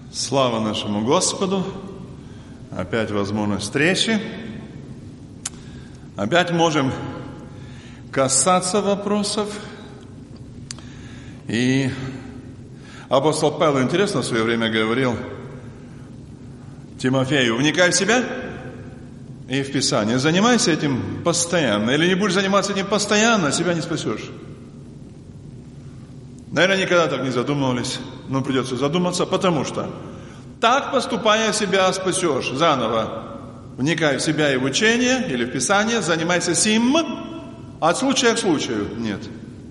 Слава нашему Господу! Опять возможность встречи. Опять можем касаться вопросов. И апостол Павел, интересно, в свое время говорил Тимофею: вникай в себя и в Писание. Занимайся этим постоянно. Или не будешь заниматься этим постоянно, себя не спасешь. Наверное, никогда так не задумывались, но придется задуматься, потому что так, поступая, себя спасешь. Заново вникай в себя и в учение, или в Писание, занимайся сим, от случая к случаю. Нет.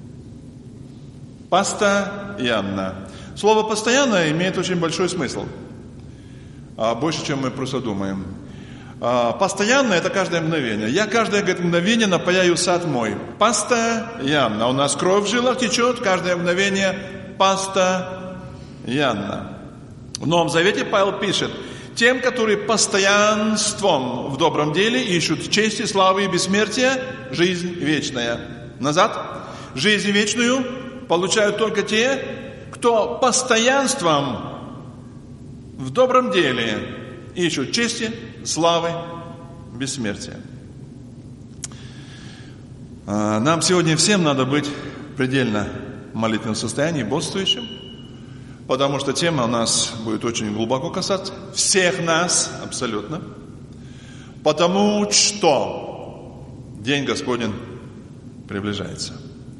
Постоянно. Слово «постоянно» имеет очень большой смысл. Больше, чем мы просто думаем. Постоянно – это каждое мгновение. Я каждое мгновение напояю сад мой. Постоянно. У нас кровь в жилах течет, каждое мгновение постоянно. В Новом Завете Павел пишет: тем, которые постоянством в добром деле ищут чести, славы и бессмертия, жизнь вечная. Назад. Жизнь вечную получают только те, кто постоянством в добром деле ищут чести, славы, бессмертия. Нам сегодня всем надо быть предельно в молитвенном состоянии, бодрствующим, потому что тема у нас будет очень глубоко касаться всех нас, абсолютно. Потому что День Господень приближается.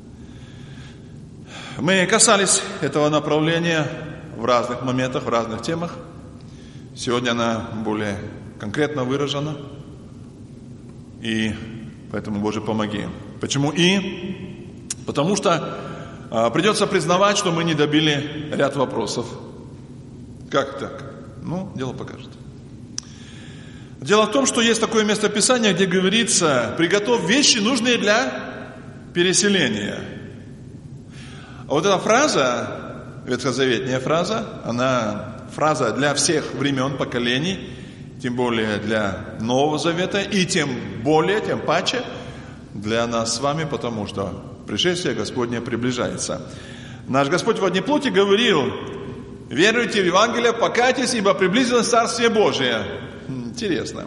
Мы касались этого направления в разных моментах, в разных темах. Сегодня она более конкретно выражена. И поэтому, Боже, помоги. Почему и? Потому что придется признавать, что мы не добили ряд вопросов. Как так? Дело покажет. Дело в том, что есть такое местописание, где говорится: приготовь вещи, нужные для переселения. А вот эта фраза, ветхозаветная фраза, она фраза для всех времен, поколений, тем более для Нового Завета, и тем более, тем паче для нас с вами, потому что пришествие Господне приближается. Наш Господь в одной плоти говорил: веруйте в Евангелие, покайтесь, ибо приблизилось Царствие Божие. Интересно.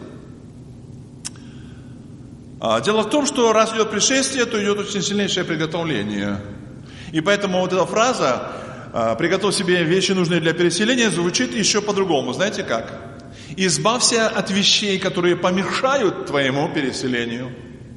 Дело в том, что раз идет пришествие, то идет очень сильнейшее приготовление. И поэтому вот эта фраза «приготовь себе вещи, нужные для переселения» звучит еще по-другому. Знаете как? «Избавься от вещей, которые помешают твоему переселению».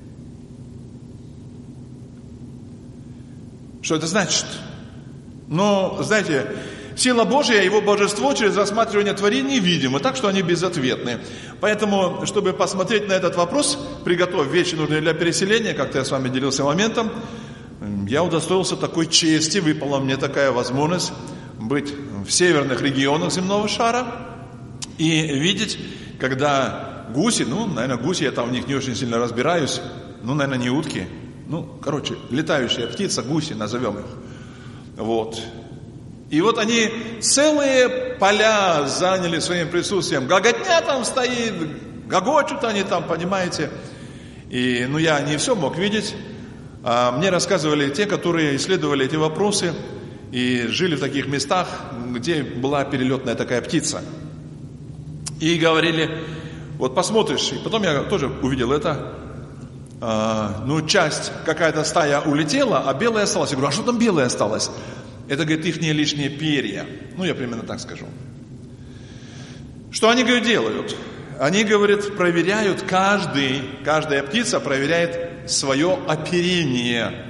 Что это значит? Знаете, сила Божия, Его божество через рассматривание творений видимо, так что они безответны. Поэтому, чтобы посмотреть на этот вопрос, приготовь вещи, нужные для переселения, как-то я с вами делился моментом, я удостоился такой чести, выпала мне такая возможность быть в северных регионах земного шара и видеть, когда гуси, наверное, гуси, я там в них не очень сильно разбираюсь, наверное, не утки, летающая птица, гуси, назовем их. Вот. И вот они целые поля заняли своим присутствием. Гоготня там стоит, гогочут они там, понимаете. И, я не все мог видеть. Мне рассказывали те, которые исследовали эти вопросы и жили в таких местах, где была перелетная такая птица. И говорили: вот посмотришь, и потом я тоже увидел это, часть, какая-то стая улетела, а белая осталась. Я говорю: а что там белое осталось? Это, говорит, их лишние перья. Я примерно так скажу. Что они, говорит, делают? Они, говорит, проверяют, каждая птица проверяет свое оперение.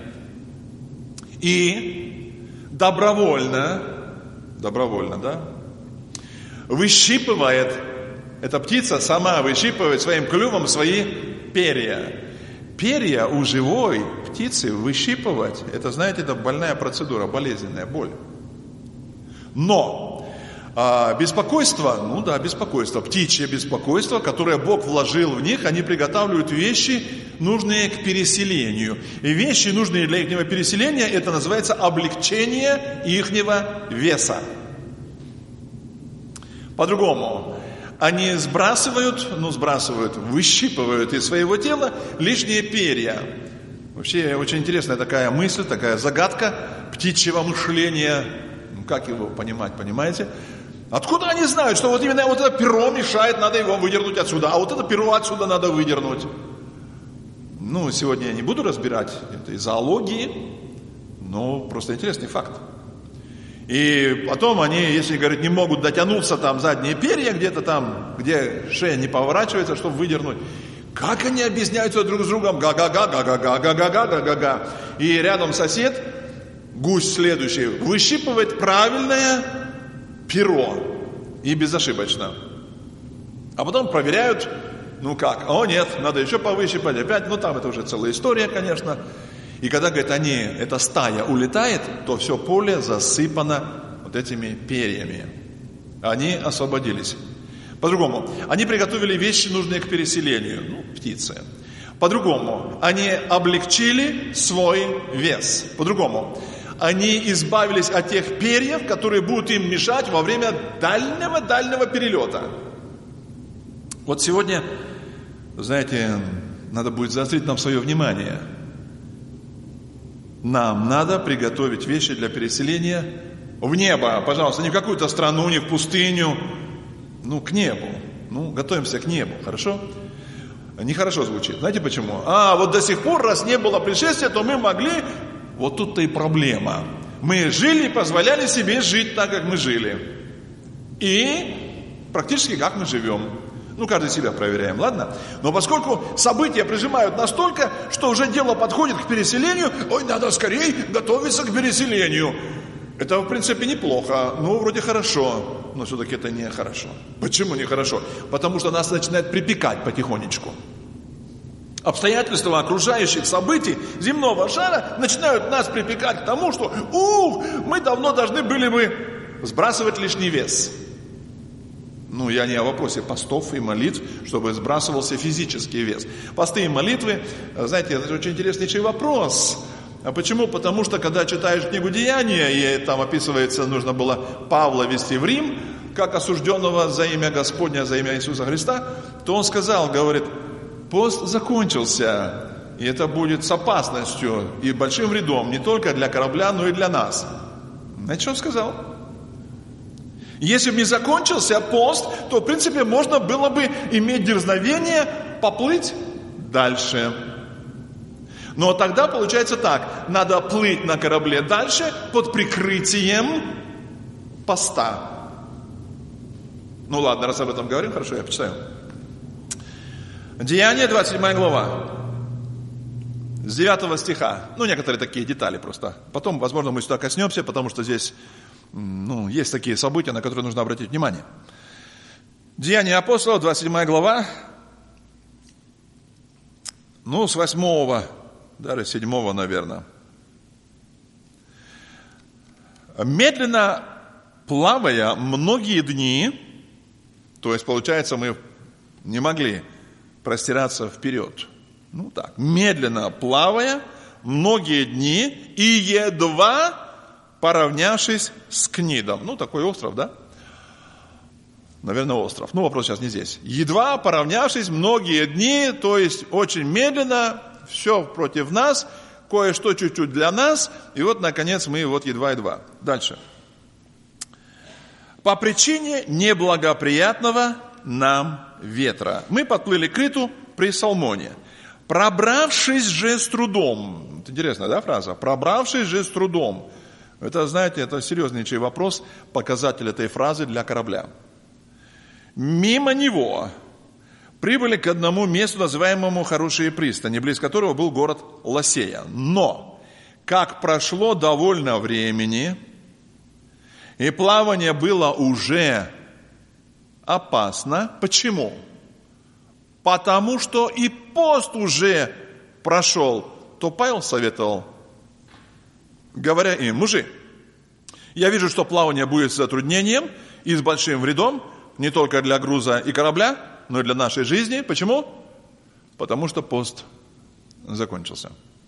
И добровольно, выщипывает, эта птица сама выщипывает своим клювом свои перья. Перья у живой птицы выщипывать, это, знаете, это больная процедура, болезненная боль. Но беспокойство, беспокойство, птичье беспокойство, которое Бог вложил в них, они приготавливают вещи, нужные к переселению. И вещи, нужные для их переселения, это называется облегчение ихнего веса. По-другому, они выщипывают из своего тела лишние перья. Вообще, очень интересная такая мысль, такая загадка птичьего мышления. Как его понимать, понимаете? Откуда они знают, что вот именно вот это перо мешает, надо его выдернуть отсюда, а вот это перо отсюда надо выдернуть? Ну, сегодня я не буду разбирать этой зоологии, но просто интересный факт. И потом они, если, говорят, не могут дотянуться там задние перья где-то там, где шея не поворачивается, чтобы выдернуть, как они объясняются друг с другом? Га-га-га, га-га-га, га-га-га, га-га-га. И рядом сосед, гусь следующий, выщипывает правильное перо. И безошибочно. А потом проверяют, ну как, о нет, надо еще повыщипать, опять, ну там это уже целая история, конечно. И когда, говорит, эта стая улетает, то все поле засыпано вот этими перьями. Они освободились. По-другому, они приготовили вещи, нужные к переселению, ну, птицы. По-другому, они облегчили свой вес. По-другому, они избавились от тех перьев, которые будут им мешать во время дальнего перелета. Вот сегодня, знаете, надо будет заострить нам свое внимание. Нам надо приготовить вещи для переселения в небо. Пожалуйста, не в какую-то страну, не в пустыню. Ну, к небу. Ну, готовимся к небу, хорошо? Нехорошо звучит. Знаете почему? Вот до сих пор, раз не было пришествия, то мы могли... Вот тут-то и проблема. Мы жили и позволяли себе жить так, как мы жили. И практически как мы живем. Ну, каждый себя проверяем, ладно? Но поскольку события прижимают настолько, что уже дело подходит к переселению, надо скорее готовиться к переселению. Это, в принципе, неплохо, ну, вроде хорошо, но все-таки это нехорошо. Почему нехорошо? Потому что нас начинает припекать потихонечку. Обстоятельства окружающих событий земного шара начинают нас припекать к тому, что мы давно должны были бы сбрасывать лишний вес. Ну, я не о вопросе постов и молитв, чтобы сбрасывался физический вес. Посты и молитвы, знаете, это очень интересный вопрос. А почему? Потому что, когда читаешь книгу «Деяния», и там описывается, нужно было Павла везти в Рим, как осужденного за имя Господня, за имя Иисуса Христа, то он сказал, говорит, пост закончился, и это будет с опасностью и большим вредом не только для корабля, но и для нас. Знаете, что он сказал? Если бы не закончился пост, то, в принципе, можно было бы иметь дерзновение поплыть дальше. Но тогда получается так, надо плыть на корабле дальше под прикрытием поста. Ну ладно, раз об этом говорим, хорошо, я почитаю. Деяния, 27 глава, с 9 стиха. Ну, некоторые такие детали просто. Потом, возможно, мы сюда коснемся, потому что здесь, есть такие события, на которые нужно обратить внимание. Деяния апостолов, 27 глава, с 8, даже 7, наверное. Медленно плавая многие дни, то есть, получается, мы не могли простираться вперед. Медленно плавая многие дни и едва поравнявшись с Книдом. Такой остров, да? Наверное, остров. Вопрос сейчас не здесь. Едва поравнявшись многие дни, то есть очень медленно, все против нас, кое-что чуть-чуть для нас, и наконец, мы едва-едва. Дальше. По причине неблагоприятного нам ветра. Мы подплыли к Криту при Салмоне. Пробравшись же с трудом. Это интересная, да, фраза? Пробравшись же с трудом. Это, знаете, это серьезнейший вопрос, показатель этой фразы для корабля. Мимо него прибыли к одному месту, называемому Хорошие пристани, близ которого был город Ласея. Но, как прошло довольно времени, и плавание было уже опасно. Почему? Потому что и пост уже прошел. То Павел советовал, говоря им: мужи, я вижу, что плавание будет с затруднением и с большим вредом, не только для груза и корабля, но и для нашей жизни. Почему? Потому что пост закончился.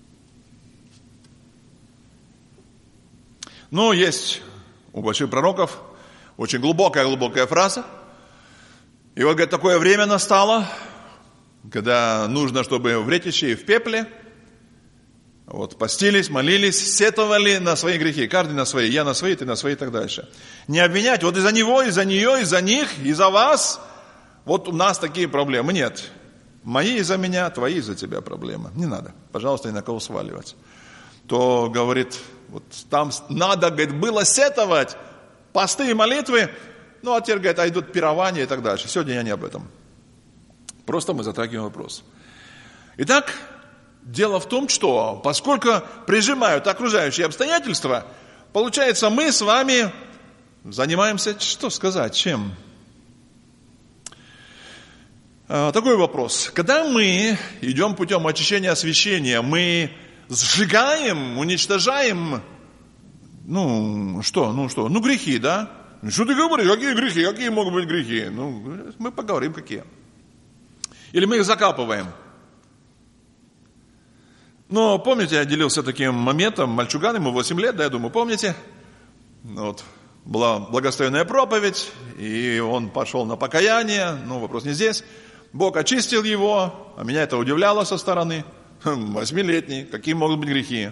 Есть у больших пророков очень глубокая фраза. И говорит, такое время настало, когда нужно, чтобы в ретище и в пепле Вот, постились, молились, сетовали на свои грехи. Каждый на свои, я на свои, ты на свои и так дальше. Не обвинять, вот из-за него, из-за нее, из-за них, из-за вас, вот у нас такие проблемы. Нет. Мои из-за меня, твои из-за тебя проблемы. Не надо, пожалуйста, ни на кого сваливать. То, говорит, вот там надо, говорит, было сетовать, посты и молитвы, ну, а теперь, говорит, идут пирования и так дальше. Сегодня я не об этом. Просто мы затрагиваем вопрос. Итак, дело в том, что поскольку прижимают окружающие обстоятельства, получается, мы с вами занимаемся, что сказать, чем? Такой вопрос. Когда мы идем путем очищения, освящения, мы сжигаем, уничтожаем, грехи, да? Что ты говоришь, какие грехи, какие могут быть грехи? Мы поговорим, какие. Или мы их закапываем. Но помните, я делился таким моментом, мальчуган, ему 8 лет, да, я думаю, помните? Вот, была благословенная проповедь, и он пошел на покаяние, вопрос не здесь. Бог очистил его, а меня это удивляло со стороны. 8-летний, какие могут быть грехи?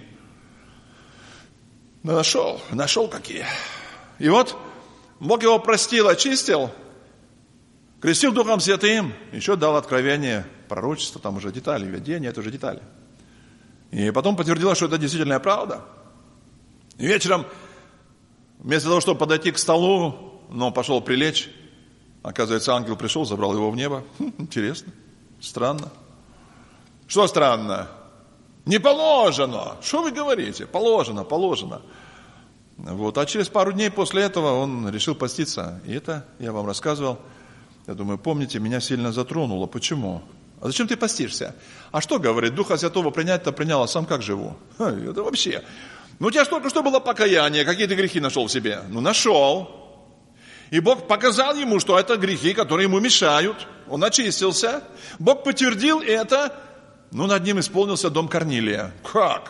Нашел какие. И вот, Бог его простил, очистил, крестил Духом Святым, еще дал откровение, пророчество, там уже детали, видение, это уже детали. И потом подтвердилось, что это действительно правда. И вечером, вместо того, чтобы подойти к столу, он пошел прилечь, оказывается, ангел пришел, забрал его в небо. Интересно, странно. Что странно? Не положено. Что вы говорите? Положено. Вот. А через пару дней после этого он решил поститься. И это я вам рассказывал. Я думаю, помните, меня сильно затронуло. Почему? А зачем ты постишься? А что, говорит, Духа Святого принять-то принял, а сам как живу? Это вообще. У тебя только что было покаяние, какие ты грехи нашел в себе? Нашел. И Бог показал ему, что это грехи, которые ему мешают. Он очистился. Бог подтвердил это. Над ним исполнился дом Корнилия. Как?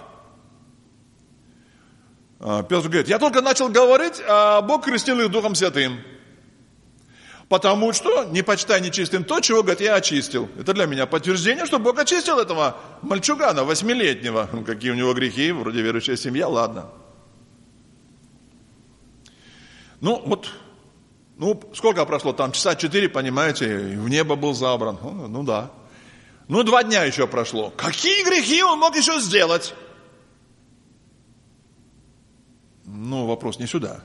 Петр говорит, я только начал говорить, а Бог крестил их Духом Святым. Потому что не почитай нечистым то, чего, говорит, я очистил. Это для меня подтверждение, что Бог очистил этого мальчугана 8-летнего. Какие у него грехи, вроде верующая семья, ладно. Сколько прошло там? Часа 4, понимаете, в небо был забран. Да. 2 дня еще прошло. Какие грехи он мог еще сделать? Вопрос не сюда.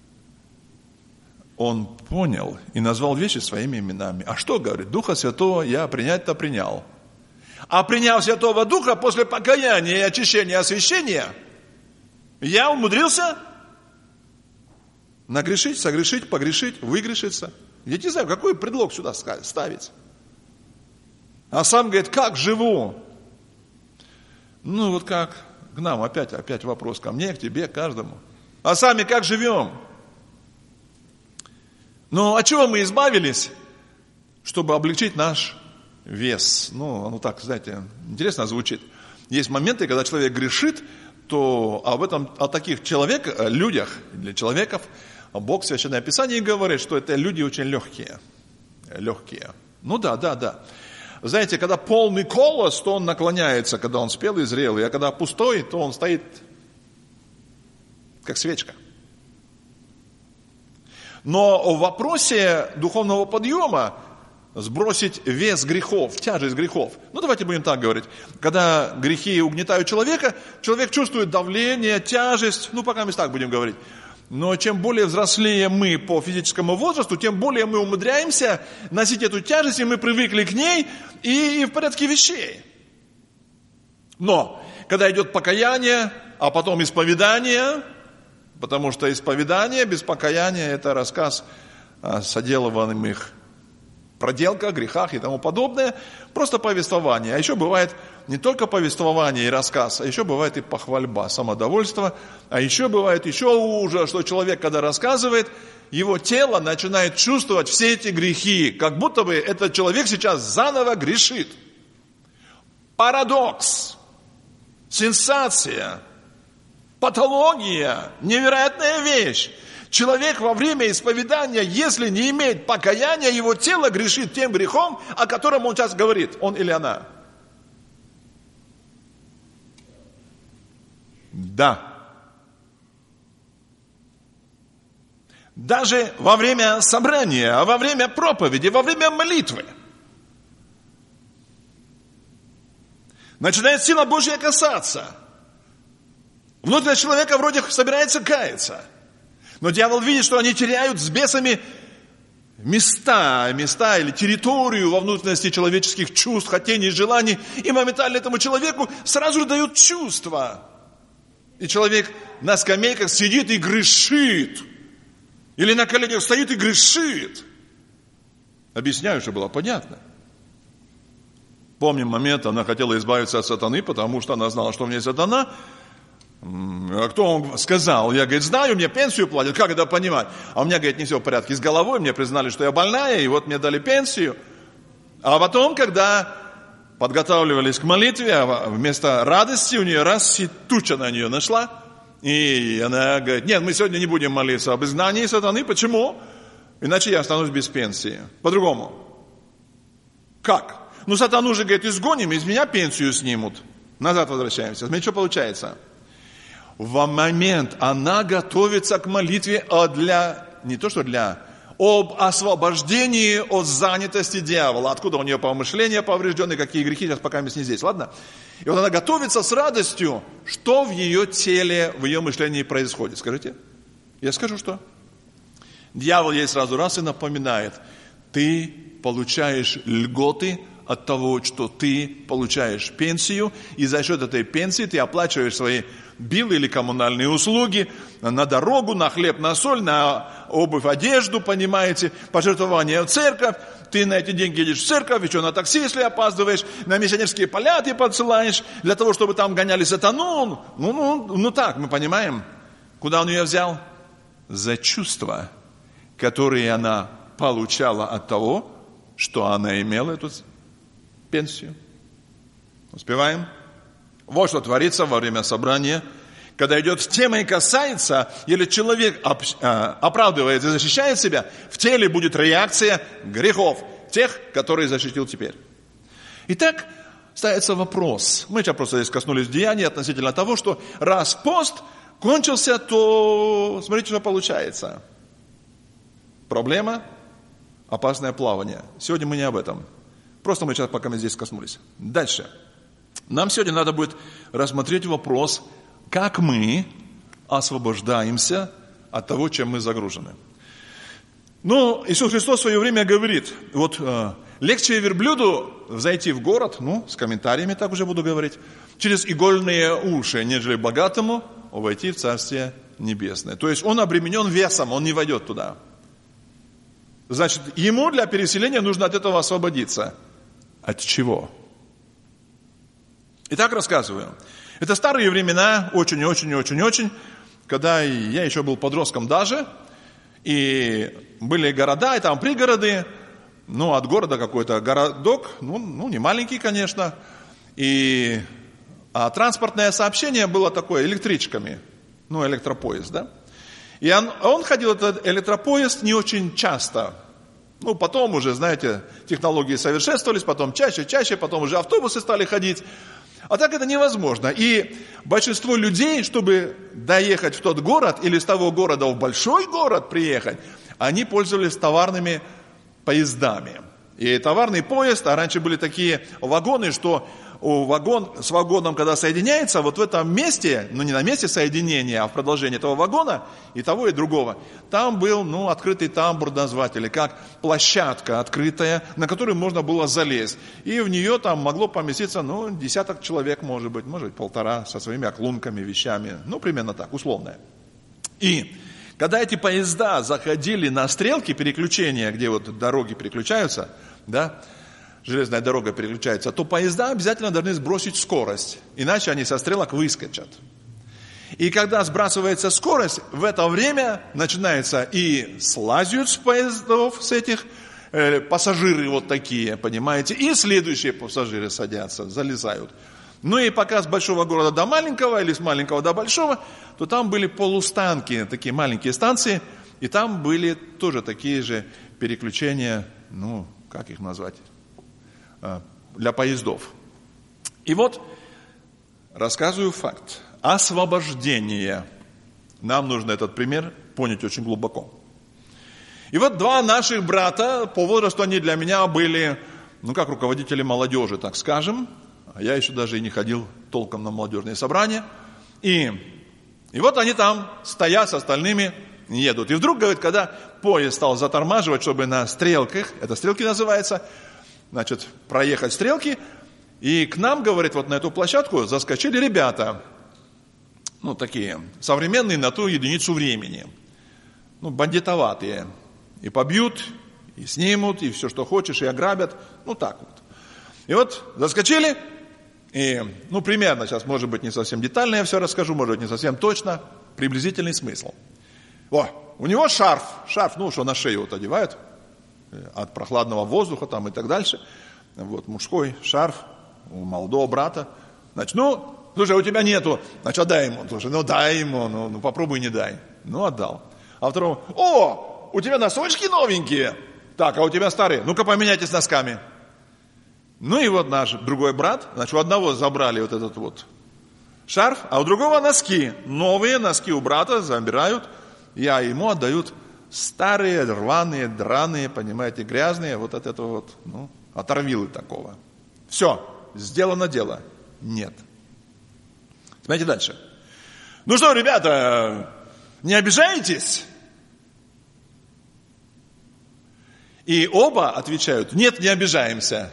Он понял и назвал вещи своими именами. А что, говорит, Духа Святого я принять-то принял. А приняв Святого Духа после покаяния и очищения, освящения, я умудрился нагрешить, согрешить, погрешить, выгрешиться. Я не знаю, какой предлог сюда ставить. А сам говорит, как живу? Как к нам, опять вопрос ко мне, к тебе, к каждому. А сами как живем? От чего мы избавились? Чтобы облегчить наш вес. Оно так, знаете, интересно звучит. Есть моменты, когда человек грешит, то о таких людях, для человеков, Бог в Священном Писании говорит, что это люди очень легкие. Да. Знаете, когда полный колос, то он наклоняется, когда он спелый, зрелый, а когда пустой, то он стоит как свечка. Но в вопросе духовного подъема сбросить вес грехов, тяжесть грехов. Давайте будем так говорить. Когда грехи угнетают человека, человек чувствует давление, тяжесть. Пока мы так будем говорить. Но чем более взрослее мы по физическому возрасту, тем более мы умудряемся носить эту тяжесть, и мы привыкли к ней, и в порядке вещей. Но, когда идет покаяние, а потом исповедание, потому что исповедание без покаяния – это рассказ о соделываемых проделках, грехах и тому подобное, просто повествование. А еще бывает не только повествование и рассказ, а еще бывает и похвальба, самодовольство. А еще бывает еще хуже, что человек, когда рассказывает, его тело начинает чувствовать все эти грехи, как будто бы этот человек сейчас заново грешит. Парадокс, сенсация, патология, невероятная вещь. Человек во время исповедания, если не имеет покаяния, его тело грешит тем грехом, о котором он сейчас говорит, он или она. Да. Даже во время собрания, во время проповеди, во время молитвы начинает сила Божья касаться. Внутренность человека вроде собирается каяться. Но дьявол видит, что они теряют с бесами места или территорию во внутренности человеческих чувств, хотений, желаний. И моментально этому человеку сразу же дают чувства. И человек на скамейках сидит и грешит. Или на коленях стоит и грешит. Объясняю, чтобы было понятно. Помним момент, она хотела избавиться от сатаны, потому что она знала, что в ней сатана. А кто он сказал? Я, говорит, знаю, мне пенсию платят, как это понимать? А у меня, говорит, не все в порядке с головой, мне признали, что я больная, и вот мне дали пенсию. А потом, когда подготавливались к молитве, вместо радости у нее раз и туча на нее нашла. И она говорит, нет, мы сегодня не будем молиться об изгнании сатаны. Почему? Иначе я останусь без пенсии. По-другому. Как? Ну, сатану же, говорит, изгоним, из меня пенсию снимут. Назад возвращаемся. Смотрите, что получается. В момент она готовится к молитве об освобождении от занятости дьявола. Откуда у нее помышления поврежденные, какие грехи, сейчас пока мы с ней здесь, ладно? И вот она готовится с радостью, что в ее теле, в ее мышлении происходит. Скажите? Я скажу, что? Дьявол ей сразу раз и напоминает, ты получаешь льготы от того, что ты получаешь пенсию, и за счет этой пенсии ты оплачиваешь свои биллы или коммунальные услуги на дорогу, на хлеб, на соль, на обувь, одежду, понимаете, пожертвования в церковь. Ты на эти деньги едешь в церковь, еще на такси, если опаздываешь, на миссионерские поля ты подсылаешь, для того, чтобы там гоняли сатану. Ну так, мы понимаем. Куда он ее взял? За чувства, которые она получала от того, что она имела эту пенсию. Успеваем? Вот что творится во время собрания, когда идет тема и касается, или человек оправдывает и защищает себя, в теле будет реакция грехов, тех, которые защитил теперь. Итак, ставится вопрос. Мы сейчас просто здесь коснулись деяний относительно того, что раз пост кончился, то смотрите, что получается. Проблема – опасное плавание. Сегодня мы не об этом. Просто мы сейчас пока мы здесь коснулись. Дальше. Нам сегодня надо будет рассмотреть вопрос, как мы освобождаемся от того, чем мы загружены. Ну, Иисус Христос в свое время говорит, вот легче верблюду зайти в город, с комментариями так уже буду говорить, через игольные уши, нежели богатому войти в Царствие Небесное. То есть он обременен весом, он не войдет туда. Значит, ему для переселения нужно от этого освободиться. От чего? Итак, рассказываю. Это старые времена, очень, когда я еще был подростком даже, и были города, и там пригороды, от города какой-то городок, не маленький, конечно, а транспортное сообщение было такое электричками, электропоезд, да. И он ходил, этот электропоезд, не очень часто. Потом уже, знаете, технологии совершенствовались, потом чаще, потом уже автобусы стали ходить. А так это невозможно. И большинство людей, чтобы доехать в тот город или с того города в большой город приехать, они пользовались товарными поездами. И товарный поезд, а раньше были такие вагоны, что вагон с вагоном, когда соединяется, вот в этом месте, не на месте соединения, а в продолжении этого вагона, и того, и другого, там был, открытый тамбур назвать, или как площадка открытая, на которую можно было залезть. И в нее там могло поместиться, десяток человек, может быть, полтора, со своими оклунками, вещами, примерно так, условное. И когда эти поезда заходили на стрелки переключения, где вот дороги переключаются, да, железная дорога переключается, то поезда обязательно должны сбросить скорость, иначе они со стрелок выскочат. И когда сбрасывается скорость, в это время начинается и слазят с поездов, с этих пассажиры вот такие, понимаете, и следующие пассажиры садятся, залезают. И пока с большого города до маленького, или с маленького до большого, то там были полустанки, такие маленькие станции, и там были тоже такие же переключения, как их назвать, для поездов. И вот рассказываю факт. освобождение. Нам нужно этот пример понять очень глубоко. И вот два наших брата, по возрасту они для меня были, как руководители молодежи, так скажем. А я еще даже и не ходил толком на молодежные собрания. И вот они там стоят с остальными, едут. И вдруг, говорит, когда поезд стал затормаживать, чтобы на стрелках, это стрелки называется, проехать стрелки, и к нам, говорит, вот на эту площадку заскочили ребята, такие, современные на ту единицу времени, бандитоватые. И побьют, и снимут, и все, что хочешь, и ограбят, так вот. И вот заскочили, и, примерно, сейчас, может быть, не совсем детально я все расскажу, может быть, не совсем точно, приблизительный смысл. У него шарф, что на шею вот одевают, от прохладного воздуха там и так дальше. Вот, мужской шарф у молодого брата. Значит, слушай, у тебя нету, значит, отдай ему. Слушай, дай ему, попробуй не дай. Отдал. А второму, у тебя носочки новенькие. Так, а у тебя старые. Ну-ка поменяйтесь носками. И вот наш другой брат, значит, у одного забрали вот этот вот шарф, а у другого носки. Новые носки у брата забирают, а ему отдают старые, рваные, драные, понимаете, грязные, вот от этого вот, оторвилы такого. Все, сделано дело. Нет. Смотрите дальше. Что, ребята, не обижаетесь? И оба отвечают: нет, не обижаемся.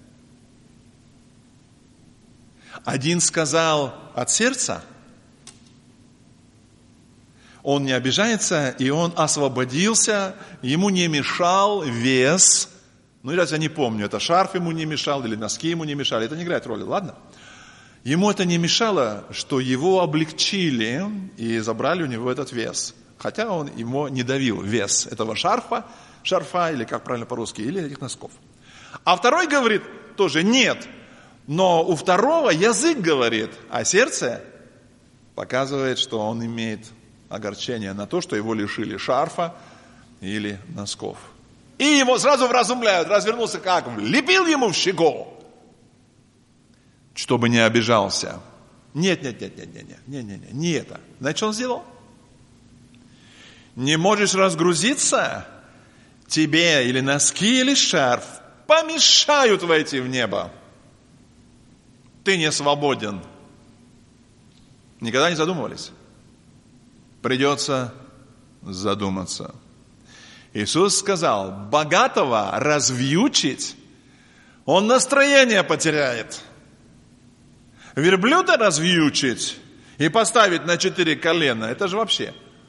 Один сказал от сердца, он не обижается, и он освободился, ему не мешал вес. Я не помню, это шарф ему не мешал, или носки ему не мешали, это не играет роли, ладно? Ему это не мешало, что его облегчили и забрали у него этот вес. Хотя он ему не давил вес этого шарфа, или как правильно по-русски, или этих носков. А второй говорит тоже нет, но у второго язык говорит, а сердце показывает, что он имеет огорчение на то, что его лишили шарфа или носков. И его сразу вразумляют, развернулся как? Лепил ему в щеку, чтобы не обижался. Нет, не это. Знаете, что он сделал? Не можешь разгрузиться? Тебе или носки, или шарф помешают войти в небо. Ты не свободен. Никогда не задумывались? Придется задуматься. Иисус сказал: богатого развьючить, он настроение потеряет. Верблюда развьючить и поставить на 4 колена, это же вообще.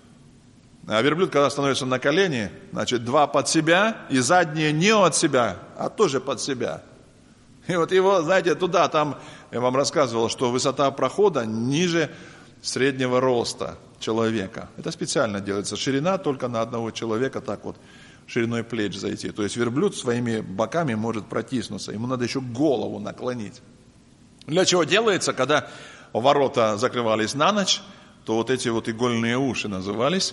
А верблюд, когда становится на колени, значит, 2 под себя, и задние не от себя, а тоже под себя. И вот его, знаете, туда, там, я вам рассказывал, что высота прохода ниже среднего роста человека. Это специально делается. Ширина только на одного человека, так вот, шириной плеч зайти. То есть верблюд своими боками может протиснуться. Ему надо еще голову наклонить. Для чего делается, когда ворота закрывались на ночь, то вот эти вот игольные уши назывались.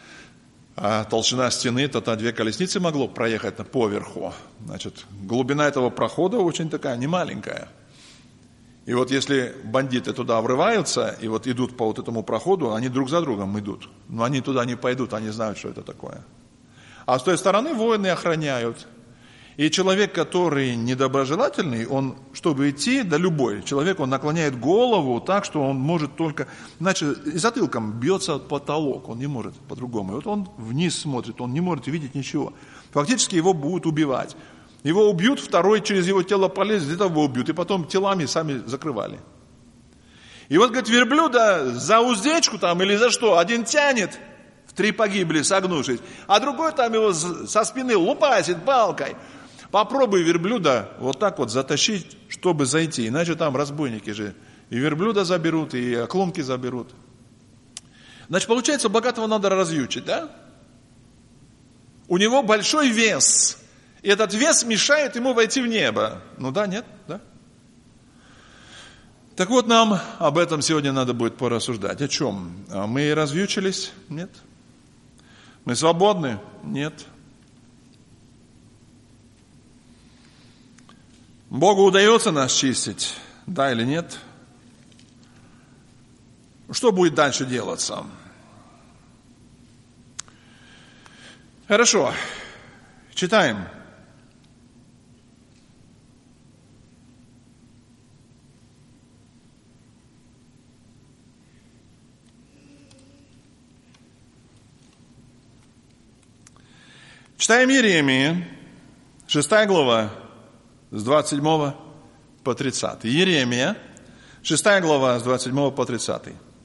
А толщина стены, то 2 колесницы могло проехать поверху. Значит, глубина этого прохода очень такая немаленькая. И вот если бандиты туда врываются и вот идут по вот этому проходу, они друг за другом идут. Но они туда не пойдут, они знают, что это такое. А с той стороны воины охраняют. И человек, который недоброжелательный, он, чтобы идти, да любой человек, он наклоняет голову так, что он может только, значит, затылком бьется потолок, он не может по-другому. И вот он вниз смотрит, он не может видеть ничего. Фактически его будут убивать. Его убьют, второй через его тело полезет, где-то его убьют, и потом телами сами закрывали. И вот, говорит, верблюда за уздечку там или за что, один тянет, в 3 погибли, согнувшись, а другой там его со спины лупасит палкой. Попробуй верблюда вот так вот затащить, чтобы зайти. Иначе там разбойники же и верблюда заберут, и оклонки заберут. Значит, получается, богатого надо развьючить, да? У него большой вес. И этот вес мешает ему войти в небо. Ну да, нет, да? Так вот, нам об этом сегодня надо будет порассуждать. О чем? Мы развьючились? Нет. Мы свободны? Нет. Богу удается нас чистить, да или нет? Что будет дальше делаться? Хорошо. Читаем. Читаем Иеремии, 6 глава, с 27 по 30. Иеремия, 6 глава, с 27 по 30.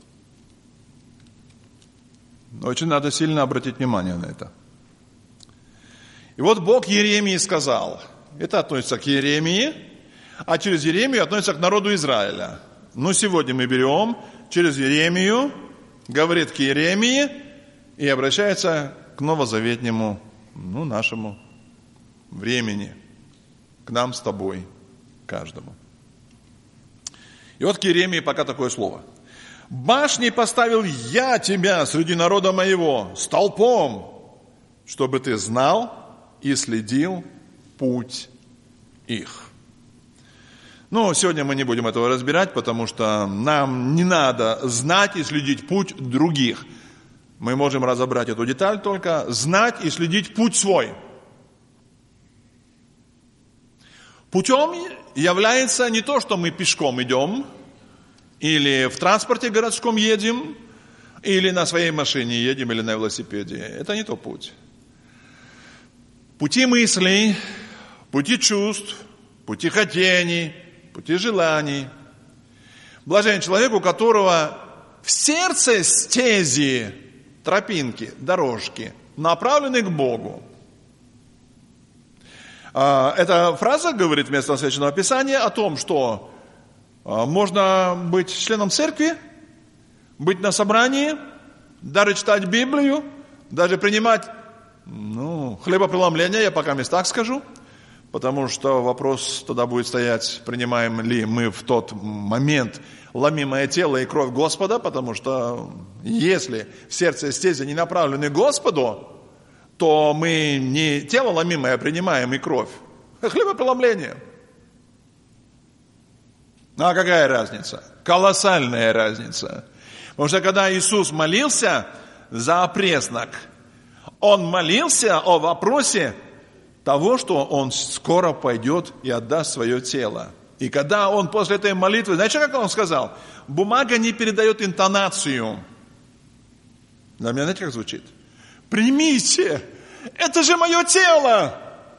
Очень надо сильно обратить внимание на это. И вот Бог Иеремии сказал, это относится к Иеремии, а через Иеремию относится к народу Израиля. Но сегодня мы берем через Иеремию, говорит к Иеремии и обращается к новозаветнему, нашему времени, к нам с тобой, каждому. И вот к Иеремии пока такое слово. «Башней поставил я тебя среди народа моего, столпом, чтобы ты знал и следил путь их». Сегодня мы не будем этого разбирать, потому что нам не надо знать и следить путь других. Мы можем разобрать эту деталь только знать и следить путь свой. Путем является не то, что мы пешком идем, или в транспорте городском едем, или на своей машине едем, или на велосипеде. Это не тот путь. Пути мыслей, пути чувств, пути хотений, пути желаний. Блажен человек, у которого в сердце стези, тропинки, дорожки, направлены к Богу. Эта фраза говорит вместо Священного Писания о том, что можно быть членом церкви, быть на собрании, даже читать Библию, даже принимать хлебопреломление, я пока так скажу, потому что вопрос тогда будет стоять, принимаем ли мы в тот момент ломимое тело и кровь Господа, потому что если в сердце стези не направлены к Господу, то мы не тело ломимое принимаем и кровь, а хлебопреломление. А какая разница? Колоссальная разница. Потому что когда Иисус молился за опреснок, Он молился о вопросе того, что Он скоро пойдет и отдаст свое тело. И когда Он после этой молитвы, знаете, как Он сказал? Бумага не передает интонацию. Для меня, знаете, как звучит? Примите, это же мое тело.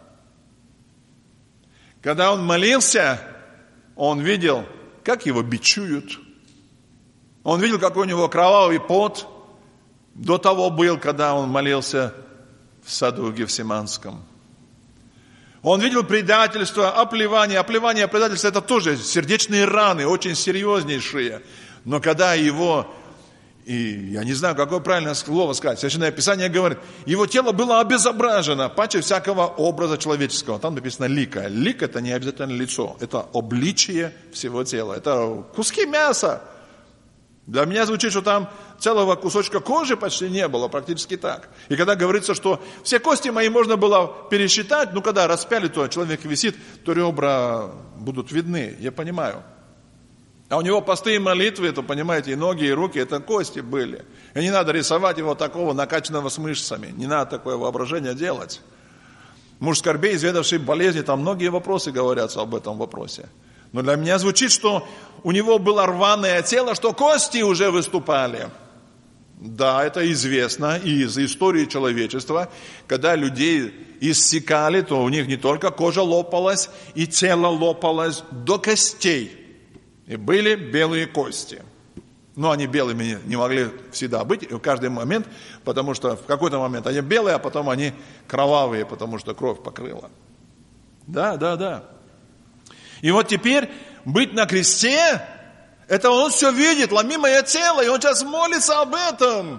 Когда Он молился, Он видел, как Его бичуют. Он видел, какой у Него кровавый пот до того был, когда Он молился в саду Гефсиманском. Он видел предательство, оплевание. Оплевание, предательство – это тоже сердечные раны, очень серьезнейшие. Но когда его, и я не знаю, какое правильное слово сказать, Священное Писание говорит, его тело было обезображено паче всякого образа человеческого. Там написано лика. Лик – это не обязательно лицо, это обличие всего тела. Это куски мяса. Для меня звучит, что там целого кусочка кожи почти не было, практически так. И когда говорится, что все кости мои можно было пересчитать, когда распяли, то человек висит, то ребра будут видны, я понимаю. А у него посты и молитвы, то, понимаете, и ноги, и руки, это кости были. И не надо рисовать его такого накачанного с мышцами, не надо такое воображение делать. Муж скорбей, изведавший болезни, там многие вопросы говорятся об этом вопросе. Но для меня звучит, что у него было рваное тело, что кости уже выступали. Да, это известно из истории человечества. Когда людей иссекали, то у них не только кожа лопалась, и тело лопалось до костей. И были белые кости. Но они белыми не могли всегда быть, в каждый момент, потому что в какой-то момент они белые, а потом они кровавые, потому что кровь покрыла. Да. И вот теперь быть на кресте, это он все видит, ломимое тело, и он сейчас молится об этом.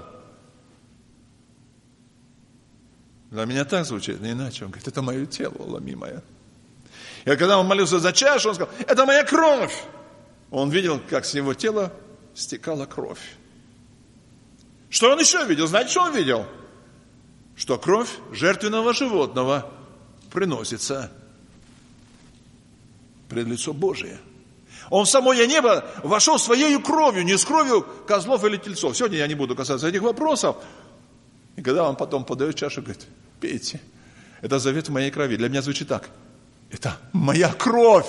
Для меня так звучит, не иначе. Он говорит, это мое тело ломимое. И когда он молился за чашу, он сказал, это моя кровь. Он видел, как с его тела стекала кровь. Что он еще видел? Знаете, что он видел? Что кровь жертвенного животного приносится пред лицо Божие. Он в самое небо вошел своей кровью, не с кровью козлов или тельцов. Сегодня я не буду касаться этих вопросов. И когда он потом подает чашу, говорит, пейте. Это завет в моей крови. Для меня звучит так. Это моя кровь.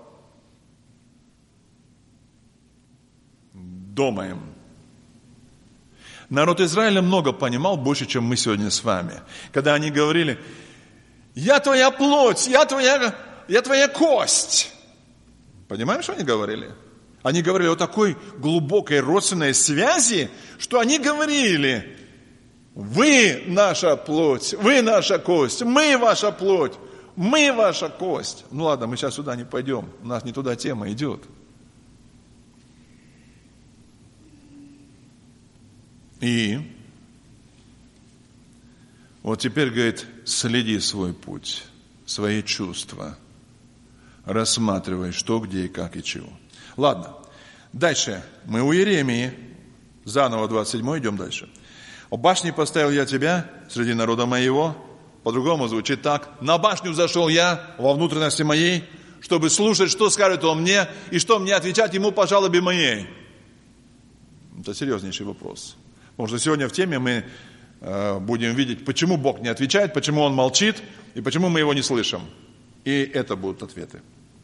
Думаем. Народ Израиля много понимал, больше, чем мы сегодня с вами. Когда они говорили, я твоя плоть, я твоя кость. Понимаем, что они говорили? Они говорили о такой глубокой родственной связи, что они говорили, вы наша плоть, вы наша кость, мы ваша плоть, мы ваша кость. Ну ладно, мы сейчас сюда не пойдем, у нас не туда тема идет. И вот теперь, говорит, следи свой путь, свои чувства, рассматривай, что, где, и как, и чего. Ладно, дальше. Мы у Иеремии, заново 27 идем дальше. «О башне поставил я тебя среди народа моего». По-другому звучит так. «На башню зашел я во внутренности моей, чтобы слушать, что скажет он мне, и что мне отвечать ему по жалобе моей». Это серьезнейший вопрос. Потому что сегодня в теме мы будем видеть, почему Бог не отвечает, почему Он молчит, и почему мы Его не слышим. И это будут ответы.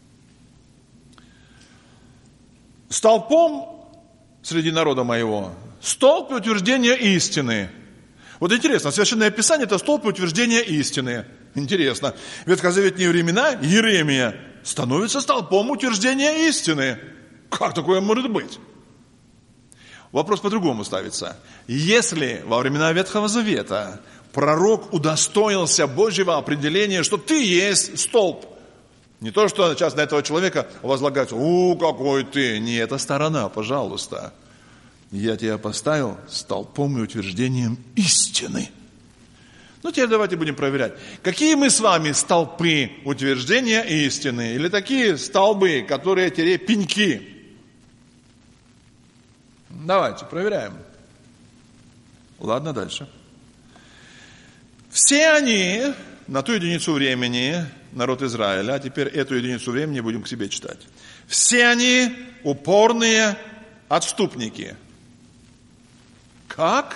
«Столпом среди народа моего, столб утверждения истины». Вот интересно, Священное Писание – это столб утверждения истины. Интересно. Ветхозаветные времена Иеремия становится столпом утверждения истины. Как такое может быть? Вопрос по-другому ставится. Если во времена Ветхого Завета пророк удостоился Божьего определения, что ты есть столб, не то, что сейчас на этого человека возлагается, какой ты, не эта сторона, пожалуйста. Я тебя поставил столпом и утверждением истины. Ну, теперь давайте будем проверять. Какие мы с вами столпы утверждения истины? Или такие столбы, которые пеньки? Давайте, проверяем. Ладно, дальше. Все они на ту единицу времени, народ Израиля, а теперь эту единицу времени будем к себе читать. Все они упорные отступники. Как?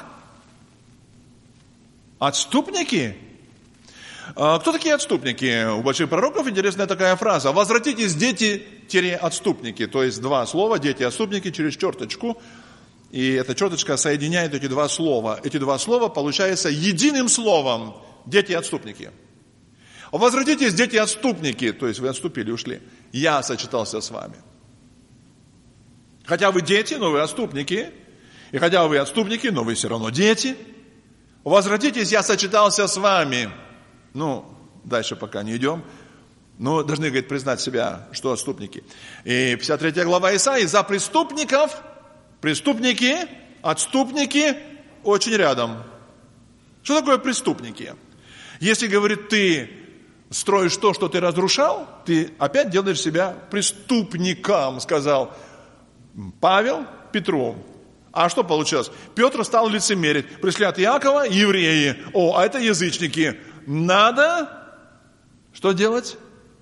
Отступники? Кто такие отступники? У больших пророков интересная такая фраза. «Возвратитесь, дети-отступники». То есть два слова, дети-отступники, через черточку. И эта черточка соединяет эти два слова. Эти два слова получаются единым словом. Дети-отступники. «Возвратитесь, дети-отступники». То есть вы отступили, ушли. «Я сочетался с вами». Хотя вы дети, но вы отступники. И хотя вы отступники, но вы все равно дети. «Возвратитесь, я сочетался с вами». Ну, дальше пока не идем. Но должны, говорит, признать себя, что отступники. И 53 глава Исаии. «За преступников, преступники, отступники очень рядом». Что такое преступники? Если, говорит, ты строишь то, что ты разрушал, ты опять делаешь себя преступником, сказал Павел Петру. А что получилось? Петр стал лицемерить. Пришли от Иакова евреи. А это язычники. Надо что делать?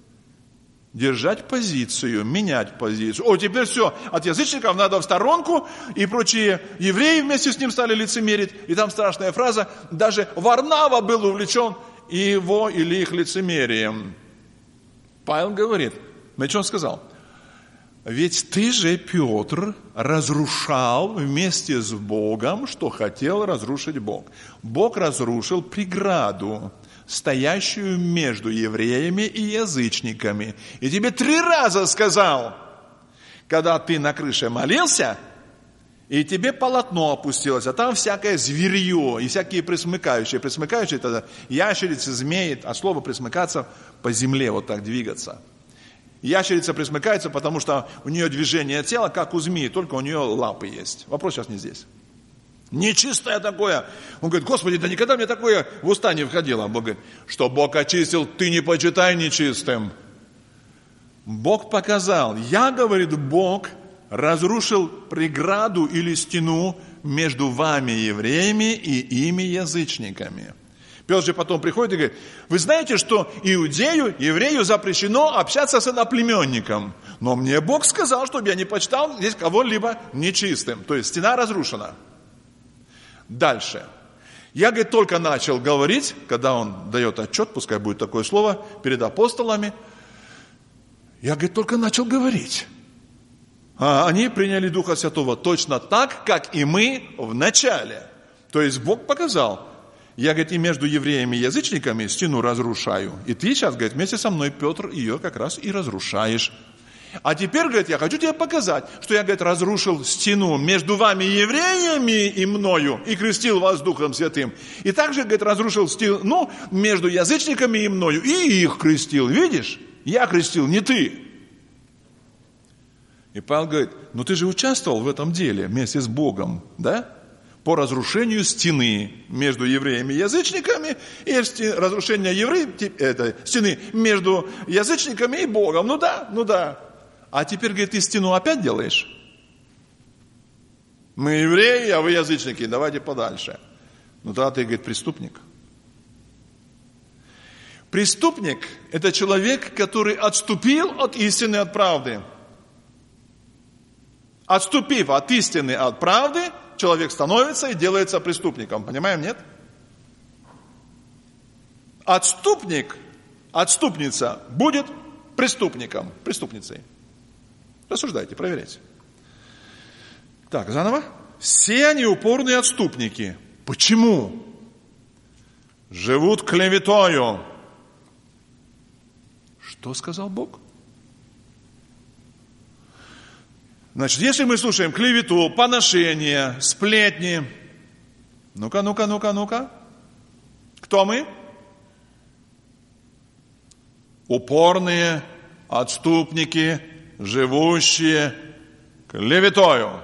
Держать позицию, менять позицию. Теперь все, от язычников надо в сторонку, и прочие евреи вместе с ним стали лицемерить. И там страшная фраза, даже Варнава был увлечен его или их лицемерием. Павел говорит, что он сказал? Ведь ты же, Петр, разрушал вместе с Богом, что хотел разрушить Бог. Бог разрушил преграду, стоящую между евреями и язычниками. И тебе 3 раза сказал, когда ты на крыше молился, и тебе полотно опустилось, а там всякое зверье и всякие пресмыкающие. Пресмыкающие это ящерицы, змеи, от слова пресмыкаться по земле, вот так двигаться. Ящерица пресмыкается, потому что у нее движение тела, как у змеи, только у нее лапы есть. Вопрос сейчас не здесь. Нечистое такое. Он говорит, Господи, да никогда мне такое в уста не входило. Бог говорит, что Бог очистил, ты не почитай нечистым. Бог показал. Я, говорит, Бог разрушил преграду или стену между вами, евреями, и ими, язычниками. Петр же потом приходит и говорит: вы знаете, что еврею запрещено общаться с иноплеменником. Но мне Бог сказал, чтобы я не почитал здесь кого-либо нечистым. То есть стена разрушена. Дальше. Я, говорит, только начал говорить, когда он дает отчет, пускай будет такое слово, перед апостолами. Я, говорит, только начал говорить. А они приняли Духа Святого точно так, как и мы в начале. То есть Бог показал. Я, говорит, и между евреями и язычниками стену разрушаю. И ты сейчас, говорит, вместе со мной, Петр, ее как раз и разрушаешь. А теперь, говорит, я хочу тебе показать, что я, говорит, разрушил стену между вами, евреями, и мною, и крестил вас Духом Святым. И также, говорит, разрушил стену между язычниками и мною, и их крестил. Видишь? Я крестил, не ты. И Павел говорит: ну ты же участвовал в этом деле вместе с Богом, да? По разрушению стены между евреями и язычниками, и разрушение стены между язычниками и Богом. Ну да. А теперь, говорит, ты стену опять делаешь? Мы евреи, а вы язычники, давайте подальше. Ну да, ты, говорит, преступник. Преступник – это человек, который отступил от истины, от правды. Отступив от истины, от правды, человек становится и делается преступником. Понимаем, нет? Отступник, отступница будет преступником, преступницей. Рассуждайте, проверяйте. Так, заново. Все они упорные отступники. Почему? Живут клеветою. Что сказал Бог? Значит, если мы слушаем клевету, поношение, сплетни, ну-ка. Кто мы? Упорные отступники, живущие клеветою.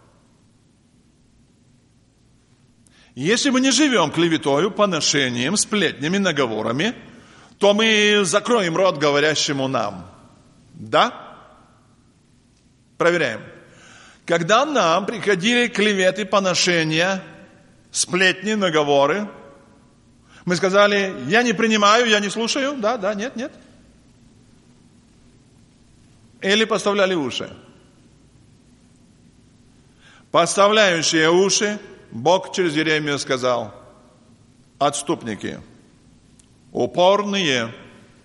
Если мы не живем клеветою, поношением, сплетнями, наговорами, то мы закроем рот говорящему нам. Да? Проверяем. Когда нам приходили клеветы, поношения, сплетни, наговоры, мы сказали: я не принимаю, я не слушаю. Да, нет. Или подставляли уши. Подставляющие уши, Бог через Иеремию сказал: отступники, упорные.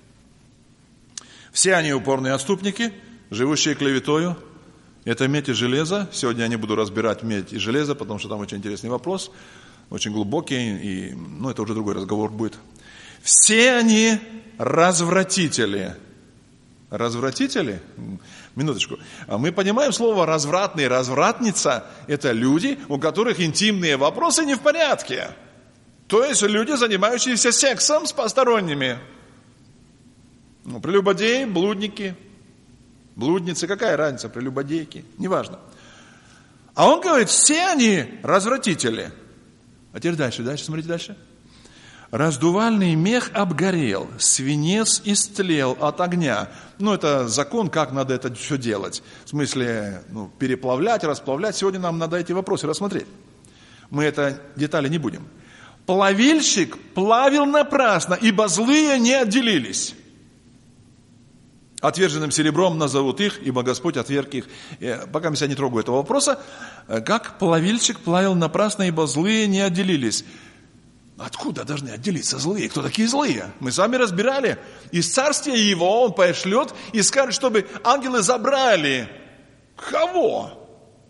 Все они упорные отступники, живущие клеветою. Это медь и железо. Сегодня я не буду разбирать медь и железо, потому что там очень интересный вопрос, очень глубокий, и, это уже другой разговор будет. Все они развратители. Развратители? Минуточку. Мы понимаем слово развратный, развратница – это люди, у которых интимные вопросы не в порядке. То есть люди, занимающиеся сексом с посторонними. Прелюбодеи, блудники, блудницы, какая разница, прелюбодейки, неважно. А он говорит: все они развратители. А теперь дальше, смотрите дальше. Раздувальный мех обгорел, свинец истлел от огня. Это закон, как надо это все делать. В смысле, переплавлять, расплавлять. Сегодня нам надо эти вопросы рассмотреть. Мы это детали не будем. Плавильщик плавил напрасно, ибо злые не отделились. Отверженным серебром назовут их, ибо Господь отверг их. Пока я не трогаю этого вопроса, как плавильщик плавил напрасно, ибо злые не отделились. Откуда должны отделиться злые? Кто такие злые? Мы с вами разбирали. Из царствия его он пошлет и скажет, чтобы ангелы забрали. Кого?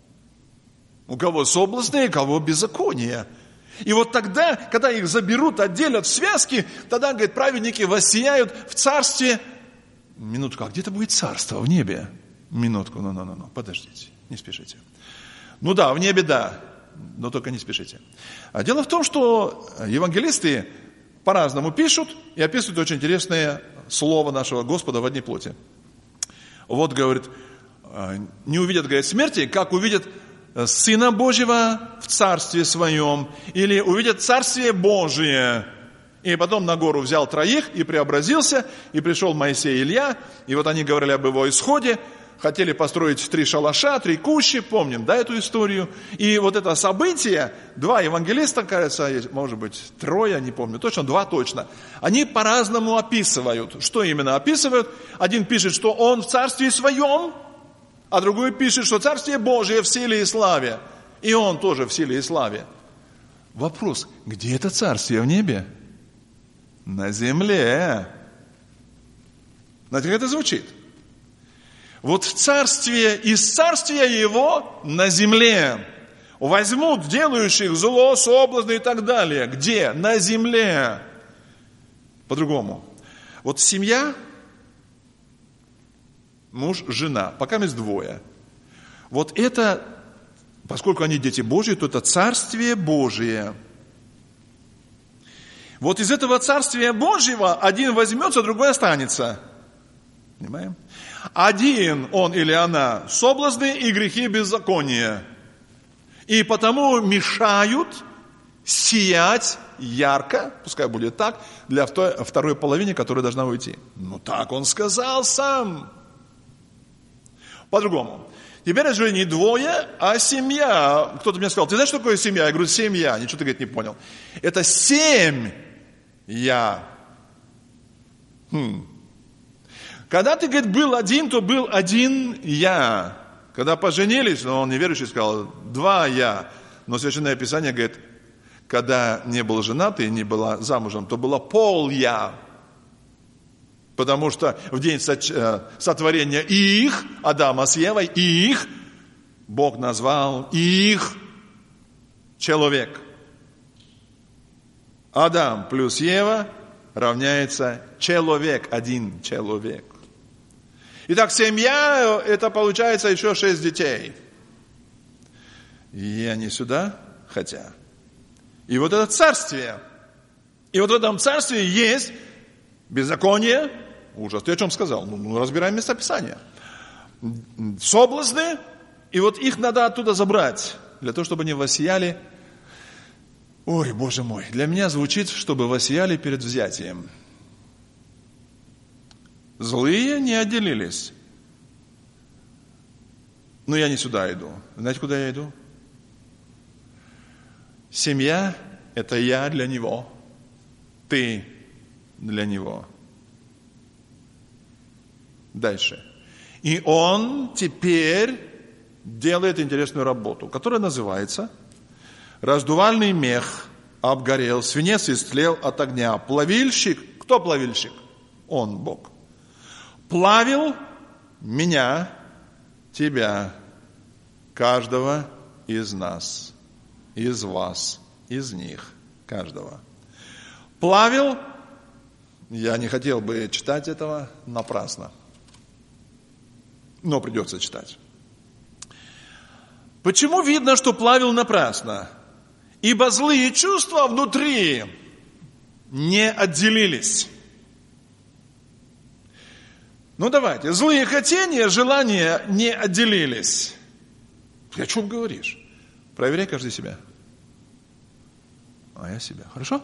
У кого соблазны, у кого беззаконие. И вот тогда, когда их заберут, отделят в связки, тогда, говорит, праведники воссияют в царстве. Минутку, а где-то будет царство в небе? Минутку, подождите, не спешите. В небе да, но только не спешите. А дело в том, что евангелисты по-разному пишут и описывают очень интересное слово нашего Господа в одной плоти. Вот, говорит, не увидят, говорит, смерти, как увидят Сына Божьего в Царстве Своем, или увидят Царствие Божие. И потом на гору взял 3 и преобразился, и пришел Моисей и Илья, и вот они говорили об его исходе. хотели построить 3 шалаша, 3 кущи, помним, да, эту историю. И вот это событие, 2 евангелиста, кажется, может быть, 3, не помню, точно, 2 точно. Они по-разному описывают. Что именно описывают? Один пишет, что он в царстве своем, а другой пишет, что царствие Божие в силе и славе. И он тоже в силе и славе. Вопрос, где это царствие в небе? На земле. Знаете, как это звучит? Вот в царстве, из царствия его на земле возьмут делающих зло, соблазны и так далее. Где? На земле. По-другому. Вот семья, муж, жена, пока есть 2. Вот это, поскольку они дети Божьи, то это царствие Божие. Вот из этого царствия Божьего один возьмется, другой останется. Понимаем? Один, он или она, соблазны и грехи беззакония. И потому мешают сиять ярко, пускай будет так, для второй половины, которая должна уйти. Ну так он сказал сам. По-другому. Теперь же не 2, а семья. Кто-то мне сказал, ты знаешь, что такое семья? Я говорю, семья. Ничего ты, говорит, не понял. Это 7 я. Когда ты, говорит, был один, то был 1 я. Когда поженились, но он неверующий сказал, 2 я. Но Священное Писание говорит, когда не был женат и не была замужем, то было пол я. Потому что в день сотворения их, Адама с Евой, их, Бог назвал их человек. Адам плюс Ева равняется человек, 1 человек. Итак, семья, это получается еще 6 детей. И они сюда хотят. И вот это царствие. И вот в этом царстве есть беззаконие, ужас. Ты о чем сказал? Ну, разбираем местописание. Соблазны, и вот их надо оттуда забрать, для того, чтобы они воссияли. Ой, Боже мой, для меня звучит, чтобы воссияли перед взятием. Злые не отделились. Но я не сюда иду. Знаете, куда я иду? Семья – это я для него. Ты для него. Дальше. И он теперь делает интересную работу, которая называется «Раздувальный мех обгорел, свинец истлел от огня». Плавильщик, кто плавильщик? Он, Бог. Плавил меня, тебя, каждого из нас, из вас, из них, каждого. Плавил, я не хотел бы читать этого напрасно, но придется читать. Почему видно, что плавил напрасно? Ибо злые чувства внутри не отделились. Ну давайте, злые хотения, желания не отделились. Ты о чем говоришь? Проверяй каждый себя. А я себя. Хорошо?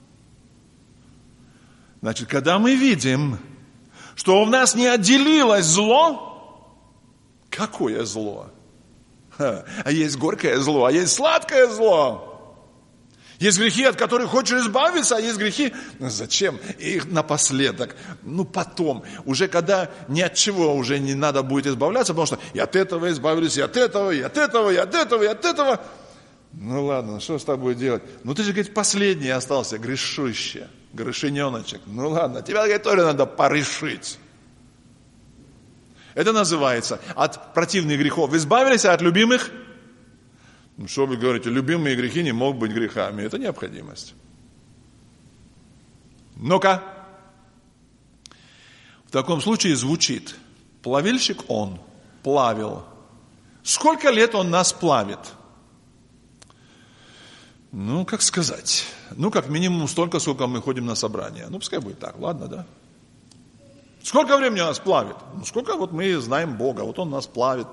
Значит, когда мы видим, что у нас не отделилось зло, какое зло? А есть горькое зло, а есть сладкое зло. Есть грехи, от которых хочешь избавиться, а есть грехи, зачем? Их напоследок, потом, уже когда ни от чего уже не надо будет избавляться, потому что и от этого избавились, и от этого, и от этого, и от этого, и от этого. Ну ладно, что с тобой делать? Ты же, говорит, последний остался, грешище, грешененочек. Ну ладно, тебя, говорит, тоже надо порешить. Это называется, от противных грехов избавились, а от любимых? Что вы говорите, любимые грехи не могут быть грехами. Это необходимость. Ну-ка. В таком случае звучит, плавильщик он, плавил. Сколько лет он нас плавит? Как сказать? Как минимум столько, сколько мы ходим на собрания. Пускай будет так, ладно, да? Сколько времени он нас плавит? Сколько мы знаем Бога. Вот он нас плавит.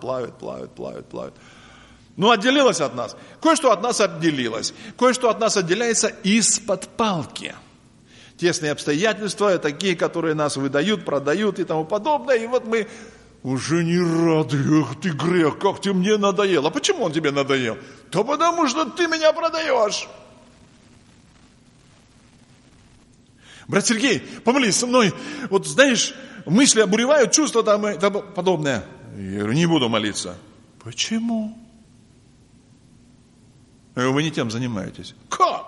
Отделилось от нас. Кое-что от нас отделилось. Кое-что от нас отделяется из-под палки. Тесные обстоятельства, такие, которые нас выдают, продают и тому подобное. И мы Уже не рад, эх ты грех, как ты мне надоел. А почему он тебе надоел? Да потому что ты меня продаешь. Брат Сергей, помолись со мной. Вот знаешь, мысли обуревают, чувства там и тому подобное. Я говорю, не буду молиться. Почему? Я говорю, вы не тем занимаетесь. Как?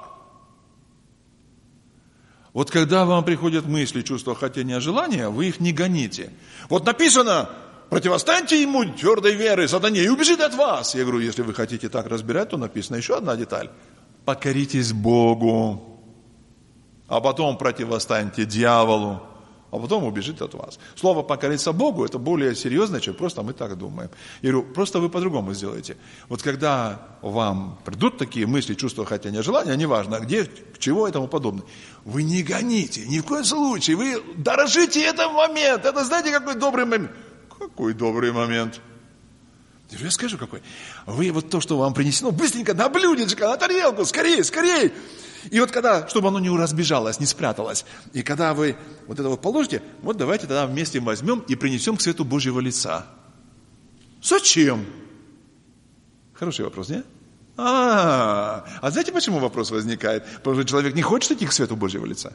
Вот когда вам приходят мысли, чувства, хотения, желания, вы их не гоните. Вот написано, противостаньте ему твердой верой, сатане, и убежит от вас. Я говорю, если вы хотите так разбирать, то написана еще одна деталь. Покоритесь Богу, а потом противостаньте дьяволу, а потом убежит от вас. Слово «покориться Богу» – это более серьезно, чем просто мы так думаем. Я говорю, просто вы по-другому сделаете. Вот когда вам придут такие мысли, чувства, хотения, желания, неважно где, к чего и тому подобное, вы не гоните, ни в коем случае, вы дорожите этот момент. Это знаете, какой добрый момент? Какой добрый момент? Я скажу, какой. Вы вот то, что вам принесено, быстренько на блюдечко, на тарелку, скорее, скорее. И вот когда, чтобы оно не разбежалось, не спряталось, и когда вы вот это вот положите, вот давайте тогда вместе возьмем и принесем к свету Божьего лица. Зачем? Хороший вопрос, не? А знаете, почему вопрос возникает? Потому что человек не хочет идти к свету Божьего лица.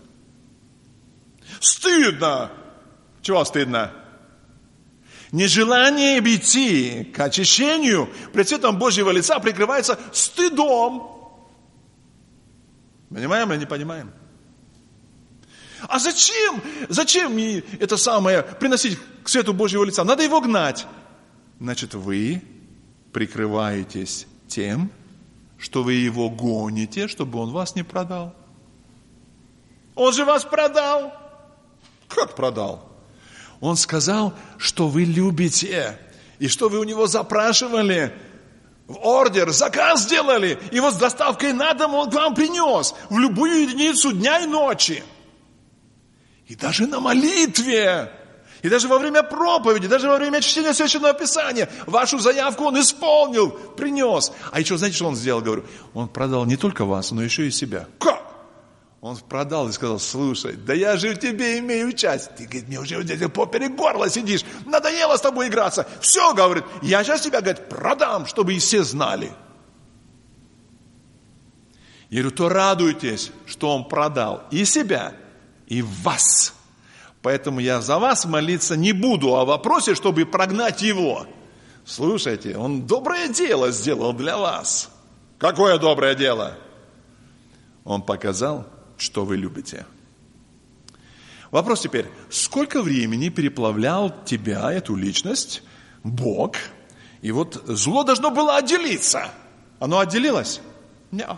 Стыдно! Чего стыдно? Нежелание идти к очищению пред светом Божьего лица прикрывается стыдом. Понимаем или не понимаем? А зачем это самое приносить к свету Божьего лица? Надо его гнать. Значит, вы прикрываетесь тем, что вы его гоните, чтобы он вас не продал. Он же вас продал. Как продал? Он сказал, что вы любите, и что вы у него запрашивали, в ордер, заказ сделали, и вот с доставкой на дом он к вам принес, в любую единицу дня и ночи. И даже на молитве, и даже во время проповеди, даже во время чтения Священного Писания, вашу заявку он исполнил, принес. А еще знаете, что он сделал, говорю? Он продал не только вас, но еще и себя. Как? Он продал и сказал, слушай, да я же в тебе имею часть. Ты, говорит, мне уже вот здесь поперек горла сидишь, надоело с тобой играться. Все, говорит, я сейчас тебя, говорит, продам, чтобы и все знали. Я говорю, то радуйтесь, что он продал и себя, и вас. Поэтому я за вас молиться не буду о вопросе, чтобы прогнать его. Слушайте, он доброе дело сделал для вас. Какое доброе дело? Он показал, что вы любите. Вопрос теперь. Сколько времени переплавлял тебя, эту личность, Бог? И вот зло должно было отделиться. Оно отделилось? Нет.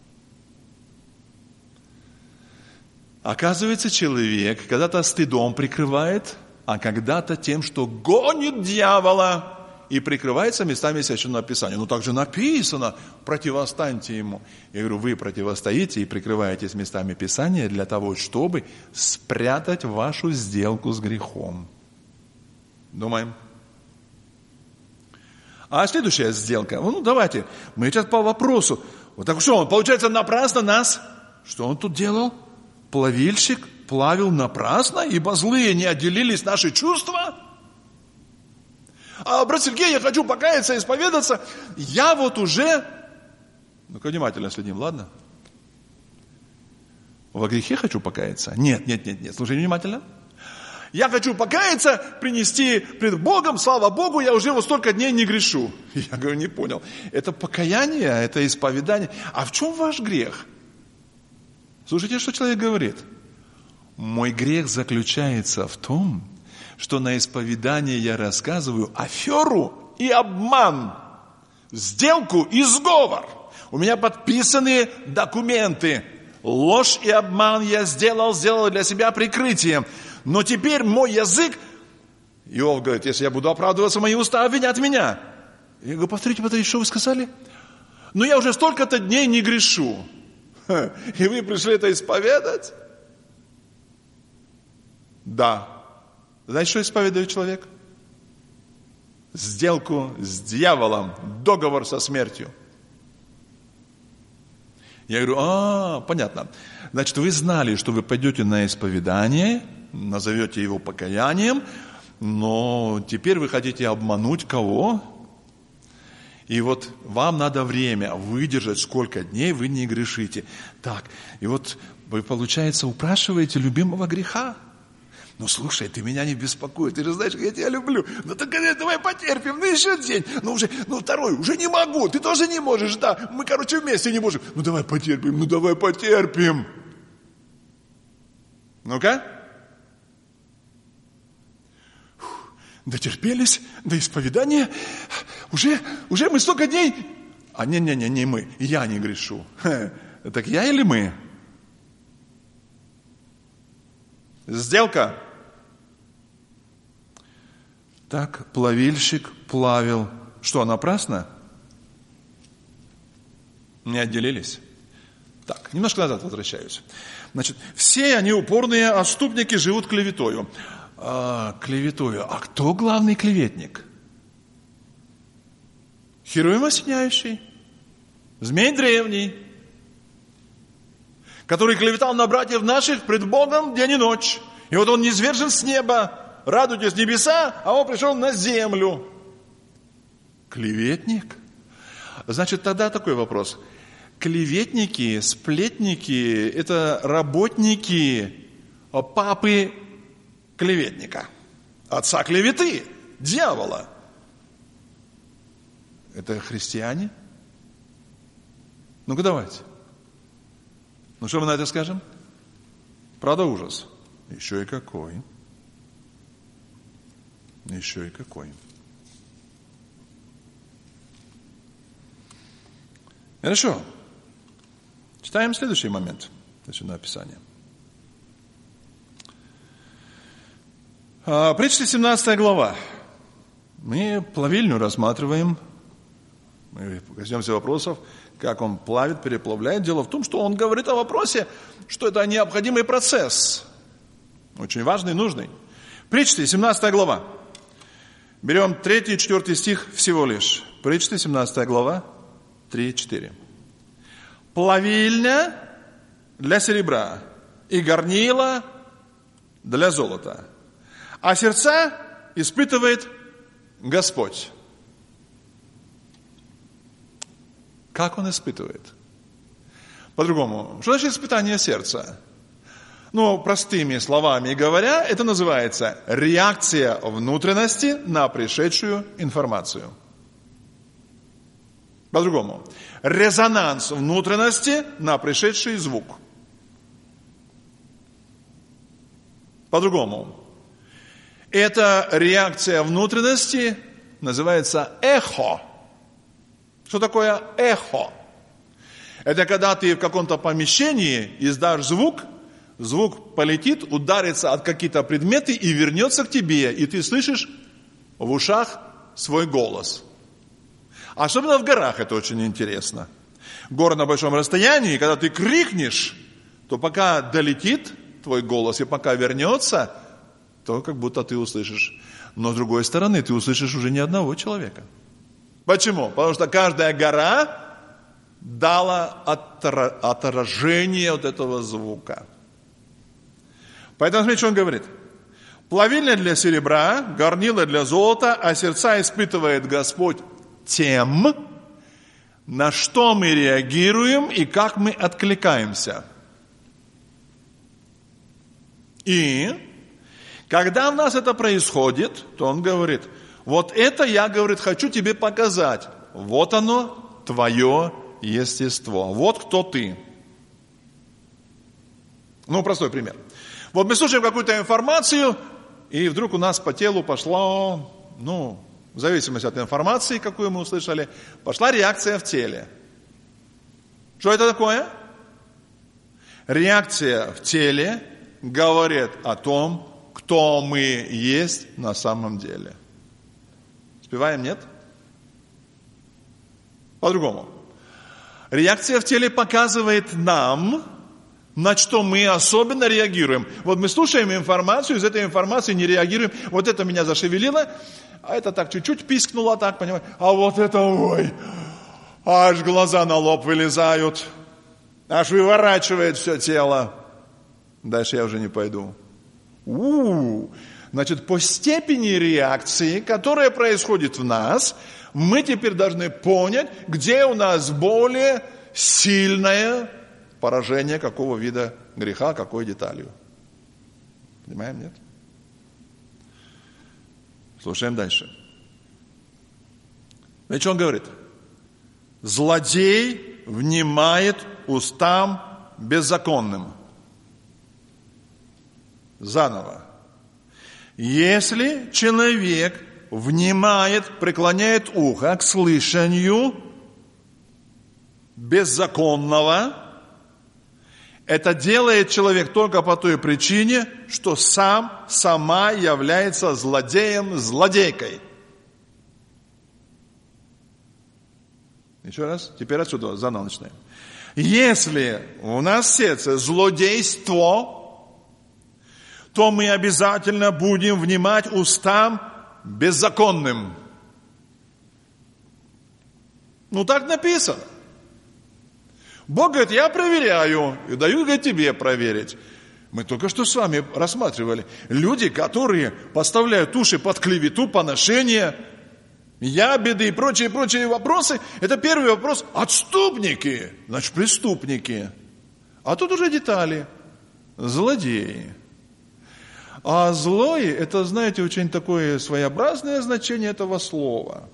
Оказывается, человек когда-то стыдом прикрывает, а когда-то тем, что гонит дьявола и прикрывается местами Священного Писания. Ну, так же написано, противостаньте ему. Я говорю, вы противостоите и прикрываетесь местами Писания для того, чтобы спрятать вашу сделку с грехом. Думаем? А следующая сделка. Ну, давайте, мы сейчас по вопросу. Вот так что, он, получается, напрасно нас? Что он тут делал? Плавильщик плавил напрасно, ибо злые не отделились наши чувства? А, брат Сергей, я хочу покаяться, исповедаться. Я вот уже... Ну-ка, внимательно следим, ладно? Во грехе хочу покаяться? Нет. Слушай внимательно. Я хочу покаяться, принести пред Богом, слава Богу, я уже вот столько дней не грешу. Я говорю, не понял. Это покаяние, это исповедание. А в чем ваш грех? Слушайте, что человек говорит. Мой грех заключается в том, что на исповедании я рассказываю аферу и обман, сделку и сговор. У меня подписаны документы. Ложь и обман я сделал для себя прикрытием. Но теперь мой язык, Иов говорит, если я буду оправдываться, мои уста обвинят меня. Я говорю, повторите, что вы сказали? Но я уже столько-то дней не грешу. И вы пришли это исповедать? Да. Знаете, что исповедует человек? Сделку с дьяволом, договор со смертью. Я говорю, понятно. Значит, вы знали, что вы пойдете на исповедание, назовете его покаянием, но теперь вы хотите обмануть кого? И вот вам надо время выдержать, сколько дней вы не грешите. Так, и вот вы, получается, упрашиваете любимого греха. Ну, слушай, ты меня не беспокой, ты же знаешь, я тебя люблю. Ну, так давай потерпим, еще день. Второй, уже не могу, ты тоже не можешь, да. Мы, вместе не можем. Давай потерпим. Ну-ка. Дотерпелись до исповедания. Уже мы столько дней. Не мы, я не грешу. Так я или мы? Сделка. Так, плавильщик плавил. Что, напрасно? Не отделились? Так, немножко назад возвращаюсь. Значит, все они упорные отступники живут клеветою. Клеветою. А кто главный клеветник? Херувим осеняющий. Змей древний. Который клеветал на братьев наших пред Богом день и ночь. И вот он низвержен с неба. Радуйтесь небеса, а он пришел на землю. Клеветник? Значит, тогда такой вопрос. Клеветники, сплетники – это работники папы клеветника, отца клеветы, дьявола. Это христиане? Ну-ка давайте. Ну что мы на это скажем? Правда, ужас? Еще и какой. Еще и какой. Хорошо. Читаем следующий момент. Священное Писание. Притча 17 глава. Мы плавильню рассматриваем. Мы коснемся вопросов, как он плавит, переплавляет. Дело в том, что он говорит о вопросе, что это необходимый процесс. Очень важный и нужный. Притча 17 глава. Берем 3 и 4 стих всего лишь. Притча 17 глава, 3 и 4. Плавильня для серебра и горнила для золота. А сердца испытывает Господь. Как он испытывает? По-другому. Что значит испытание сердца? Простыми словами говоря, это называется реакция внутренности на пришедшую информацию. По-другому. Резонанс внутренности на пришедший звук. По-другому. Эта реакция внутренности называется эхо. Что такое эхо? Это когда ты в каком-то помещении издашь звук, звук полетит, ударится от какие-то предметы и вернется к тебе, и ты слышишь в ушах свой голос. Особенно в горах это очень интересно. Горы на большом расстоянии, когда ты крикнешь, то пока долетит твой голос и пока вернется, то как будто ты услышишь. Но с другой стороны, ты услышишь уже не одного человека. Почему? Потому что каждая гора дала отражение вот этого звука. Поэтому смотрите, что он говорит. Плавильня для серебра, горнила для золота, а сердца испытывает Господь тем, на что мы реагируем и как мы откликаемся. И когда у нас это происходит, то он говорит, вот это я, говорит, хочу тебе показать. Вот оно, твое естество. Вот кто ты. Простой пример. Вот мы слушаем какую-то информацию, и вдруг у нас по телу пошло, в зависимости от информации, какую мы услышали, пошла реакция в теле. Что это такое? Реакция в теле говорит о том, кто мы есть на самом деле. Успеваем, нет? По-другому. Реакция в теле показывает нам, на что мы особенно реагируем. Вот мы слушаем информацию, из этой информации не реагируем. Вот это меня зашевелило, а это так чуть-чуть пискнуло, так, понимаете? А вот это, ой, аж глаза на лоб вылезают, аж выворачивает все тело. Дальше я уже не пойду. Значит, по степени реакции, которая происходит в нас, мы теперь должны понять, где у нас более сильное поражение какого вида греха, какой деталью. Понимаем, нет? Слушаем дальше. Ведь что он говорит? Злодей внимает устам беззаконным. Заново. Если человек внимает, преклоняет ухо к слышанию беззаконного, это делает человек только по той причине, что сама является злодеем, злодейкой. Еще раз, теперь отсюда заново начинаем. Если у нас в сердце злодейство, то мы обязательно будем внимать устам беззаконным. Так написано. Бог говорит, я проверяю и даю, говорит, тебе проверить. Мы только что с вами рассматривали. Люди, которые подставляют уши под клевету, поношение, ябеды и прочие вопросы. Это первый вопрос. Отступники, значит, преступники. А тут уже детали. Злодеи. А злой, это, знаете, очень такое своеобразное значение этого слова.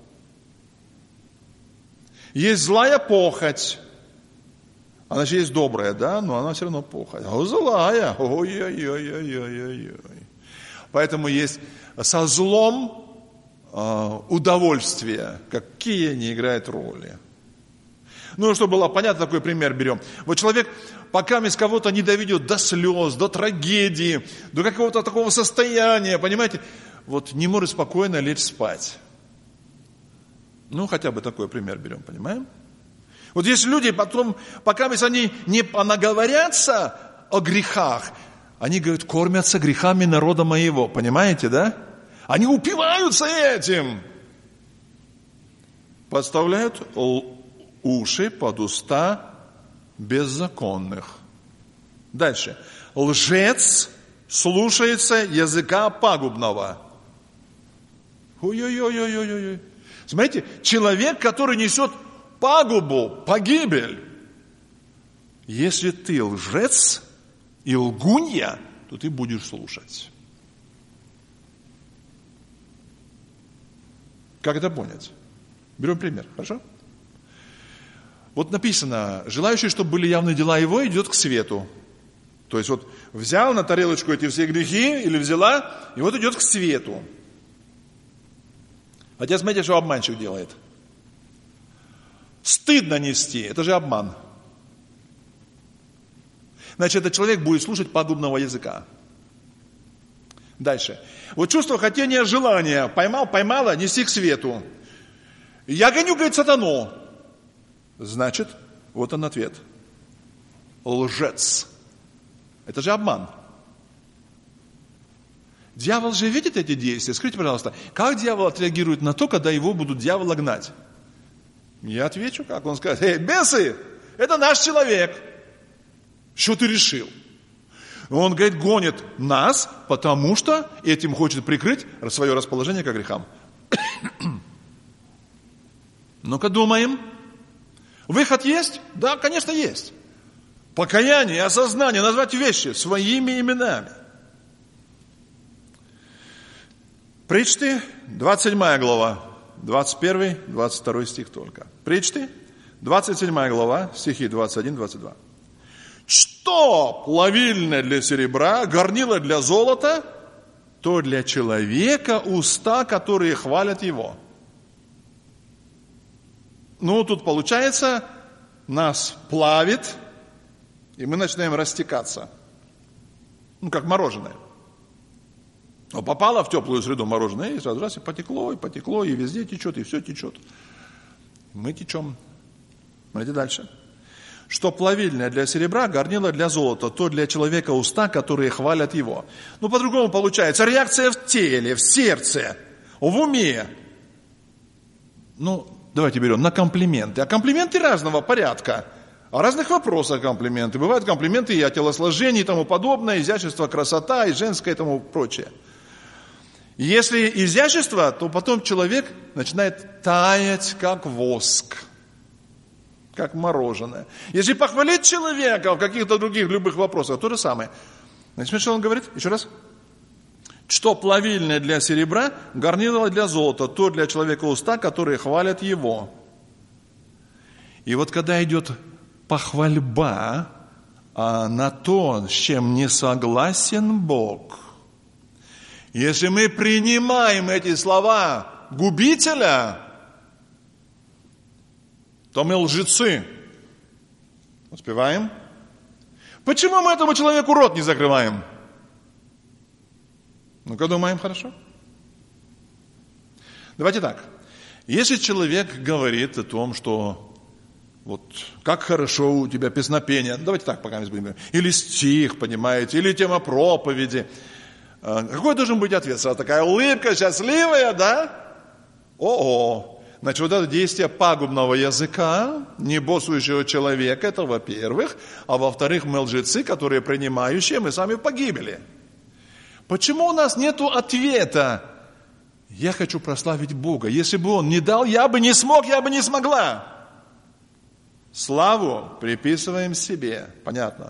Есть злая похоть. Она же есть добрая, да, но она все равно похоть. А злая, ой-ой-ой-ой-ой-ой. Поэтому есть со злом удовольствие, какие не играют роли. Чтобы было понятно, такой пример берем. Вот человек, пока кого-то не доведет до слез, до трагедии, до какого-то такого состояния, понимаете, не может спокойно лечь спать. Хотя бы такой пример берем, понимаем? Есть люди потом, пока они не наговорятся о грехах, они, говорят, кормятся грехами народа моего, понимаете, да? Они упиваются этим. Подставляют уши под уста беззаконных. Дальше. Лжец слушается языка пагубного. Ой-ой-ой-ой-ой-ой. Смотрите, человек, который несет пагубу, погибель. Если ты лжец и лгунья, то ты будешь слушать. Как это понять? Берем пример, хорошо? Написано, желающий, чтобы были явны дела его, идет к свету. То есть взял на тарелочку эти все грехи, или взяла, и идет к свету. Хотя смотрите, что обманщик делает. Стыдно нести, это же обман. Значит, этот человек будет слушать пагубного языка. Дальше. Чувство хотения, желания. Поймала, неси к свету. Я гоню, говорит, сатану. Значит, он ответ. Лжец. Это же обман. Дьявол же видит эти действия. Скажите, пожалуйста, как дьявол отреагирует на то, когда его будут дьявола гнать? Я отвечу, как он скажет. Бесы, это наш человек. Что ты решил? Он, говорит, гонит нас, потому что этим хочет прикрыть свое расположение к грехам. Ну-ка думаем. Выход есть? Да, конечно, есть. Покаяние, осознание, назвать вещи своими именами. Притчи, 27 глава, 21, 22 стих только. Притчи, 27 глава, стихи 21-22. Что плавильное для серебра, горнило для золота, то для человека уста, которые хвалят его. Тут получается, нас плавит, и мы начинаем растекаться. Как мороженое. Но попало в теплую среду мороженое, и сразу раз и потекло, и везде течет, и все течет. Мы течем. Смотрите дальше. Что плавильное для серебра, горнило для золота, то для человека уста, которые хвалят его. По-другому получается. Реакция в теле, в сердце, в уме. Давайте берем на комплименты. А комплименты разного порядка. О разных вопросах комплименты. Бывают комплименты и о телосложении и тому подобное, изящество, красота и женское и тому прочее. Если изящество, то потом человек начинает таять, как воск, как мороженое. Если похвалить человека в каких-то других любых вопросах, то же самое. Значит, что он говорит? Еще раз. Что плавильное для серебра, горнило для золота, то для человека уста, которые хвалят его. И вот когда идет похвальба на то, с чем не согласен Бог, если мы принимаем эти слова губителя, то мы лжецы. Успеваем? Почему мы этому человеку рот не закрываем? Ну-ка думаем, хорошо? Давайте так. Если человек говорит о том, что вот как хорошо у тебя песнопение, давайте так пока мы будем говорить, или стих, понимаете, или тема проповеди, какой должен быть ответ? Сразу такая улыбка счастливая, да? О-о! Значит, вот это действие пагубного языка, не боссующего человека, это во-первых, а во-вторых, мы лжецы, которые принимающие, мы сами в погибели. Почему у нас нету ответа? Я хочу прославить Бога. Если бы Он не дал, я бы не смог, я бы не смогла. Славу приписываем себе. Понятно?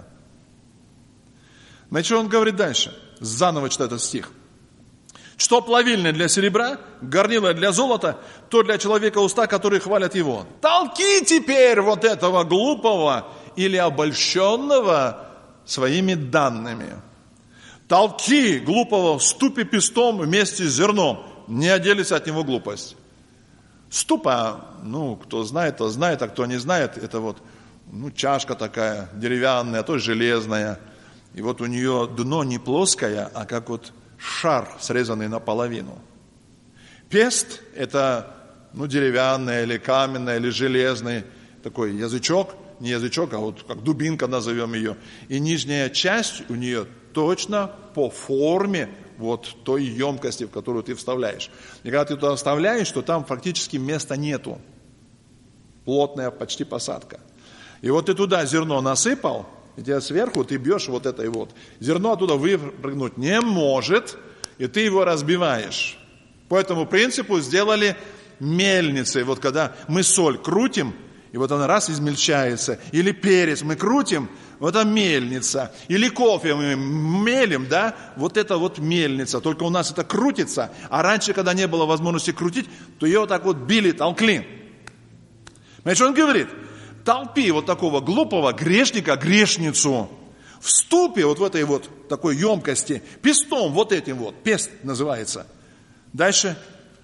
Значит, он говорит дальше. Заново читаю этот стих. Что плавильное для серебра, горнило для золота, то для человека уста, которые хвалят его. Толки теперь вот этого глупого или обольщенного своими данными. Толки глупого в ступе пестом вместе с зерном. Не отделись от него глупость. Ступа, кто знает, то знает, а кто не знает, это вот, чашка такая деревянная, а то железная. И вот у нее дно не плоское, а как вот шар, срезанный наполовину. Пест – это, деревянное или каменное, или железный такой язычок, не язычок, а вот как дубинка назовем ее. И нижняя часть у нее точно по форме вот той емкости, в которую ты вставляешь. И когда ты туда вставляешь, то там фактически места нету. Плотная почти посадка. И вот ты туда зерно насыпал, и тебя сверху ты бьешь вот этой вот. Зерно оттуда выпрыгнуть не может, и ты его разбиваешь. По этому принципу сделали мельницы. Вот когда мы соль крутим, и вот она раз измельчается. Или перец мы крутим, вот это мельница. Или кофе мы мелим, да, вот это вот мельница. Только у нас это крутится. А раньше, когда не было возможности крутить, то ее вот так вот били, толкли. Значит, он говорит, толпи вот такого глупого грешника, грешницу в ступе, вот в этой вот такой емкости, пестом вот этим вот, пест называется. Дальше.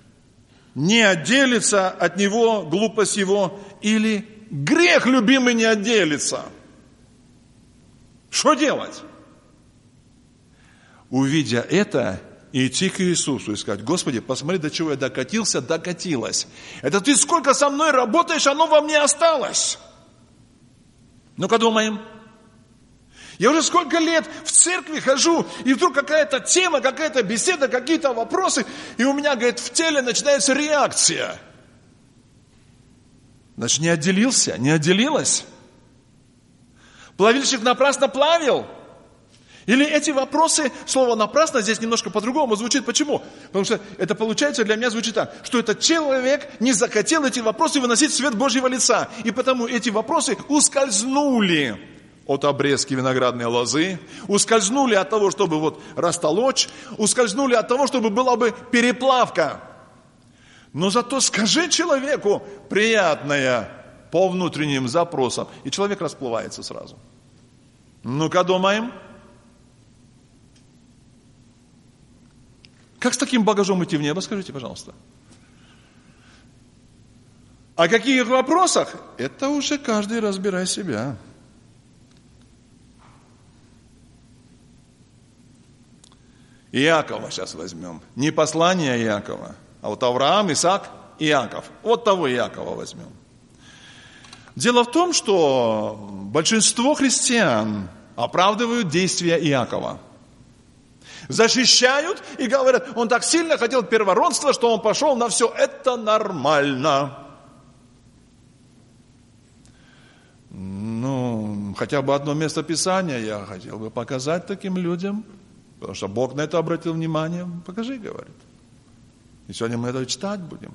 Не отделится от него глупость его, или грех любимый не отделится. Что делать? Увидя это, идти к Иисусу и сказать: Господи, посмотри, до чего я докатился, докатилась. Это ты сколько со мной работаешь, оно во мне осталось. Ну-ка думаем. Я уже сколько лет в церкви хожу, и вдруг какая-то тема, какая-то беседа, какие-то вопросы, и у меня, говорит, в теле начинается реакция. Значит, не отделился, не отделилась. Плавильщик напрасно плавил. Или эти вопросы, слово «напрасно» здесь немножко по-другому звучит. Почему? Потому что это получается для меня звучит так, что этот человек не захотел эти вопросы выносить в свет Божьего лица. И потому эти вопросы ускользнули от обрезки виноградной лозы, ускользнули от того, чтобы вот растолочь, ускользнули от того, чтобы была бы переплавка. Но зато скажи человеку приятное по внутренним запросам, и человек расплывается сразу. Ну-ка думаем. Как с таким багажом идти в небо, скажите, пожалуйста. О каких вопросах? Это уже каждый разбирай себя. Иакова сейчас возьмем. Не послание Иакова, а вот Авраам, Исаак, Иаков. Вот того Иакова возьмем. Дело в том, что большинство христиан оправдывают действия Иакова. Защищают и говорят, он так сильно хотел первородства, что он пошел на все. Это нормально. хотя бы одно место Писания я хотел бы показать таким людям, потому что Бог на это обратил внимание. Покажи, говорит. И сегодня мы это читать будем.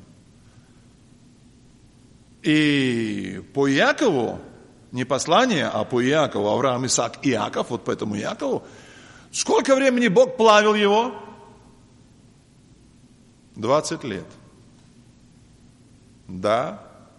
И по Иакову, не послание, а по Иакову, Авраам, Исаак, Иаков, вот по этому Иакову, сколько времени Бог плавил его? 20 лет. Да.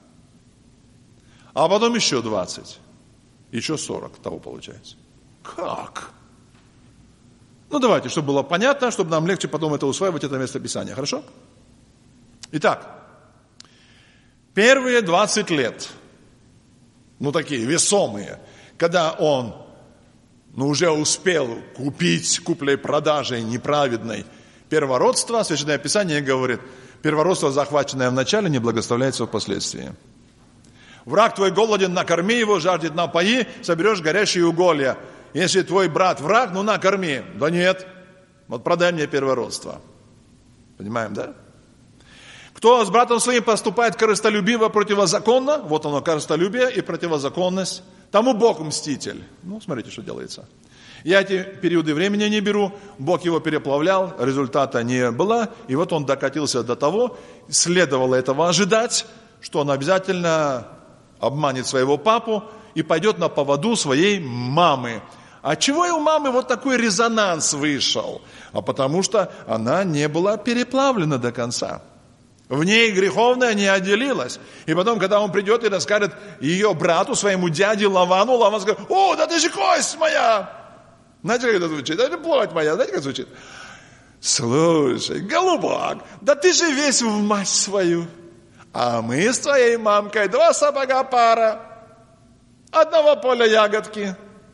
А потом еще 20. Еще 40 того получается. Как? Ну, давайте, чтобы было понятно, чтобы нам легче потом это усваивать, это место Писания. Хорошо? Итак, первые 20 лет, ну, такие весомые, когда он, уже успел купить куплей-продажей неправедной первородство, Священное Писание говорит, первородство, захваченное в начале, не благословляется впоследствии. Враг твой голоден, накорми его, жаждет, напои, соберешь горящие уголья. Если твой брат враг, накорми. Да нет, вот продай мне первородство. Понимаем, да? Кто с братом своим поступает корыстолюбиво, противозаконно, вот оно, корыстолюбие и противозаконность, тому Бог мститель. Смотрите, что делается. Я эти периоды времени не беру, Бог его переплавлял, результата не было, и вот он докатился до того, следовало этого ожидать, что он обязательно обманет своего папу и пойдет на поводу своей мамы. А чего и у мамы вот такой резонанс вышел? А потому что она не была переплавлена до конца. В ней греховная не отделилась. И потом, когда он придет и расскажет ее брату, своему дяде Лавану, Лаван скажет: «О, да ты же кость моя!» Знаете, как это звучит? Это плоть моя. Знаете, как звучит? «Слушай, голубок, да ты же весь в мать свою. А мы с твоей мамкой 2 сапога пара, 1 поля ягодки».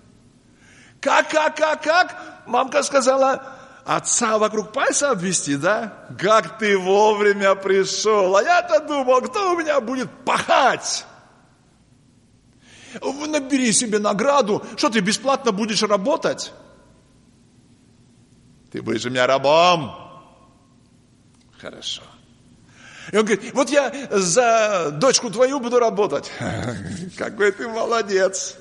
Как? Мамка сказала: отца вокруг пальца обвести, да? Как ты вовремя пришел. А я-то думал, кто у меня будет пахать? Набери себе награду. Что, ты бесплатно будешь работать? Ты будешь у меня рабом. Хорошо. И он говорит: вот я за дочку твою буду работать. Какой ты молодец.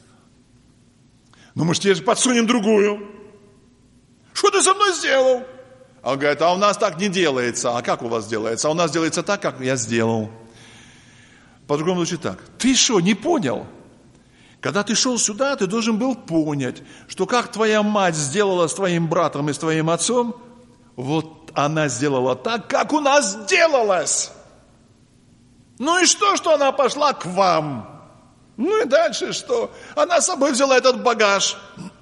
Мы же тебе подсунем другую. Что ты со мной сделал? А он говорит: а у нас так не делается. А как у вас делается? А у нас делается так, как я сделал. По-другому звучит так. Ты что, не понял? Когда ты шел сюда, ты должен был понять, что как твоя мать сделала с твоим братом и с твоим отцом, вот она сделала так, как у нас делалось. Ну и что она пошла к вам? Ну и дальше что? Она с собой взяла этот багаж.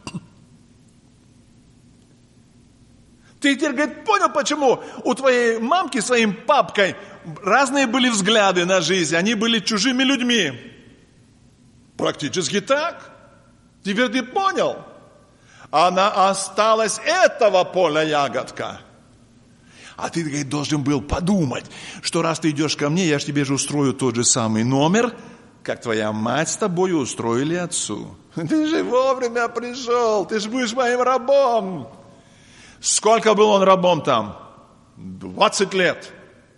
Ты теперь, говорит, понял, почему у твоей мамки с своим папкой разные были взгляды на жизнь, они были чужими людьми. Практически так. Теперь ты понял? Она осталась этого поля ягодка. А ты, говорит, должен был подумать, что раз ты идешь ко мне, я же тебе же устрою тот же самый номер, как твоя мать с тобой устроили отцу. Ты же вовремя пришел, ты же будешь моим рабом. Сколько был он рабом там? 20 лет.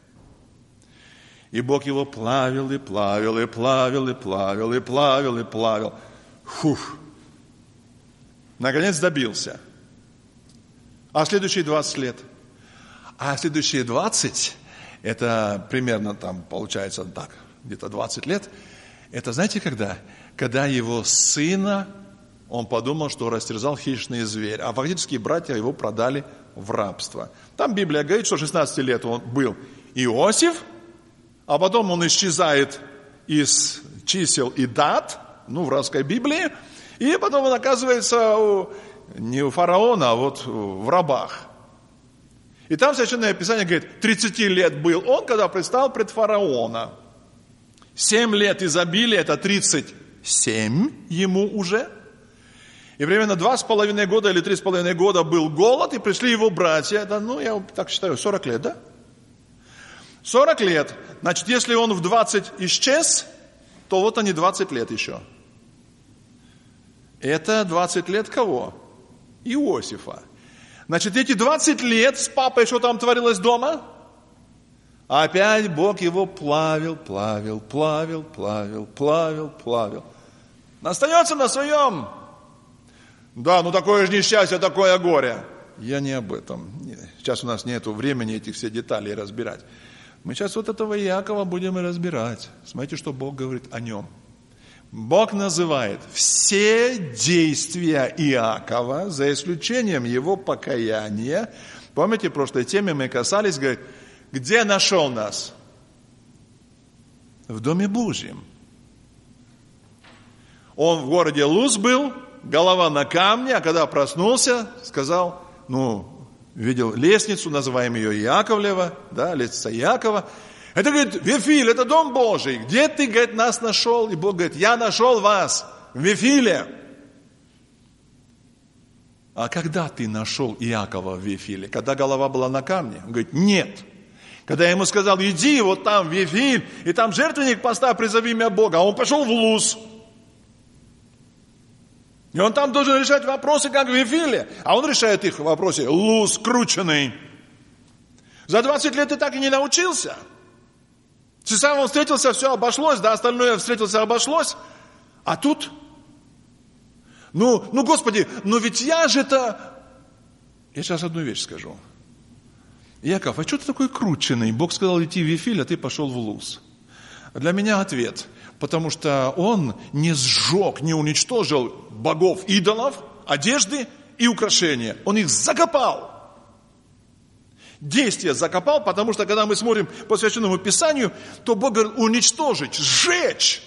И Бог его плавил, и плавил, и плавил, и плавил, и плавил, и плавил. Фух. Наконец добился. А следующие 20 лет? А следующие 20, это примерно там получается так, где-то 20 лет. Это знаете когда? Когда его сына, он подумал, что растерзал хищный зверь. А фактически братья его продали в рабство. Там Библия говорит, что 16 лет он был Иосиф, а потом он исчезает из чисел и дат, в русской Библии, и потом он оказывается не у фараона, а вот в рабах. И там Священное Писание говорит, 30 лет был он, когда предстал пред фараона. 7 лет изобилия, это 37 ему уже. И примерно 2,5 года или 3,5 года был голод, и пришли его братья. Да, я так считаю, 40 лет, да? 40 лет. Значит, если он в 20 исчез, то вот они 20 лет еще. Это 20 лет кого? Иосифа. Значит, эти 20 лет с папой, что там творилось дома? Опять Бог его плавил. Остается на своем. Да, ну такое же несчастье, такое горе. Я не об этом. Сейчас у нас нет времени эти все детали разбирать. Мы сейчас вот этого Иакова будем и разбирать. Смотрите, что Бог говорит о нем. Бог называет все действия Иакова, за исключением его покаяния. Помните, в прошлой теме мы касались, говорит, где нашел нас? В Доме Божьем. Он в городе Луз был, голова на камне, а когда проснулся, сказал, видел лестницу, называем ее Иаковлева, да, лестница Иакова. Это, говорит, Вифиль, это Дом Божий. Где ты, говорит, нас нашел? И Бог говорит, я нашел вас в Вифиле. А когда ты нашел Иакова в Вифиле? Когда голова была на камне? Он говорит, нет. Когда я ему сказал, иди вот там в Вифиль, и там жертвенник поставь, призови имя Бога, а он пошел в Луз. И он там должен решать вопросы, как в Вифиле. А он решает их в вопросе Луз крученный. За 20 лет ты так и не научился. Ты сам встретился, все обошлось, да, остальное встретился, обошлось. А тут, Господи, ведь я же-то... Я сейчас одну вещь скажу. Яков, а что ты такой крученный? Бог сказал идти в Вифиль, а ты пошел в Луз. Для меня ответ. Потому что он не сжег, не уничтожил богов, идолов, одежды и украшения. Он их закопал. Действие закопал, потому что, когда мы смотрим по Священному Писанию, то Бог говорит уничтожить, сжечь.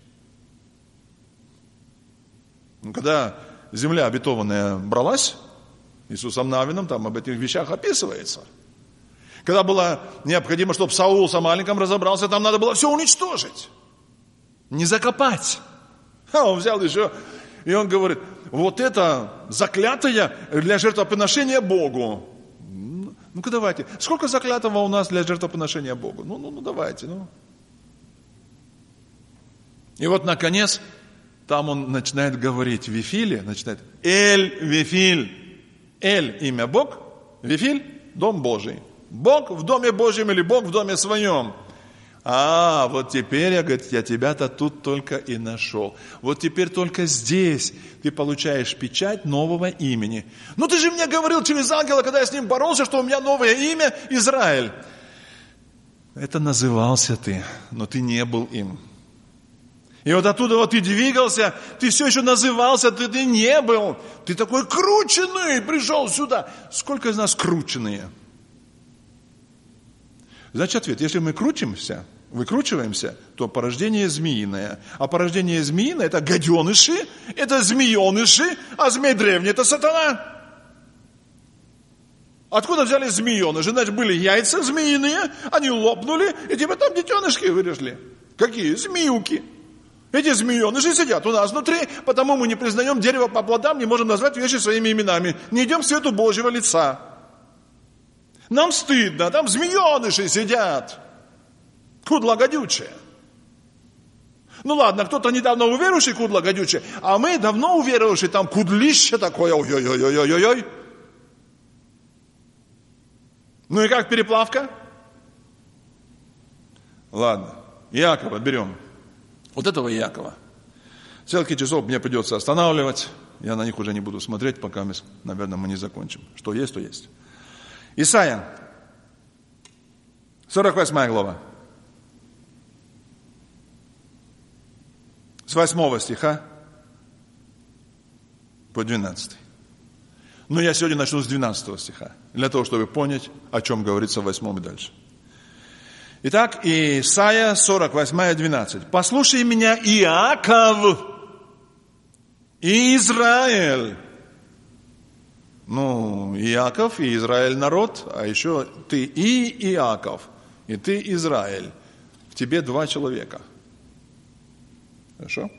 Когда земля обетованная бралась, Иисусом Навином, там об этих вещах описывается. Когда было необходимо, чтобы Саул со маленьким разобрался, там надо было все уничтожить. Не закопать. А он взял еще, и он говорит, вот это заклятое для жертвоприношения Богу. Ну-ка давайте. Сколько заклятого у нас для жертвоприношения Богу? Давайте. И вот, наконец, там он начинает говорить в Вифиле, начинает Эль-Вифиль. Эль – имя Бог, Вифиль – Дом Божий. Бог в Доме Божьем или Бог в доме своем. Вот теперь, я тебя-то тут только и нашел. Вот теперь только здесь ты получаешь печать нового имени. Ты же мне говорил через ангела, когда я с ним боролся, что у меня новое имя Израиль. Это назывался ты, но ты не был им. И вот оттуда ты двигался, ты все еще назывался, ты не был. Ты такой крученный, пришел сюда. Сколько из нас крученные? Значит, ответ, если мы выкручиваемся, то порождение змеиное. А порождение змеиное – это гаденыши, это змееныши, а змей древний – это сатана. Откуда взяли змееныши? Значит, были яйца змеиные, они лопнули, и там детенышки вырежли. Какие? Змеюки. Эти змееныши сидят у нас внутри, потому мы не признаем дерево по плодам, не можем назвать вещи своими именами. Не идем к свету Божьего лица. Нам стыдно, там змееныши сидят. Кудло гадючее. Ладно, кто-то недавно уверовавший кудло гадючее, а мы давно уверовавшие, там кудлище такое, ой-ой-ой-ой-ой-ой. И как переплавка? Ладно, Иакова берем. Вот этого Иакова. Целых часов мне придется останавливать. Я на них уже не буду смотреть, пока, наверное, мы не закончим. Что есть, то есть. Исайя, 48 глава. С 8 стиха по 12. Я сегодня начну с 12 стиха, для того, чтобы понять, о чем говорится в 8 и дальше. Итак, Исайя 48, 12. «Послушай меня, Иаков и Израиль». Иаков и Израиль народ, а еще ты и Иаков, и ты Израиль. В тебе 2 человека. Хорошо?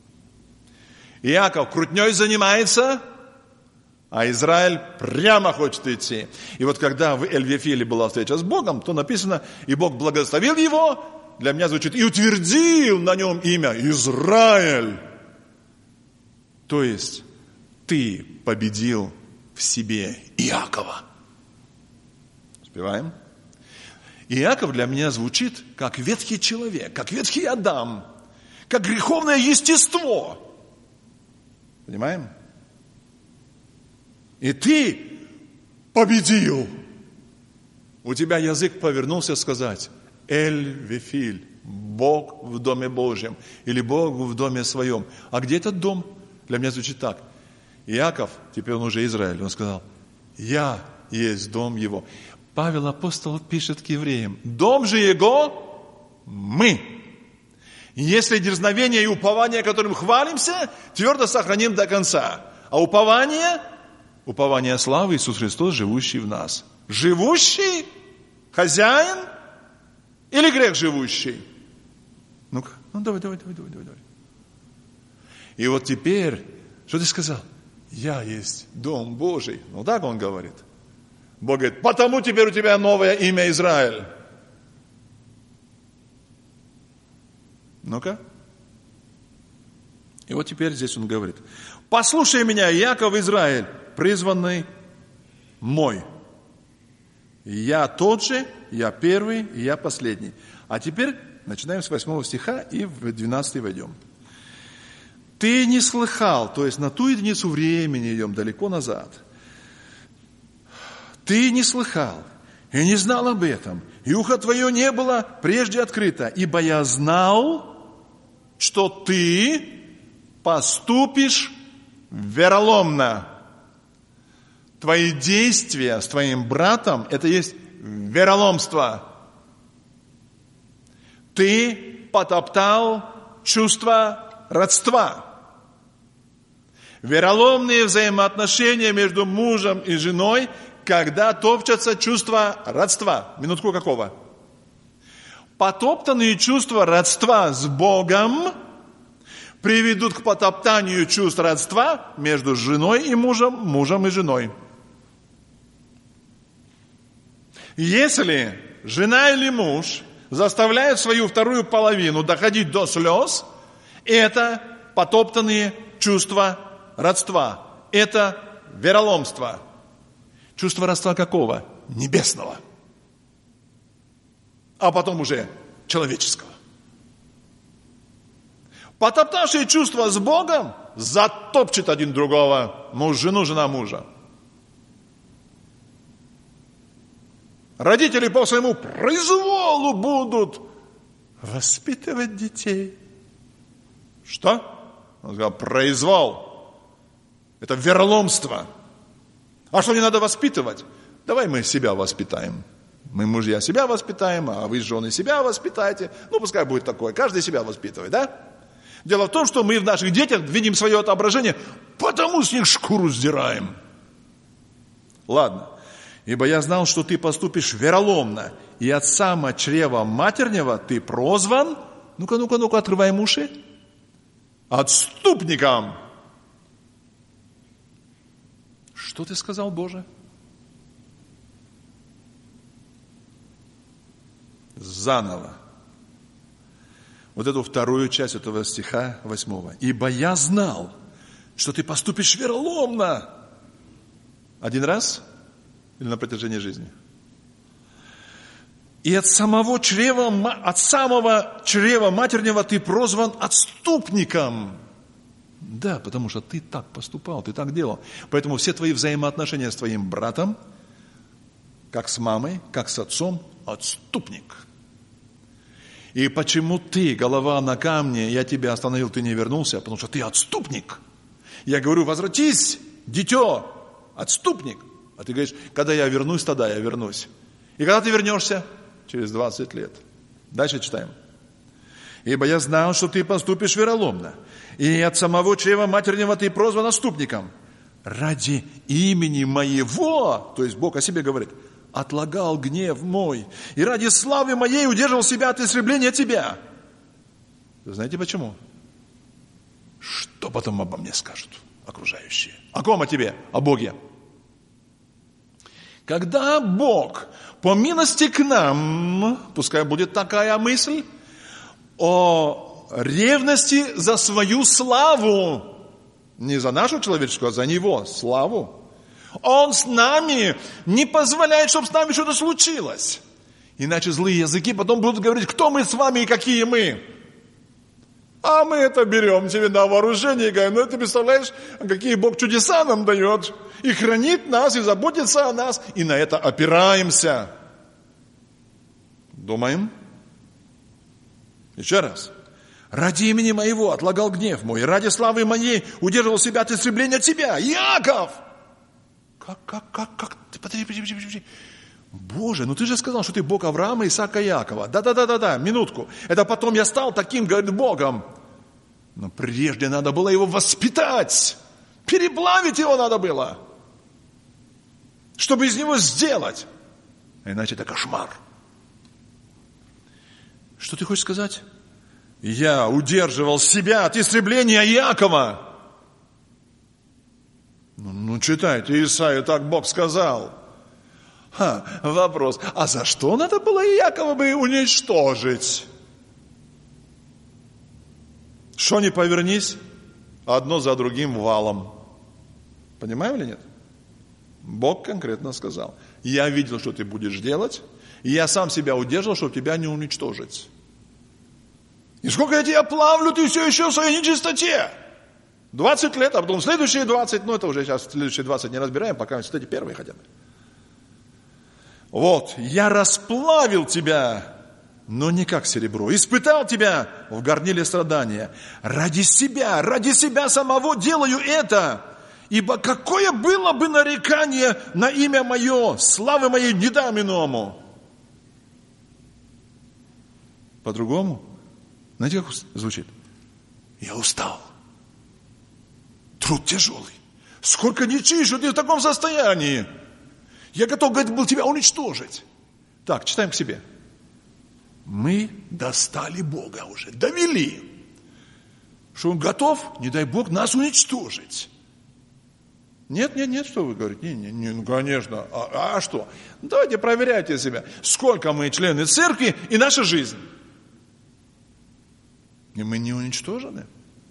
Иаков крутней занимается, а Израиль прямо хочет идти. И вот когда в Эль-Вифиле была встреча с Богом, то написано, и Бог благословил его, для меня звучит, и утвердил на нем имя Израиль. То есть, ты победил в себе Иакова. Успеваем? Иаков для меня звучит как ветхий человек, как ветхий Адам, как греховное естество. Понимаем? И ты победил. У тебя язык повернулся сказать: Эль-Вифиль, Бог в доме Божьем, или Бог в доме своем. А где этот дом? Для меня звучит так. Иаков, теперь он уже Израиль, он сказал: я есть дом его. Павел апостол пишет к евреям: дом же его мы. Если дерзновение и упование, которым хвалимся, твердо сохраним до конца. А упование славы Иисус Христос, живущий в нас. Живущий? Хозяин? Или грех живущий? Ну-ка, давай. И вот теперь, что ты сказал? Я есть дом Божий. Ну так он говорит. Бог говорит: потому теперь у тебя новое имя Израиль. Ну-ка. И вот теперь здесь он говорит: послушай меня, Иаков Израиль, призванный мой. Я тот же, я первый, я последний. А теперь начинаем с 8 стиха и в 12 войдем. Ты не слыхал, то есть на ту единицу времени идем далеко назад. Ты не слыхал и не знал об этом, и ухо твое не было прежде открыто, ибо я знал, что ты поступишь вероломно. Твои действия с твоим братом – это есть вероломство. Ты потоптал чувство родства. Вероломные взаимоотношения между мужем и женой, когда топчатся чувства родства. Минутку какого? Потоптанные чувства родства с Богом приведут к потоптанию чувств родства между женой и мужем, мужем и женой. Если жена или муж заставляют свою вторую половину доходить до слез, это потоптанные чувства родства. Это вероломство. Чувство родства какого? Небесного. А потом уже человеческого. Потоптавшие чувства с Богом затопчет один другого. Муж жену, жена мужа. Родители по своему произволу будут воспитывать детей. Что? Он сказал: произвол. Это вероломство. А что не надо воспитывать? Давай мы себя воспитаем. Мы, мужья, себя воспитаем, а вы, жены, себя воспитаете. Ну, пускай будет такое. Каждый себя воспитывает, да? Дело в том, что мы в наших детях видим свое отображение, потому с них шкуру сдираем. Ладно. Ибо я знал, что ты поступишь вероломно, и от сама чрева матернего ты прозван, ну-ка, отрываем уши, отступником. Что ты сказал, Боже? Заново. Вот эту вторую часть этого стиха 8. Ибо я знал, что ты поступишь вероломно. Один раз или на протяжении жизни? И от самого чрева матернего ты прозван отступником. Да, потому что ты так поступал, ты так делал. Поэтому все твои взаимоотношения с твоим братом, как с мамой, как с отцом, отступник. И почему ты, голова на камне, я тебя остановил, ты не вернулся? Потому что ты отступник. Я говорю: возвратись, дитё, отступник. А ты говоришь: когда я вернусь, тогда я вернусь. И когда ты вернешься? Через 20 лет. Дальше читаем. Ибо я знал, что ты поступишь вероломно, и от самого чрева матернего ты прозван отступником. Ради имени моего, то есть Бог о себе говорит, отлагал гнев мой, и ради славы моей удерживал себя от истребления тебя. Вы знаете почему? Что потом обо мне скажут окружающие? О ком о тебе? О Боге. Когда Бог по милости к нам, пускай будет такая мысль, о ревности за свою славу, не за нашу человеческую, а за Него славу, Он с нами не позволяет, чтобы с нами что-то случилось. Иначе злые языки потом будут говорить: кто мы с вами и какие мы. А мы это берем тебе на вооружение и говорим, ну ты представляешь, какие Бог чудеса нам дает. И хранит нас, и заботится о нас. И на это опираемся. Думаем? Еще раз. Ради имени моего отлагал гнев мой, ради славы моей удерживал себя от истребления тебя. Иаков! Как? Подожди. Боже, ну ты же сказал, что ты Бог Авраама, Исаака и Иакова. Да, минутку. Это потом я стал таким, говорит, Богом. Но прежде надо было его воспитать. Переплавить его надо было. Чтобы из него сделать. Иначе это кошмар. Что ты хочешь сказать? Я удерживал себя от истребления Иакова. Ну читайте, Исаию так Бог сказал. Вопрос, а за что надо было Иакова бы уничтожить? Что ни повернись, одно за другим валом. Понимаем или нет? Бог конкретно сказал. Я видел, что ты будешь делать, и я сам себя удержал, чтобы тебя не уничтожить. И сколько я тебя плавлю, ты все еще в своей нечистоте. 20 лет, а потом следующие 20, это уже сейчас следующие 20 не разбираем, пока эти первые хотя бы. Вот, я расплавил тебя, но не как серебро. Испытал тебя в горниле страдания. Ради себя самого делаю это. Ибо какое было бы нарекание на имя мое, славы моей не дам иному. По-другому? Знаете, как звучит? Я устал. Труд тяжелый. Сколько не чишь, что ты в таком состоянии. Я готов, говорит, был тебя уничтожить. Так, читаем к себе. Мы достали Бога уже, довели. Что Он готов, не дай Бог, нас уничтожить. Нет, что вы говорите? Не, ну, конечно. А что? Давайте проверяйте себя. Сколько мы члены церкви и наша жизнь. И мы не уничтожены.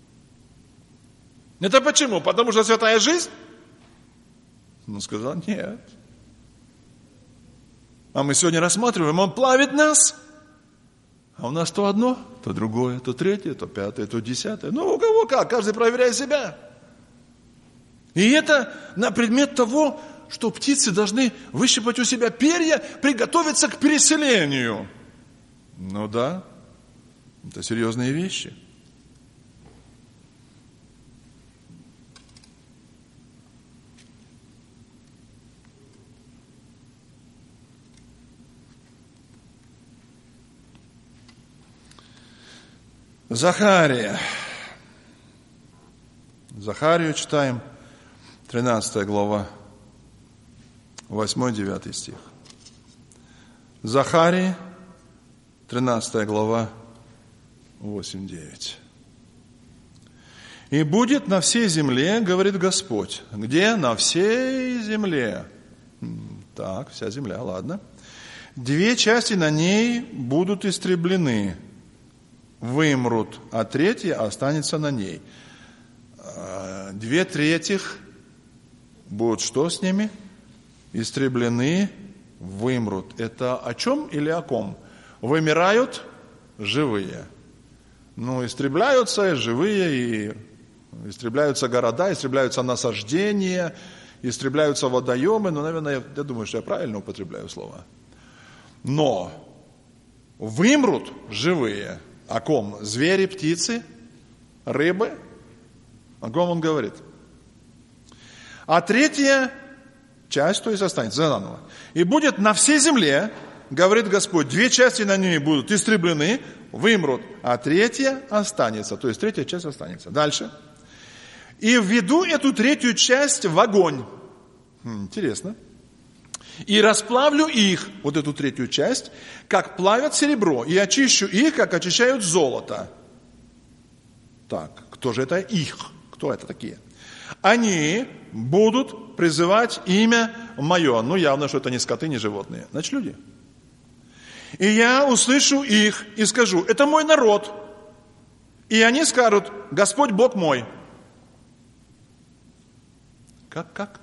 Это почему? Потому что святая жизнь? Он сказал, нет. А мы сегодня рассматриваем, Он плавит нас. А у нас то одно, то другое, то третье, то пятое, то десятое. Ну, у кого как, каждый проверяет себя. И это на предмет того, что птицы должны выщипать у себя перья, приготовиться к переселению. Ну да, это серьезные вещи. Захарию читаем, 13 глава, 8-9 стих. Захарии, 13 глава, 8-9. «И будет на всей земле, говорит Господь». Где? На всей земле. Так, вся земля, ладно. «Две части на ней будут истреблены, вымрут, а третья останется на ней». 2/3 будут что с ними? Истреблены, вымрут. Это о чем или о ком? Вымирают живые. Истребляются живые, и истребляются города, истребляются насаждения, истребляются водоемы. Наверное, я думаю, что я правильно употребляю слово. Но вымрут живые. О ком? Звери, птицы, рыбы. О ком он говорит? А третья часть, то есть останется заново. «И будет на всей земле, говорит Господь, 2 части на ней будут истреблены, вымрут, а третья останется». То есть третья часть останется. Дальше. «И введу эту третью часть в огонь». Интересно. «И расплавлю их», вот эту третью часть, «как плавят серебро, и очищу их, как очищают золото». Так, кто же это их? Кто это такие? «Они будут призывать имя мое». Явно, что это не скоты, не животные. Значит, люди. «И я услышу их и скажу, это мой народ. И они скажут, Господь Бог мой». Как?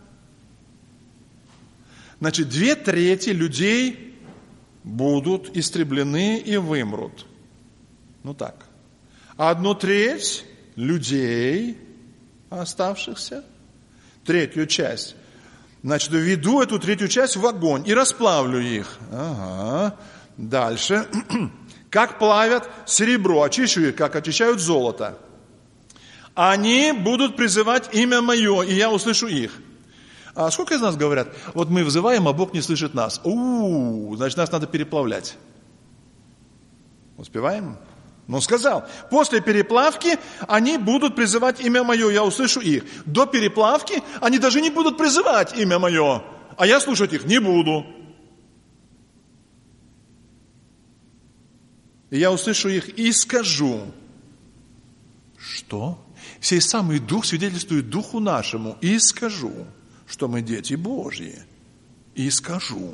Значит, 2/3 людей будут истреблены и вымрут. Так. 1/3 людей оставшихся, 1/3 часть. Значит, введу эту 1/3 часть в огонь и расплавлю их. Ага. Дальше. Как плавят серебро, очищу их, как очищают золото. Они будут призывать имя мое, и я услышу их. А сколько из нас говорят, вот мы взываем, а Бог не слышит нас. Значит, нас надо переплавлять. Успеваем? Но он сказал, после переплавки они будут призывать имя мое, я услышу их. До переплавки они даже не будут призывать имя мое, а я слушать их не буду. И я услышу их и скажу. Что? Сей самый Дух свидетельствует Духу нашему. И скажу, что мы дети Божьи. И скажу.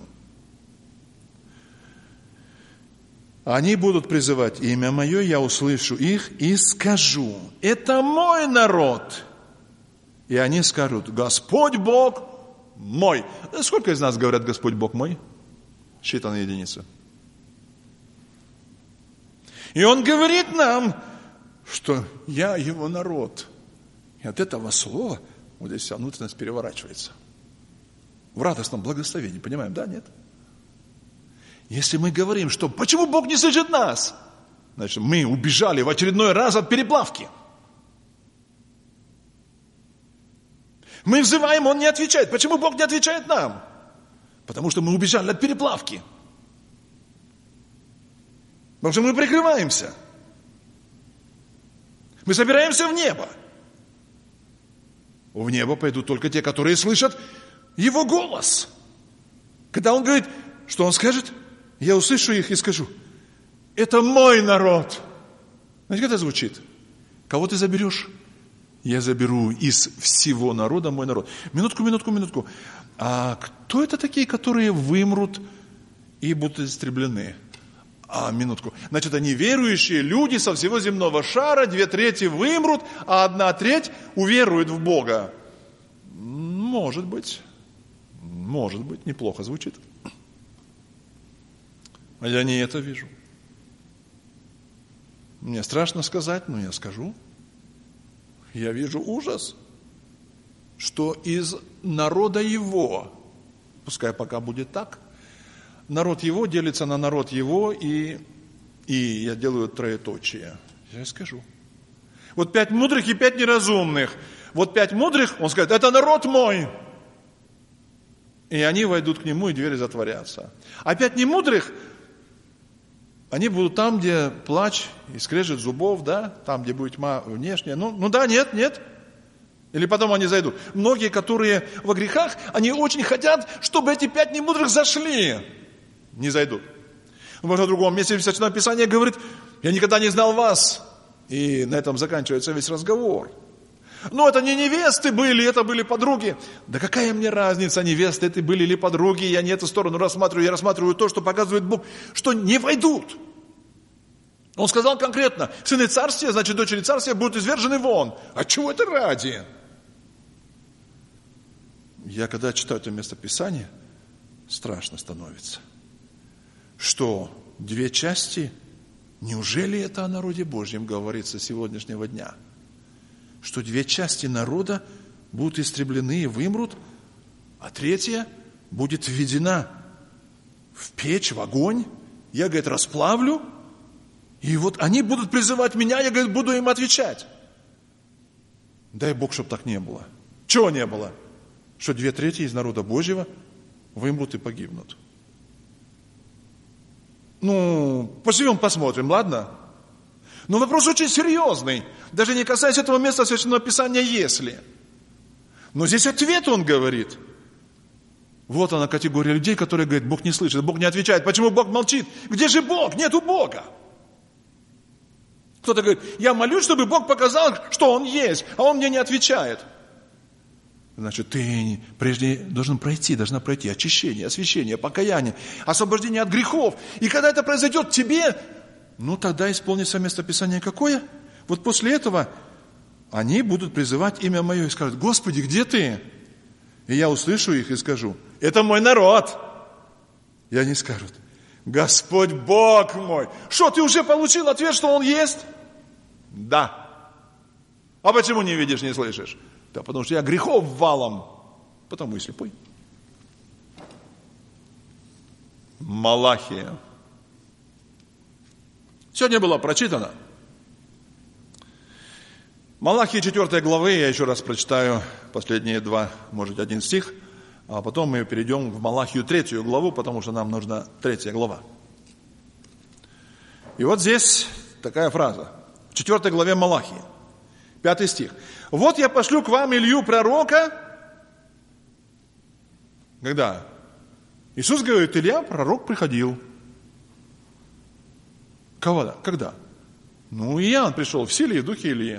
Они будут призывать имя мое, я услышу их и скажу. Это мой народ. И они скажут, Господь Бог мой. Сколько из нас говорят, Господь Бог мой? Считанные единицы. И Он говорит нам, что я Его народ. И от этого слова вот здесь вся внутренность переворачивается. В радостном благословении. Понимаем, да, нет? Если мы говорим, что почему Бог не слышит нас? Значит, мы убежали в очередной раз от переплавки. Мы взываем, Он не отвечает. Почему Бог не отвечает нам? Потому что мы убежали от переплавки. Потому что мы прикрываемся. Мы собираемся в небо. В небо пойдут только те, которые слышат Его голос. Когда Он говорит, что Он скажет? Я услышу их и скажу, это мой народ. Знаете, как это звучит? Кого ты заберешь? Я заберу из всего народа мой народ. Минутку. А кто это такие, которые вымрут и будут истреблены? Минутку. Значит, они верующие люди со всего земного шара, 2/3 вымрут, а 1/3 уверуют в Бога. Может быть, неплохо звучит. А я не это вижу. Мне страшно сказать, но я скажу. Я вижу ужас, что из народа Его, пускай пока будет так, народ Его делится на народ Его, и я делаю троеточие. Я скажу. Вот 5 мудрых и 5 неразумных. Вот 5 мудрых, он скажет, это народ мой. И они войдут к нему, и двери затворятся. А 5 немудрых, они будут там, где плач и скрежет зубов, да, там, где будет тьма внешняя. Нет. Или потом они зайдут. Многие, которые во грехах, они очень хотят, чтобы эти 5 немудрых зашли. Не зайдут. Может, в другом месте Священное Писание говорит, я никогда не знал вас. И на этом заканчивается весь разговор. Но это не невесты были, это были подруги. Да какая мне разница, невесты это были или подруги, я не эту сторону рассматриваю, я рассматриваю то, что показывает Бог, что не войдут. Он сказал конкретно, сыны царствия, значит, дочери царствия будут извержены вон. А чего это ради? Я когда читаю это местописание, страшно становится. Что 2 части, неужели это о народе Божьем говорится сегодняшнего дня? Что 2 части народа будут истреблены и вымрут, а 3 будет введена в печь, в огонь. Я, говорит, расплавлю, и вот они будут призывать меня, я, говорит, буду им отвечать. Дай Бог, чтобы так не было. Чего не было? Что 2/3 из народа Божьего вымрут и погибнут. Поживем, посмотрим, ладно? Но вопрос очень серьезный. Даже не касаясь этого места Священного Писания, если. Но здесь ответ он говорит. Вот она категория людей, которые говорят, Бог не слышит, Бог не отвечает. Почему Бог молчит? Где же Бог? Нету Бога. Кто-то говорит, я молюсь, чтобы Бог показал, что Он есть, а Он мне не отвечает. Значит, ты прежде должна пройти очищение, освящение, покаяние, освобождение от грехов. И когда это произойдет тебе, тогда исполнится местописание какое? Вот после этого они будут призывать имя мое и скажут, Господи, где ты? И я услышу их и скажу, это мой народ. И они скажут, Господь Бог мой. Что, ты уже получил ответ, что Он есть? Да. А почему не видишь, не слышишь? Да потому что я грехов валом, потому и слепой. Малахия. Сегодня было прочитано. Малахии 4 главы, я еще раз прочитаю последние 2, может, 1 стих, а потом мы перейдем в Малахию 3 главу, потому что нам нужна 3 глава. И вот здесь такая фраза. В 4 главе Малахии, 5 стих. «Вот я пошлю к вам Илью пророка». Когда? Иисус говорит, Илья, пророк, приходил. Когда? Ну, Иоанн пришел в силе и в духе Илии.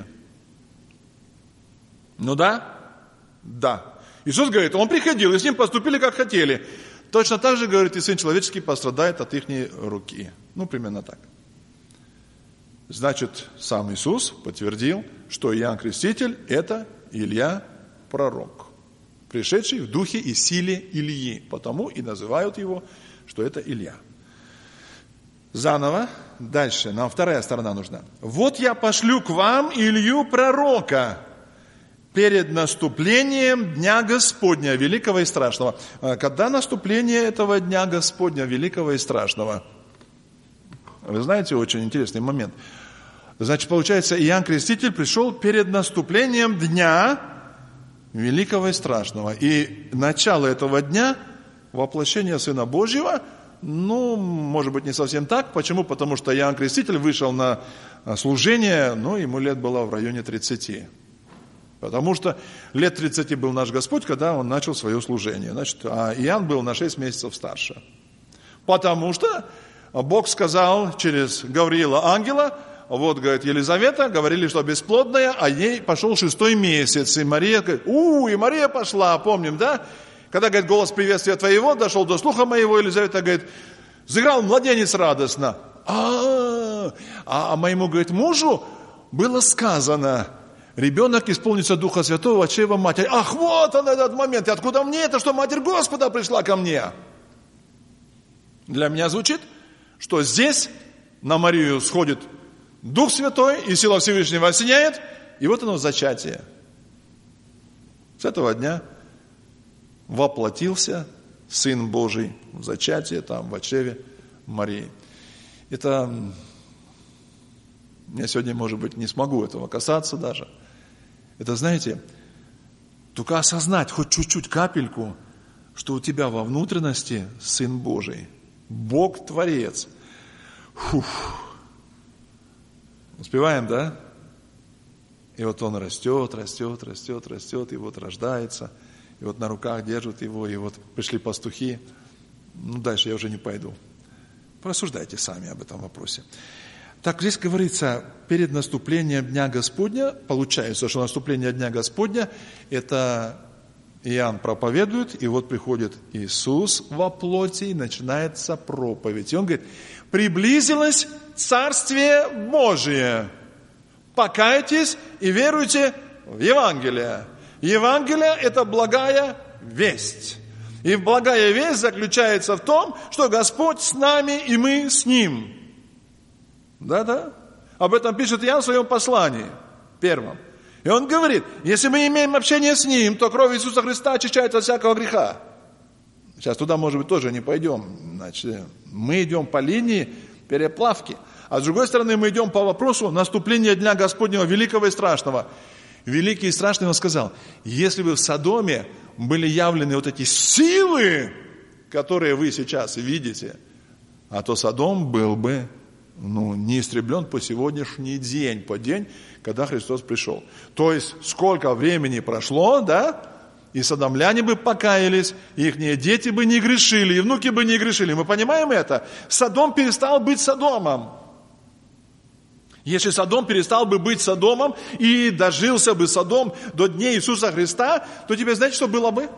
Ну да? Да. Иисус говорит, он приходил, и с ним поступили, как хотели. Точно так же, говорит, и Сын Человеческий пострадает от их руки. Ну, примерно так. Значит, сам Иисус подтвердил, что Иоанн Креститель – это Илья пророк, пришедший в духе и силе Ильи. Потому и называют его, что это Илья. Заново, дальше, нам вторая сторона нужна. «Вот я пошлю к вам Илью пророка перед наступлением Дня Господня, великого и страшного». Когда наступление этого Дня Господня, великого и страшного? Вы знаете, очень интересный момент. Значит, получается, Иоанн Креститель пришел перед наступлением Дня великого и страшного. И начало этого дня, воплощение Сына Божьего, ну, может быть, не совсем так. Почему? Потому что Иоанн Креститель вышел на служение, ему лет было в районе 30. Потому что лет 30 был наш Господь, когда Он начал свое служение. Значит, а Иоанн был на 6 месяцев старше. Потому что Бог сказал через Гавриила ангела, вот, говорит, Елизавета, говорили, что бесплодная, а ей пошел 6-й месяц. И Мария говорит, и Мария пошла, помним, да? Когда, говорит, голос приветствия твоего дошел до слуха моего, Елизавета говорит, заиграл младенец радостно. А моему, говорит, мужу было сказано, ребенок исполнится Духа Святого от чрева матери. Ах, вот он этот момент. И откуда мне это, что Матерь Господа пришла ко мне? Для меня звучит, что здесь на Марию сходит Дух Святой, и сила Всевышнего осеняет, и вот оно зачатие. С этого дня воплотился Сын Божий в зачатие, там, в чреве Марии. Это, я сегодня, может быть, не смогу этого касаться даже. Это, знаете, только осознать хоть чуть-чуть, капельку, что у тебя во внутренности Сын Божий, Бог-творец. Успеваем, да? И вот он растет, и вот рождается, и вот на руках держат его, и вот пришли пастухи. Дальше я уже не пойду. Порассуждайте сами об этом вопросе. Так, здесь говорится, перед наступлением Дня Господня, получается, что наступление Дня Господня, это Иоанн проповедует, и вот приходит Иисус во плоти, и начинается проповедь. И он говорит, приблизилось Царствие Божие. Покайтесь и веруйте в Евангелие. Евангелие – это благая весть. И благая весть заключается в том, что Господь с нами, и мы с Ним. Да-да. Об этом пишет Иоанн в своем послании, 1. И он говорит, если мы имеем общение с Ним, то кровь Иисуса Христа очищает от всякого греха. Сейчас туда, может быть, тоже не пойдем. Значит, мы идем по линии переплавки. А с другой стороны, мы идем по вопросу наступления Дня Господнего великого и страшного. Великий и страшный он сказал, если бы в Содоме были явлены вот эти силы, которые вы сейчас видите, а то Содом был бы не истреблен по сегодняшний день, по день, когда Христос пришел. То есть, сколько времени прошло, да, и содомляне бы покаялись, и их дети бы не грешили, и внуки бы не грешили. Мы понимаем это? Содом перестал быть Содомом. Если Содом перестал бы быть Содомом, и дожился бы Содом до дней Иисуса Христа, то теперь знаете, что было бы?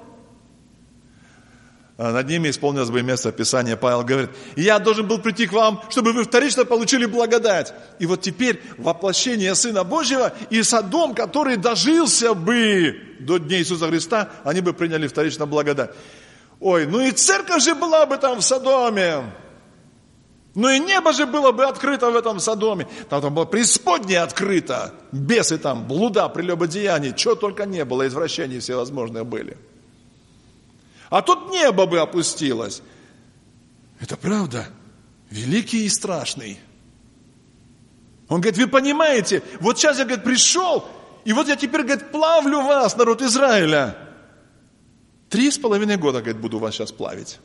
Над ними исполнилось бы место Писания. Павел говорит, я должен был прийти к вам, чтобы вы вторично получили благодать. И вот теперь воплощение Сына Божьего и Содом, который дожился бы до дней Иисуса Христа, они бы приняли вторично благодать. Ой, и церковь же была бы там в Содоме. Ну и небо же было бы открыто в этом Содоме. Там было преисподнее открыто. Бесы там, блуда, прелюбодеяний, чего только не было, извращений всевозможные были. А тут небо бы опустилось. Это правда, великий и страшный. Он говорит, вы понимаете, вот сейчас я, говорит, пришел, и вот я теперь, говорит, плавлю вас, народ Израиля. 3,5 года, говорит, буду вас сейчас плавить.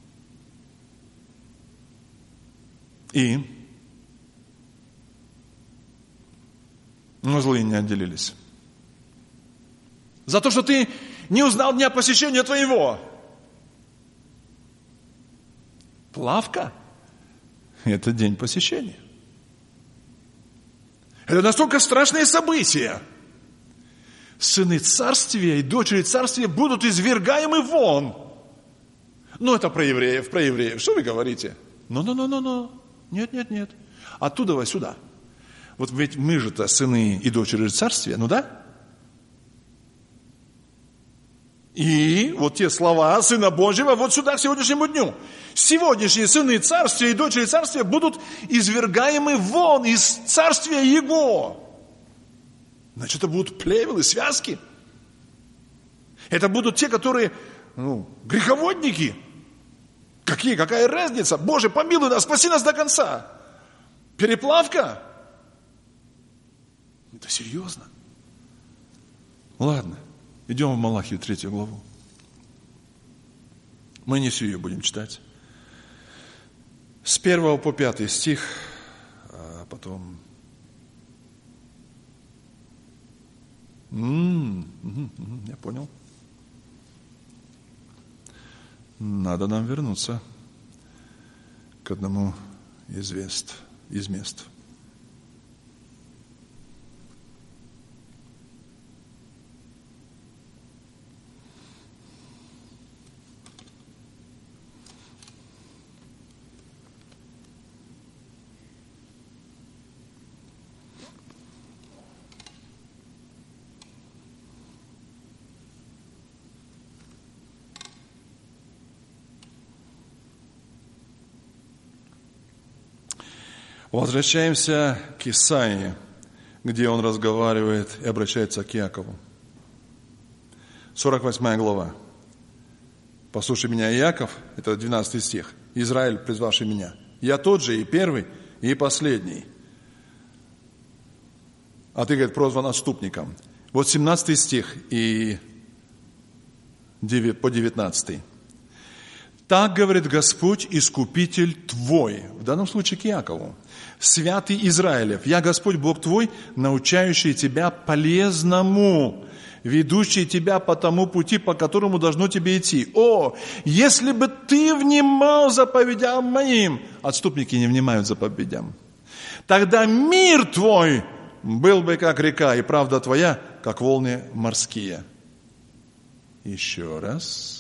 Но злые не отделились. За то, что ты не узнал дня посещения твоего. Плавка – это день посещения. Это настолько страшное событие. Сыны царствия и дочери царствия будут извергаемы вон. Ну, это про евреев. Что вы говорите? Но. Нет. Оттуда во сюда. Вот ведь мы же-то сыны и дочери царствия, ну да? И вот те слова Сына Божьего вот сюда, к сегодняшнему дню. Сегодняшние сыны царствия и дочери царствия будут извергаемы вон из царствия Его. Значит, это будут плевелы, связки. Это будут те, которые, греховодники. Какая разница? Боже, помилуй нас, спаси нас до конца. Переплавка? Это серьезно. Ладно, идем в Малахию 3 главу. Мы не всю ее будем читать. С 1 по 5 стих, а потом... Я понял. Надо нам вернуться к одному из мест. Возвращаемся к Исаии, где он разговаривает и обращается к Иакову. 48 глава. «Послушай меня, Иаков», это 12 стих, «Израиль, призвавший меня, я тот же и первый, и последний». А ты, говорит, прозван отступником. Вот 17 стих и по 19. «Так, говорит Господь, Искупитель твой», в данном случае к Иакову, «святый Израилев, я Господь Бог твой, научающий тебя полезному, ведущий тебя по тому пути, по которому должно тебе идти. О, если бы ты внимал заповедям моим», отступники не внимают заповедям, «тогда мир твой был бы как река, и правда твоя, как волны морские». Еще раз.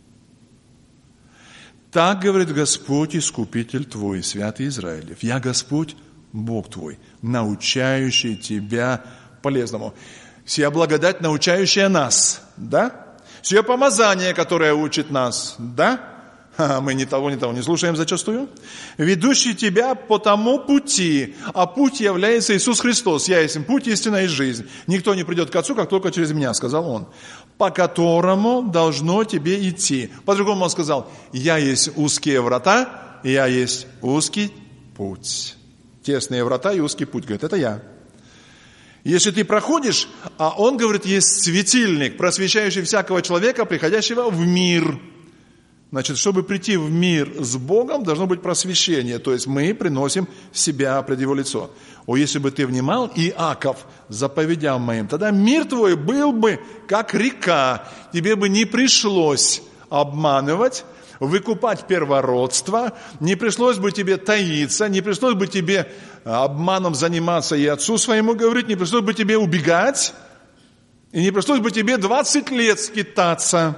«Так, говорит Господь, Искупитель твой, святый Израилев, я Господь, Бог твой, научающий тебя полезному». Сия благодать, научающая нас, да? Сие помазание, которое учит нас, да? Мы ни того не слушаем зачастую. «Ведущий тебя по тому пути», а путь является Иисус Христос. «Я есть путь, истина и жизнь. Никто не придет к Отцу, как только через меня», сказал Он. «По которому должно тебе идти». По-другому Он сказал: «Я есть узкие врата, и я есть узкий путь». Тесные врата и узкий путь. Говорит, это я. Если ты проходишь, а Он, говорит, есть светильник, просвещающий всякого человека, приходящего в мир. Значит, чтобы прийти в мир с Богом, должно быть просвещение. То есть мы приносим себя пред Его лицо. О, если бы ты внимал, Иаков, заповедям моим, тогда мир твой был бы как река. Тебе бы не пришлось обманывать, выкупать первородство, не пришлось бы тебе таиться, не пришлось бы тебе обманом заниматься и отцу своему говорить, не пришлось бы тебе убегать, и не пришлось бы тебе 20 лет скитаться.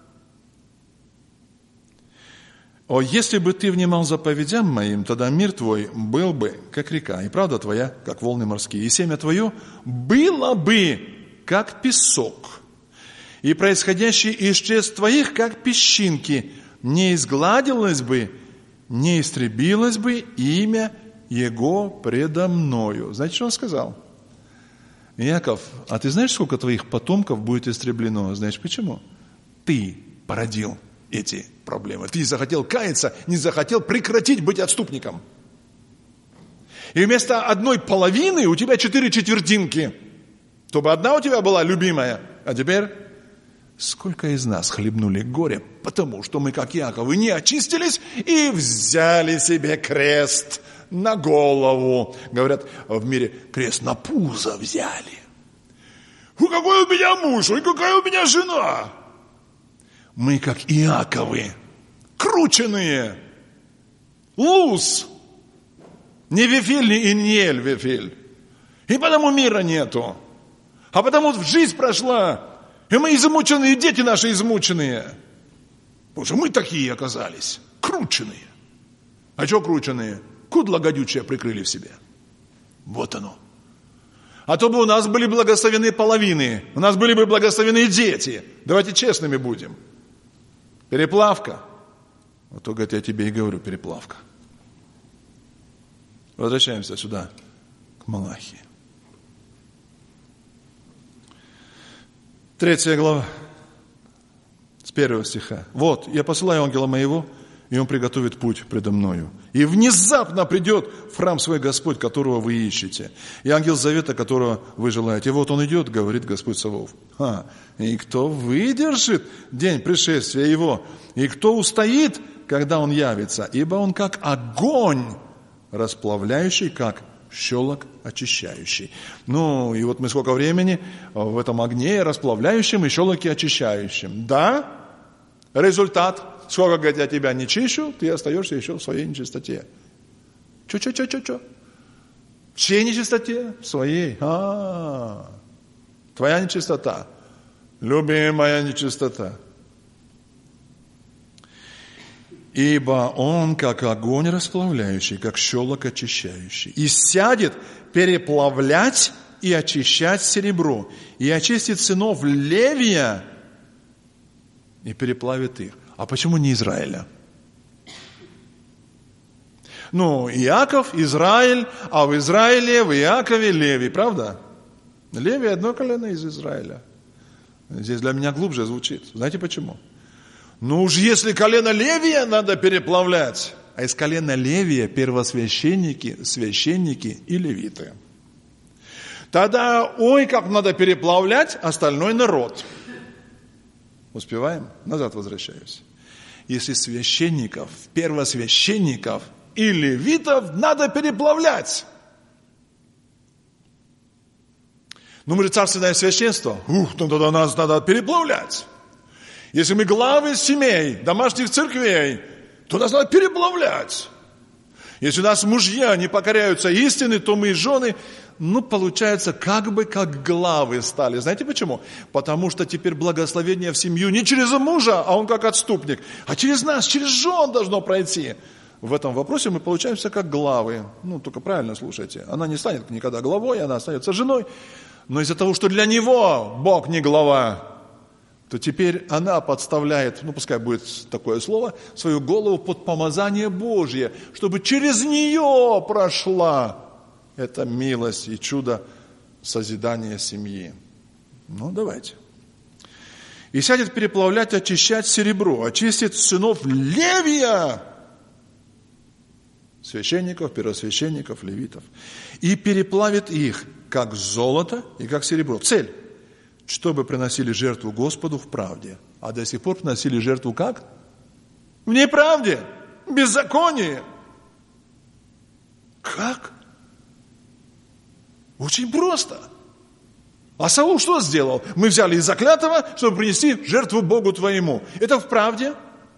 О, если бы ты внимал заповедям моим, тогда мир твой был бы, как река, и правда твоя, как волны морские, и семя твое было бы, как песок, и происходящее из чрест твоих, как песчинки, не изгладилось бы не истребилось бы имя Его предо мною». Знаете, что он сказал? Иаков, а ты знаешь, сколько твоих потомков будет истреблено? Знаешь почему? Ты породил эти проблемы. Ты не захотел каяться, не захотел прекратить быть отступником. И вместо 1/2 у тебя 4/4, чтобы одна у тебя была любимая. А теперь сколько из нас хлебнули горе, потому что мы, как Иаковы, не очистились и взяли себе крест на голову. Говорят в мире, крест на пузо взяли. Какой у меня муж, ой, какая у меня жена. Мы, как Иаковы, крученные. Луз. Не Вифиль, не Эль-Вифиль. И потому мира нету. А потому жизнь прошла. И мы измученные, дети наши измученные. Потому что мы такие оказались. Крученные. А что крученные? Кудло гадючее прикрыли в себе. Вот оно. А то бы у нас были благословенные половины. У нас были бы благословенные дети. Давайте честными будем. Переплавка. Вот то, говорит, я тебе и говорю, переплавка. Возвращаемся сюда, к Малахии. 3 глава, с 1 стиха. «Вот, я посылаю ангела моего, и он приготовит путь предо мною. И внезапно придет в храм свой Господь, которого вы ищете, и ангел завета, которого вы желаете. И вот он идет, говорит Господь Саваоф. И кто выдержит день пришествия его, и кто устоит, когда он явится, ибо он как огонь, расплавляющий, как щелок очищающий». Ну, и вот мы сколько времени в этом огне расплавляющем и щелоке очищающем. Да, результат. Сколько, говорит, я тебя не чищу, ты остаешься еще в своей нечистоте. Че? В чьей нечистоте? В своей. Твоя нечистота. Любимая нечистота. «Ибо он, как огонь расплавляющий, как щелок очищающий, и сядет переплавлять и очищать серебро, и очистит сынов Левия, и переплавит их». А почему не Израиля? Ну, Иаков, Израиль, а в Израиле, в Иакове Левий, правда? Левий одно колено из Израиля. Здесь для меня глубже звучит. Знаете почему? Ну уж если колено Левия надо переплавлять, а из колена Левия первосвященники, священники и левиты. Тогда, ой, как надо переплавлять остальной народ. Успеваем? Назад возвращаюсь. Если священников, первосвященников и левитов надо переплавлять. Ну мы же царственное священство. Ну тогда нас надо переплавлять. Если мы главы семей, домашних церквей, то нас надо переплавлять. Если у нас мужья не покоряются истине, то мы жены, получается, как бы как главы стали. Знаете почему? Потому что теперь благословение в семью не через мужа, а он как отступник, а через нас, через жен должно пройти. В этом вопросе мы получаемся как главы. Только правильно слушайте. Она не станет никогда главой, она остается женой. Но из-за того, что для него Бог не глава, то теперь она подставляет, пускай будет такое слово, свою голову под помазание Божье, чтобы через нее прошла эта милость и чудо созидания семьи. Давайте. «И сядет переплавлять, очищать серебро, очистит сынов Левия», священников, первосвященников, левитов, «и переплавит их, как золото и как серебро». Цель. Чтобы приносили жертву Господу в правде. А до сих пор приносили жертву как? В неправде, в беззаконии. Как? Очень просто. А Саул что сделал? Мы взяли из заклятого, чтобы принести жертву Богу твоему. Это в правде?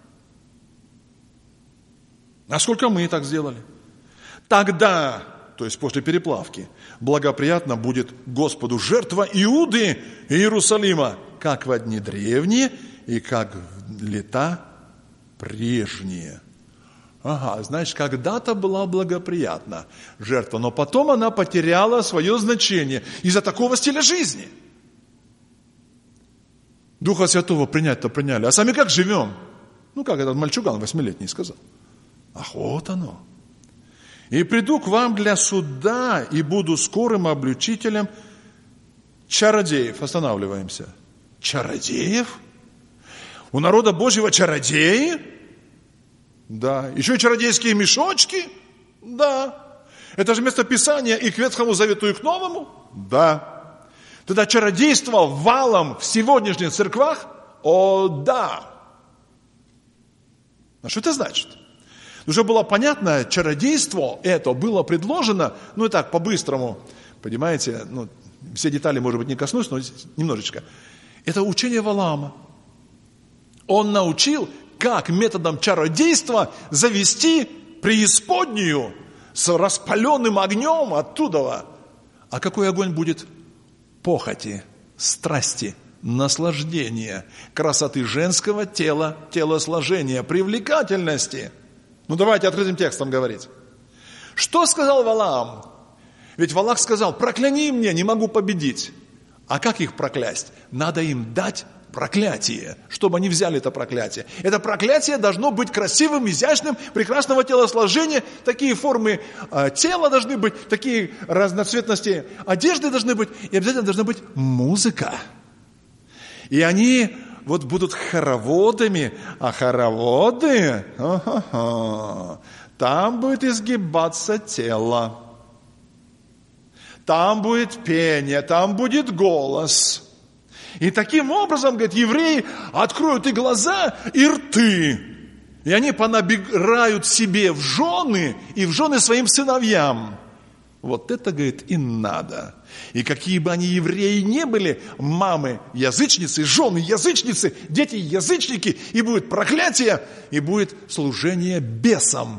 А сколько мы так сделали? Тогда, то есть после переплавки, благоприятно будет Господу жертва Иуды и Иерусалима, как в дни древние и как в лета прежние. Значит, когда-то была благоприятна жертва, но потом она потеряла свое значение из-за такого стиля жизни. Духа Святого принять-то приняли, а сами как живем? Как этот мальчуган 8-летний сказал. Ах, вот оно. И приду к вам для суда, и буду скорым обличителем чародеев. Останавливаемся. Чародеев? У народа Божьего чародеи? Да. Еще и чародейские мешочки? Да. Это же место Писания и к Ветхому Завету, и к Новому? Да. Тогда чародейство валом в сегодняшних церквах? О, да. А что это значит? Уже было понятно, чародейство это было предложено, и так, по-быстрому, понимаете, все детали, может быть, не коснусь, но немножечко. Это учение Валаама. Он научил, как методом чародейства завести преисподнюю с распаленным огнем оттуда. А какой огонь будет? Похоти, страсти, наслаждения, красоты женского тела, телосложения, привлекательности. Давайте открытым текстом говорить. Что сказал Валаам? Ведь Валак сказал: прокляни мне, не могу победить. А как их проклясть? Надо им дать проклятие, чтобы они взяли это проклятие. Это проклятие должно быть красивым, изящным, прекрасного телосложения. Такие формы тела должны быть, такие разноцветности одежды должны быть. И обязательно должна быть музыка. И они будут хороводами, а хороводы, там будет изгибаться тело. Там будет пение, там будет голос. И таким образом, говорит, евреи откроют и глаза, и рты. И они понабирают себе в жены и в жены своим сыновьям. Вот это, говорит, и надо. И какие бы они евреи не были, мамы язычницы, жены язычницы, дети язычники, и будет проклятие, и будет служение бесам.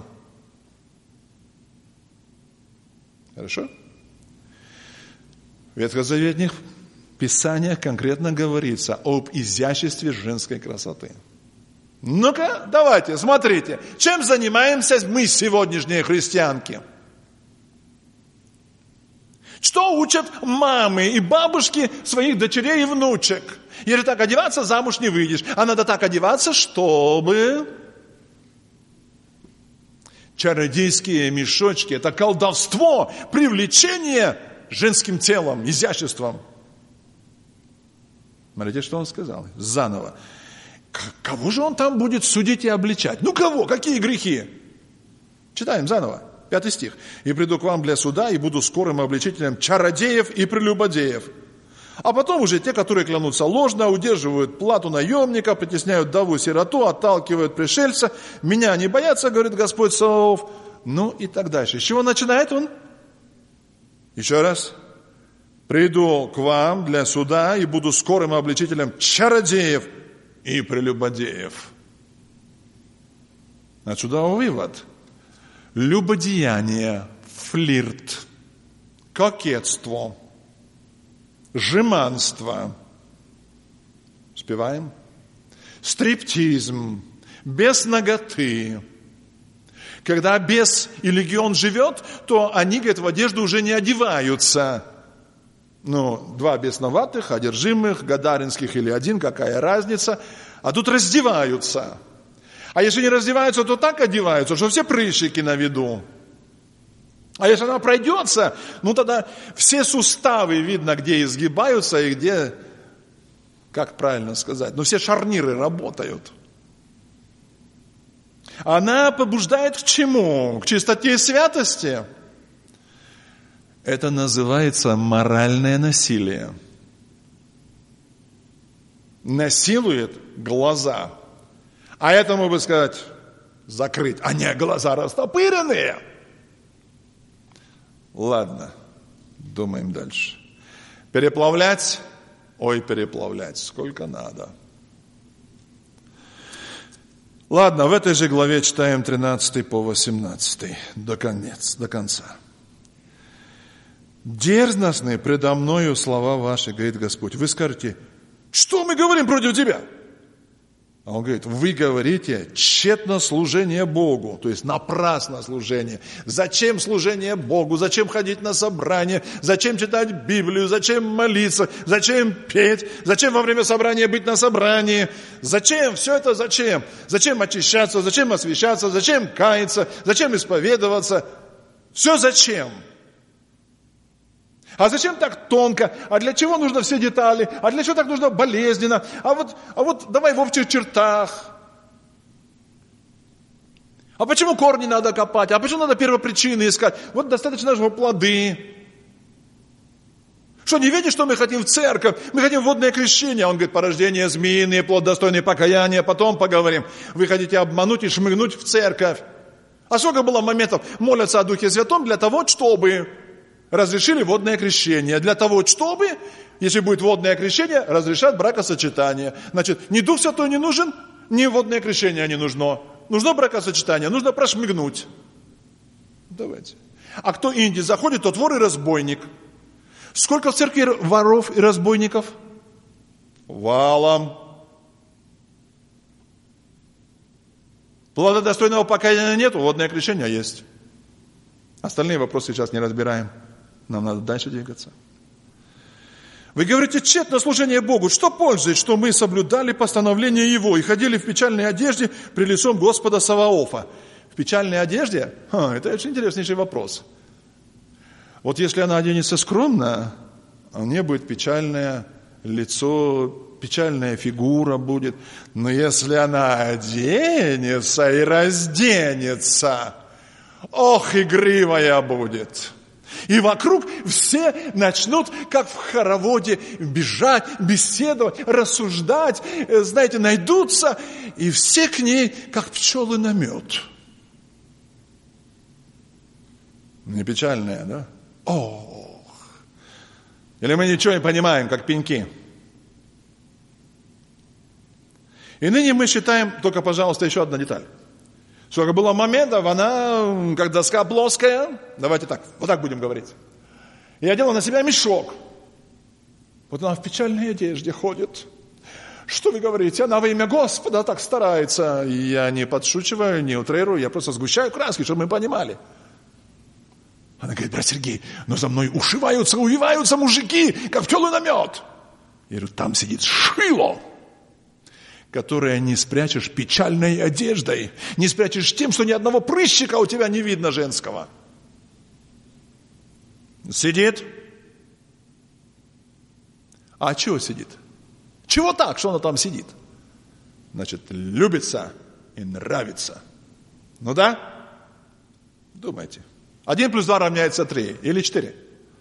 Хорошо? В ветхозаветных писаниях конкретно говорится об изяществе женской красоты. Ну-ка, давайте, смотрите, чем занимаемся мы, сегодняшние христианки? Что учат мамы и бабушки своих дочерей и внучек? Если так одеваться, замуж не выйдешь. А надо так одеваться, чтобы... Чародейские мешочки – это колдовство, привлечение женским телом, изяществом. Смотрите, что он сказал. Заново. Кого же он там будет судить и обличать? Кого? Какие грехи? Читаем заново. 5 стих. «И приду к вам для суда, и буду скорым обличителем чародеев и прелюбодеев». А потом уже те, которые клянутся ложно, удерживают плату наемника, притесняют вдову, сироту, отталкивают пришельца. Меня не боятся, говорит Господь Саваоф. И так дальше. С чего начинает он? Еще раз. «Приду к вам для суда, и буду скорым обличителем чародеев и прелюбодеев». Отсюда вывод. Любодеяние, флирт, кокетство, жеманство. Успеваем? Стриптизм, бес наготы. Когда бес и легион живет, то они, говорит, в одежду уже не одеваются. 2 бесноватых, одержимых, гадаринских или 1, какая разница. А тут раздеваются. А если не раздеваются, то так одеваются, что все прыщики на виду. А если она пройдется, тогда все суставы видно, где изгибаются и где, как правильно сказать, все шарниры работают. Она побуждает к чему? К чистоте и святости. Это называется моральное насилие. Насилует глаза. А этому бы сказать, закрыть. А не, глаза растопыренные. Ладно, думаем дальше. Переплавлять? Переплавлять. Сколько надо. Ладно, в этой же главе читаем 13 по 18. До конца. «Дерзностны предо мною слова ваши, говорит Господь». Вы скажете, что мы говорим против тебя? А он говорит, вы говорите тщетно служение Богу, то есть напрасно служение. Зачем служение Богу? Зачем ходить на собрание? Зачем читать Библию? Зачем молиться? Зачем петь? Зачем во время собрания быть на собрании? Зачем? Все это зачем? Зачем очищаться? Зачем освящаться? Зачем каяться? Зачем исповедоваться? Все зачем? А зачем так тонко? А для чего нужно все детали? А для чего так нужно болезненно? А вот давай в общих чертах. А почему корни надо копать? А почему надо первопричины искать? Вот достаточно же плоды. Что, не видишь, что мы хотим в церковь? Мы хотим водное крещение. Он говорит, порождение змеиные, плод достойный покаяния. Потом поговорим. Вы хотите обмануть и шмыгнуть в церковь. А сколько было моментов? Молятся о Духе Святом для того, чтобы разрешили водное крещение. Для того, чтобы, если будет водное крещение, разрешат бракосочетание. Значит, ни Дух Святой не нужен, ни водное крещение не нужно. Нужно бракосочетание, нужно прошмыгнуть. Давайте. А кто инди заходит, тот вор и разбойник. Сколько в церкви воров и разбойников? Валом. Плода достойного покаяния нету, водное крещение есть. Остальные вопросы сейчас не разбираем. Нам надо дальше двигаться. Вы говорите, тщетно служение Богу. Что пользует, что мы соблюдали постановление Его и ходили в печальной одежде при лицом Господа Саваофа? В печальной одежде? Это очень интереснейший вопрос. Вот если она оденется скромно, у нее будет печальное лицо, печальная фигура будет. Но если она оденется и разденется, ох, игривая будет. И вокруг все начнут, как в хороводе, бежать, беседовать, рассуждать. Знаете, найдутся, и все к ней, как пчелы на мед. Не печальная, да? Ох! Или мы ничего не понимаем, как пеньки. И ныне мы считаем, только, пожалуйста, еще одна деталь. Сколько было моментов, она как доска плоская. Давайте так, вот так будем говорить. И одела на себя мешок. Вот она в печальной одежде ходит. Что вы говорите? Она во имя Господа так старается. Я не подшучиваю, не утрирую, я просто сгущаю краски, чтобы мы понимали. Она говорит, брат Сергей, но за мной ушиваются, увиваются мужики, как пчелы на мед. Я говорю, там сидит шило, которое не спрячешь печальной одеждой, не спрячешь тем, что ни одного прыщика у тебя не видно женского. Сидит. А чего сидит? Чего так, что она там сидит? Значит, любится и нравится. Ну да? Думайте. 1 + 2 равняется 3 или 4.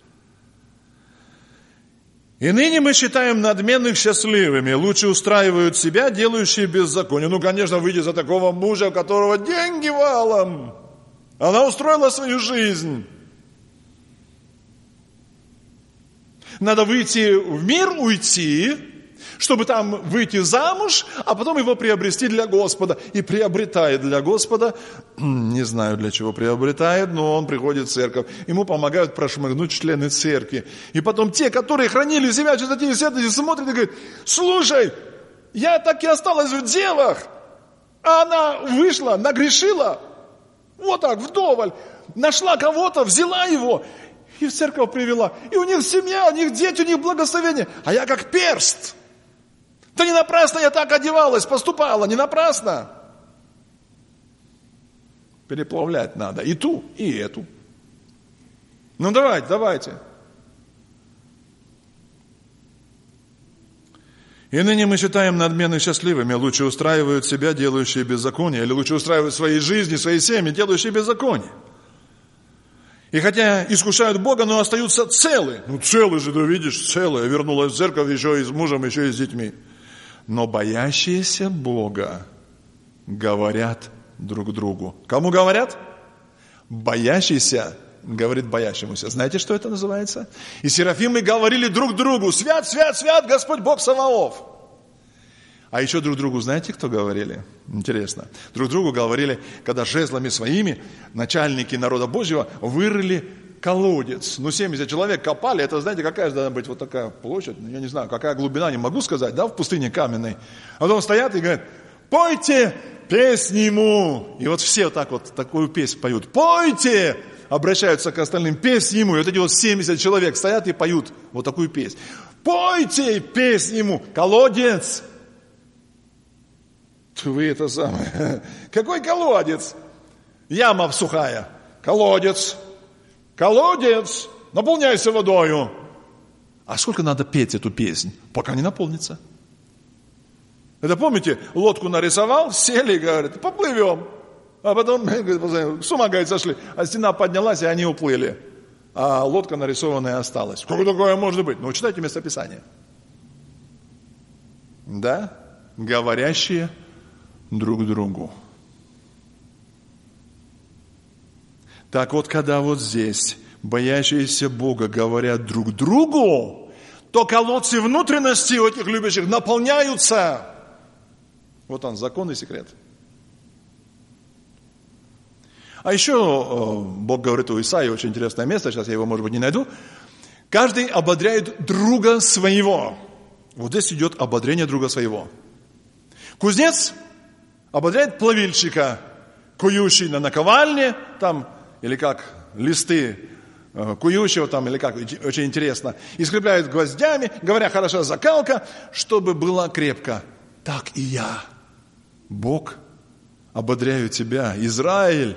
И ныне мы считаем надменных счастливыми, лучше устраивают себя, делающие беззаконие. Ну, конечно, выйди за такого мужа, у которого деньги валом. Она устроила свою жизнь. Надо выйти в мир, уйти, чтобы там выйти замуж, а потом его приобрести для Господа. И приобретает для Господа, не знаю для чего приобретает, но он приходит в церковь. Ему помогают прошмыгнуть члены церкви. И потом те, которые хранили себя чистоте святости, смотрят и говорят, слушай, я так и осталась в девах, а она вышла, нагрешила, вот так, вдоволь, нашла кого-то, взяла его и в церковь привела. И у них семья, у них дети, у них благословение. А я как перст. Да не напрасно я так одевалась, поступала, не напрасно. Переплавлять надо и ту, и эту. Ну давайте. И ныне мы считаем надменных счастливыми, лучше устраивают себя, делающие беззаконие, или лучше устраивают свои жизни, свои семьи, делающие беззаконие. И хотя искушают Бога, но остаются целы. Ну целы же, ты видишь, целые. Вернулась в церковь еще и с мужем, еще и с детьми. Но боящиеся Бога говорят друг другу. Кому говорят? Боящийся говорит боящемуся. Знаете, что это называется? И серафимы говорили друг другу: свят, свят, свят, Господь Бог Саваоф. А еще друг другу, знаете, кто говорили? Интересно. Друг другу говорили, когда жезлами своими начальники народа Божьего вырыли колодец. 70 человек копали, это, знаете, какая же должна быть вот такая площадь, я не знаю, какая глубина, не могу сказать, да, в пустыне каменной. А потом стоят и говорят: Пойте песнь ему. И вот все так вот такую песнь поют. Пойте! Обращаются к остальным. Песнь ему. И вот эти вот 70 человек стоят и поют вот такую песнь. Пойте песнь ему. Колодец. Вы это самое. Какой колодец? Яма сухая. Колодец. Колодец. Наполняйся водою. А сколько надо петь эту песнь, пока не наполнится? Это помните, лодку нарисовал, сели и говорят, поплывем. А потом, с ума, говорит, сошли. А стена поднялась, и они уплыли. А лодка нарисованная осталась. Сколько такое может быть? Ну, читайте местописание. Да? Говорящие друг другу. Так вот, когда вот здесь боящиеся Бога говорят друг другу, то колодцы внутренности у этих любящих наполняются. Вот он, закон и секрет. А еще Бог говорит у Исаии, очень интересное место, сейчас я его, может быть, не найду. Каждый ободряет друга своего. Вот здесь идет ободрение друга своего. Кузнец ободряет плавильщика, кующий на наковальне, там, или как листы кующего там, или как, очень интересно, и скрепляют гвоздями, говоря, хороша закалка, чтобы было крепко. Так и я, Бог, ободряю тебя, Израиль.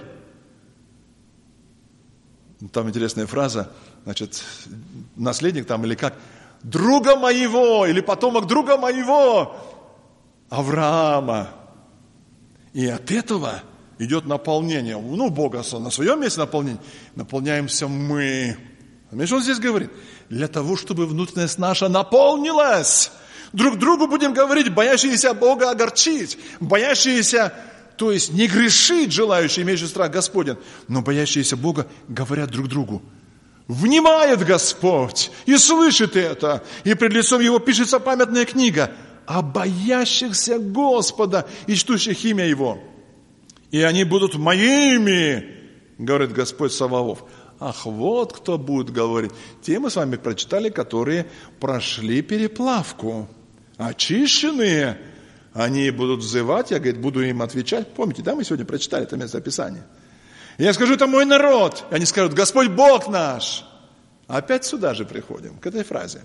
Там интересная фраза, значит, наследник там, или как, друга моего, или потомок друга моего, Авраама. И от этого идет наполнение. Ну, Бога на своем месте наполнение. Наполняемся мы. Знаешь, он здесь говорит? Для того, чтобы внутренность наша наполнилась. Друг другу будем говорить, боящиеся Бога огорчить. Боящиеся, то есть не грешить, желающие, имеющие страх Господень. Но боящиеся Бога говорят друг другу. Внимает Господь и слышит это. И пред лицом Его пишется памятная книга о боящихся Господа и чтущих имя Его. И они будут моими, говорит Господь Саваоф. Ах, вот кто будет говорить. Те мы с вами прочитали, которые прошли переплавку. Очищенные, они будут взывать, я, говорит, буду им отвечать. Помните, да, мы сегодня прочитали это местописание. Я скажу, это мой народ. И они скажут, Господь Бог наш. Опять сюда же приходим, к этой фразе.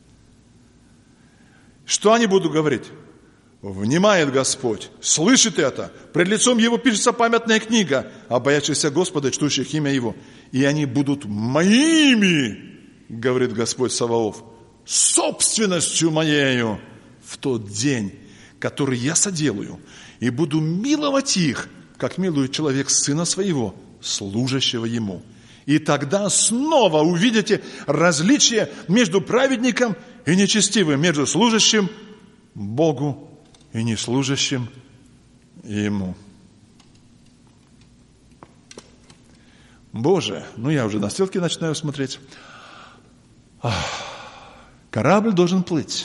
Что они будут говорить? Внимает Господь, слышит это, пред лицом Его пишется памятная книга о боящихся Господа, чтущих имя Его. И они будут моими, говорит Господь Саваоф, собственностью моею в тот день, который я соделаю, и буду миловать их, как милует человек сына своего, служащего ему. И тогда снова увидите различие между праведником и нечестивым, между служащим Богу и не служащим Ему. Боже, ну я уже на стрелки начинаю смотреть. Корабль должен плыть.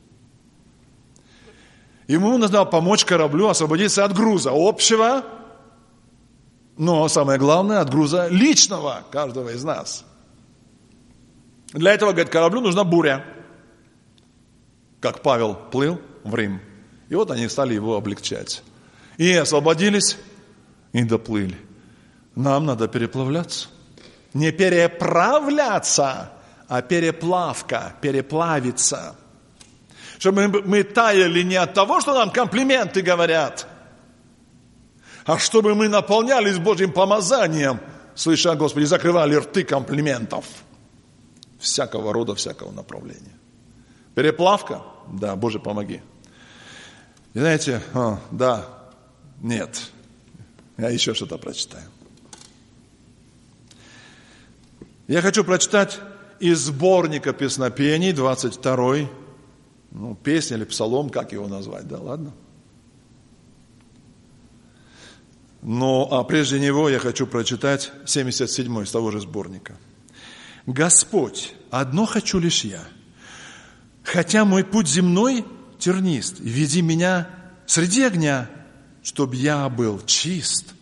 Ему нужно помочь кораблю освободиться от груза общего, но самое главное, от груза личного каждого из нас. Для этого, говорит, кораблю нужна буря. Как Павел плыл в Рим. И вот они стали его облегчать. И освободились, и доплыли. Нам надо переплавляться. Не переправляться, а переплавка, переплавиться. Чтобы мы таяли не от того, что нам комплименты говорят, а чтобы мы наполнялись Божьим помазанием, слыша о Господе, закрывали рты комплиментов всякого рода, всякого направления. Переплавка? Да, Боже, помоги. И знаете, да, нет. Я еще что-то прочитаю. Я хочу прочитать из сборника песнопений, 22-й, песня или псалом, как его назвать, да, ладно? А прежде него я хочу прочитать 77-й, с того же сборника. «Господь, одно хочу лишь я, хотя мой путь земной тернист, веди меня среди огня, чтоб я был чист,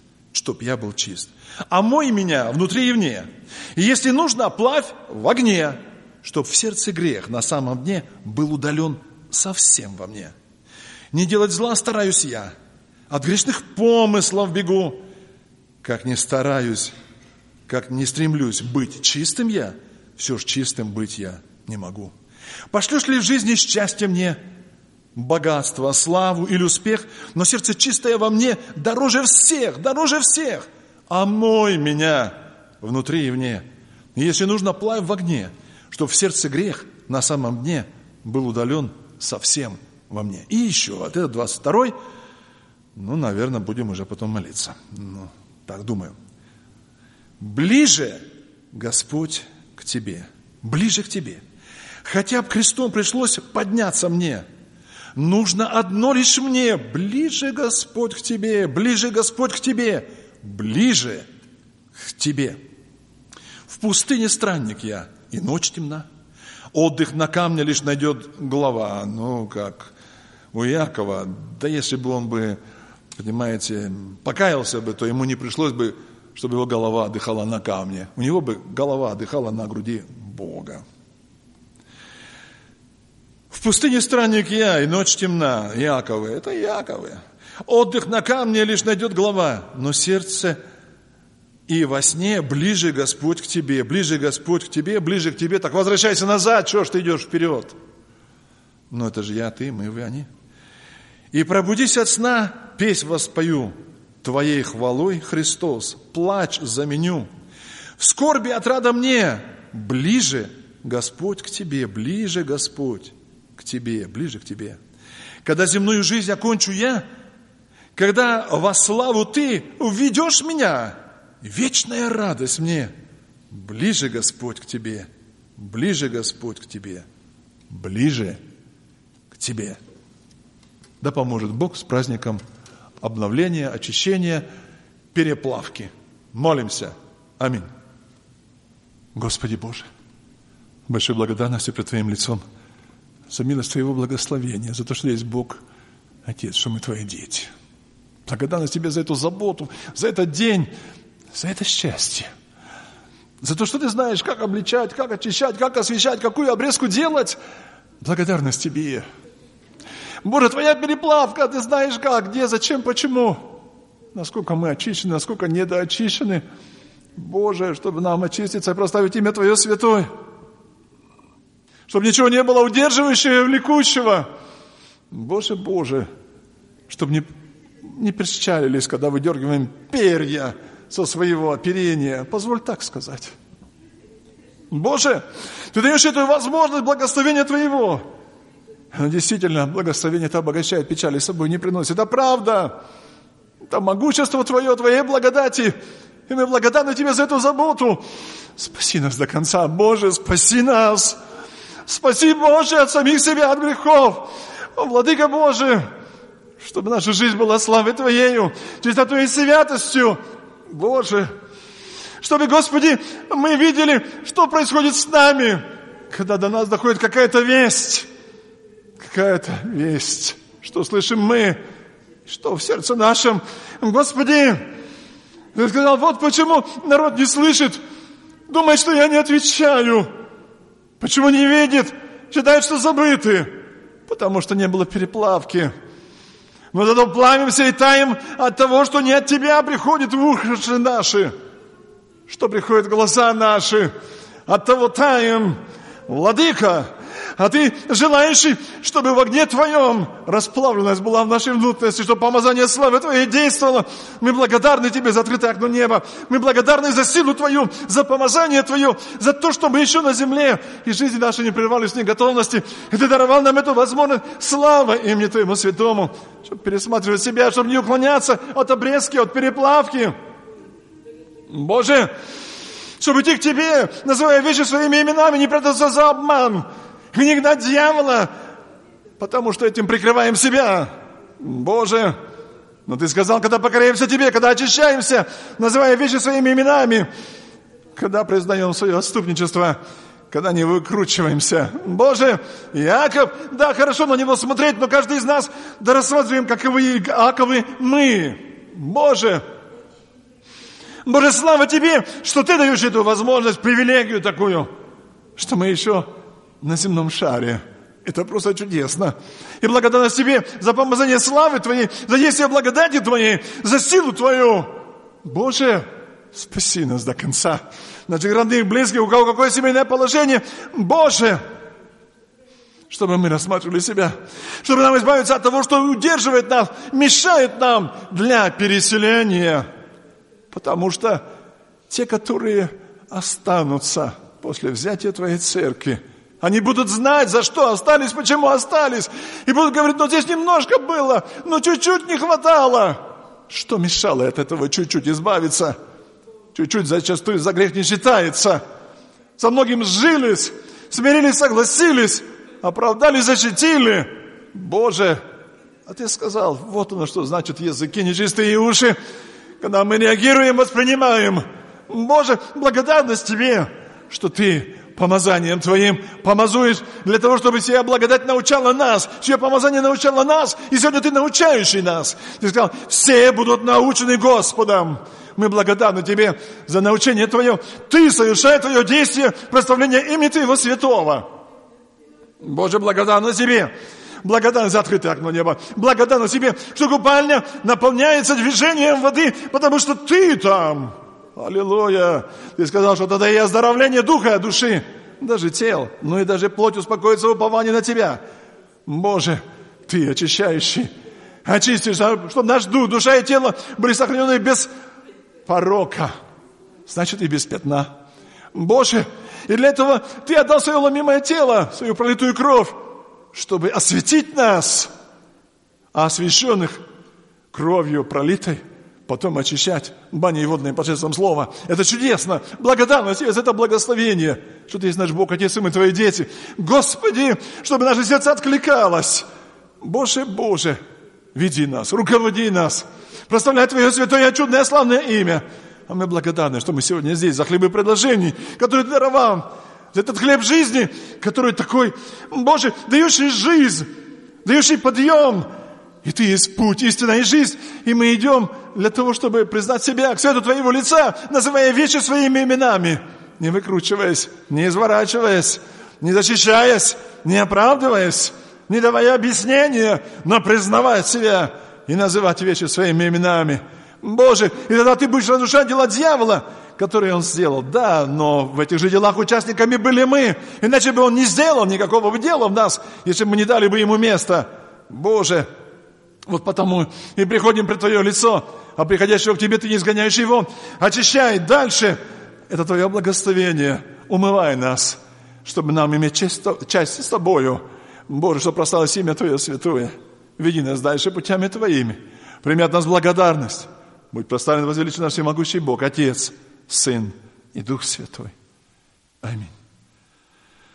Омой меня внутри и вне, и если нужно, плавь в огне, чтоб в сердце грех на самом дне был удален совсем во мне. Не делать зла стараюсь я, От грешных помыслов бегу. Как не стараюсь, как не стремлюсь быть чистым я, все ж чистым быть я не могу. Пошлешь ли в жизни счастье мне, богатство, славу или успех, но сердце чистое во мне дороже всех. Омой меня внутри и вне. И если нужно, плавь в огне, чтобы в сердце грех на самом дне был удален совсем во мне. И еще, вот этот 22-й, наверное, будем уже потом молиться. Так думаю. Ближе, Господь, к Тебе. Ближе к Тебе. Хотя бы крестом пришлось подняться мне. Нужно одно лишь мне. Ближе, Господь, к Тебе. Ближе, Господь, к Тебе. Ближе к Тебе. В пустыне странник я, и ночь темна. Отдых на камне лишь найдет голова. Как у Иакова. Да если бы он бы, понимаете, покаялся бы, то ему не пришлось бы, чтобы его голова отдыхала на камне. У него бы голова отдыхала на груди Бога. В пустыне странник я, и ночь темна. Иаковы, это Иаковы. Отдых на камне лишь найдет голова, но сердце и во сне ближе, Господь, к Тебе, ближе, Господь, к Тебе, ближе к Тебе. Так возвращайся назад, чего ж ты идешь вперед? Это же я, ты, мы, вы, они. И пробудись от сна, песнь воспою, Твоей хвалой, Христос, плач заменю. В скорби отрада мне, ближе, Господь, к Тебе, ближе, Господь, к Тебе, ближе к Тебе. Когда земную жизнь окончу я, когда во славу Ты уведешь меня, вечная радость мне, ближе, Господь, к Тебе, ближе, Господь, к Тебе, ближе к Тебе. Да поможет Бог с праздником обновления, очищения, переплавки. Молимся. Аминь. Господи Боже, большой благодарности пред Твоим лицом за милость Твоего благословения, за то, что есть Бог, Отец, что мы Твои дети. Благодарность Тебе за эту заботу, за этот день, за это счастье. За то, что Ты знаешь, как обличать, как очищать, как освящать, какую обрезку делать. Благодарность Тебе. Боже, Твоя переплавка, Ты знаешь как, где, зачем, почему. Насколько мы очищены, насколько недоочищены. Боже, чтобы нам очиститься и прославить имя Твое святое. Чтобы ничего не было удерживающего и влекущего. Боже, чтобы не прищалились, когда выдергиваем перья со своего оперения. Позволь так сказать. Боже, Ты даешь эту возможность благословения Твоего. Но действительно, благословение это обогащает, печали с собой не приносит. Это правда. Это могущество Твое, Твоей благодати. И мы благодарны Тебе за эту заботу. Спаси нас до конца, Боже, спаси нас. Спаси, Боже, от самих себя, от грехов. О, Владыка Божий, чтобы наша жизнь была славой Твоею, чистотой и святостью. Боже, чтобы, Господи, мы видели, что происходит с нами, когда до нас доходит какая-то весть, что слышим мы, что в сердце нашем. Господи, Ты сказал, вот почему народ не слышит, думает, что я не отвечаю. Почему не видит, считает, что забыты, потому что не было переплавки. Мы зато пламимся и таем от того, что не от Тебя приходит в уши наши, что приходит в глаза наши, от того таем. Владыка, а Ты желающий, чтобы в огне Твоем расплавленность была в нашей внутренности, чтобы помазание славы Твоей действовало. Мы благодарны Тебе за открытое окно неба. Мы благодарны за силу Твою, за помазание Твое, за то, что мы еще на земле, и жизни наши не прервались в неготовности. И Ты даровал нам эту возможность. Слава имени Твоему святому, чтобы пересматривать себя, чтобы не уклоняться от обрезки, от переплавки. Боже, чтобы идти к Тебе, называя вещи своими именами, не прятаться за обман, и не гнать дьявола, потому что этим прикрываем себя. Боже, но Ты сказал, когда покоряемся Тебе, когда очищаемся, называя вещи своими именами, когда признаем свое отступничество, когда не выкручиваемся. Боже, Иаков, да, хорошо на него смотреть, но каждый из нас, да рассматриваем, каковы Иаковы мы. Боже, слава Тебе, что Ты даешь эту возможность, привилегию такую, что мы еще на земном шаре Это просто чудесно. И благодарность Тебе за помазание славы Твоей, за действие благодати Твоей, за силу Твою. Боже, спаси нас до конца. Наших родных, близких, у кого какое семейное положение. Боже, чтобы мы рассматривали себя, чтобы нам избавиться от того, что удерживает нас, мешает нам для переселения. Потому что те, которые останутся после взятия Твоей церкви, они будут знать, за что остались, почему остались. И будут говорить, ну здесь немножко было, но чуть-чуть не хватало. Что мешало от этого чуть-чуть избавиться? Чуть-чуть зачастую за грех не считается. Со многим сжились, смирились, согласились, оправдали, защитили. Боже, а Ты сказал, вот оно что значит языки, нечистые уши, когда мы реагируем, воспринимаем. Боже, благодарность Тебе, что Ты помазанием Твоим помазуешь для того, чтобы сия благодать научала нас, сие помазание научало нас, и сегодня Ты научающий нас. Ты сказал, все будут научены Господом. Мы благодарны Тебе за научение Твое. Ты совершай Твое действие, прославление имени Твоего святого. Боже, благодарна Тебе. Благодарность за открытое окно неба. Благодарность Тебе, что купальня наполняется движением воды, потому что Ты там. Аллилуйя. Ты сказал, что тогда и оздоровление духа, души, даже тел, ну и даже плоть успокоится в уповании на Тебя. Боже, Ты очищающий. Очистишь, чтобы наш дух, душа и тело были сохранены без порока. Значит, и без пятна. Боже, и для этого Ты отдал свое ломимое тело, свою пролитую кровь, чтобы осветить нас, а освященных кровью пролитой потом очищать баней водной посредством слова. Это чудесно. Благодарность Тебе за это благословение, что Ты есть наш Бог, Отец, и мы Твои дети. Господи, чтобы наше сердце откликалось. Боже, Боже, веди нас, руководи нас, прославляй Твое святое, чудное, славное имя. А мы благодарны, что мы сегодня здесь за хлебы предложений, которые Ты даровал, за этот хлеб жизни, который такой, Боже, дающий жизнь, дающий подъем. И Ты есть путь, истина и жизнь. И мы идем для того, чтобы признать себя к свету Твоего лица, называя вещи своими именами, не выкручиваясь, не изворачиваясь, не защищаясь, не оправдываясь, не давая объяснения, но признавать себя и называть вещи своими именами. Боже, и тогда Ты будешь разрушать дела дьявола, которые он сделал. Да, но в этих же делах участниками были мы. Иначе бы он не сделал никакого дела в нас, если бы мы не дали бы ему место. Боже, вот потому и приходим пред Твое лицо, а приходящего к Тебе Ты не изгоняешь его. Очищай дальше. Это Твое благословение. Умывай нас, чтобы нам иметь часть с Тобою. Боже, чтобы прославилось имя Твое святое. Веди нас дальше путями Твоими. Прими от нас благодарность. Будь прославлен, возвеличен наш всемогущий Бог, Отец, Сын и Дух Святой. Аминь.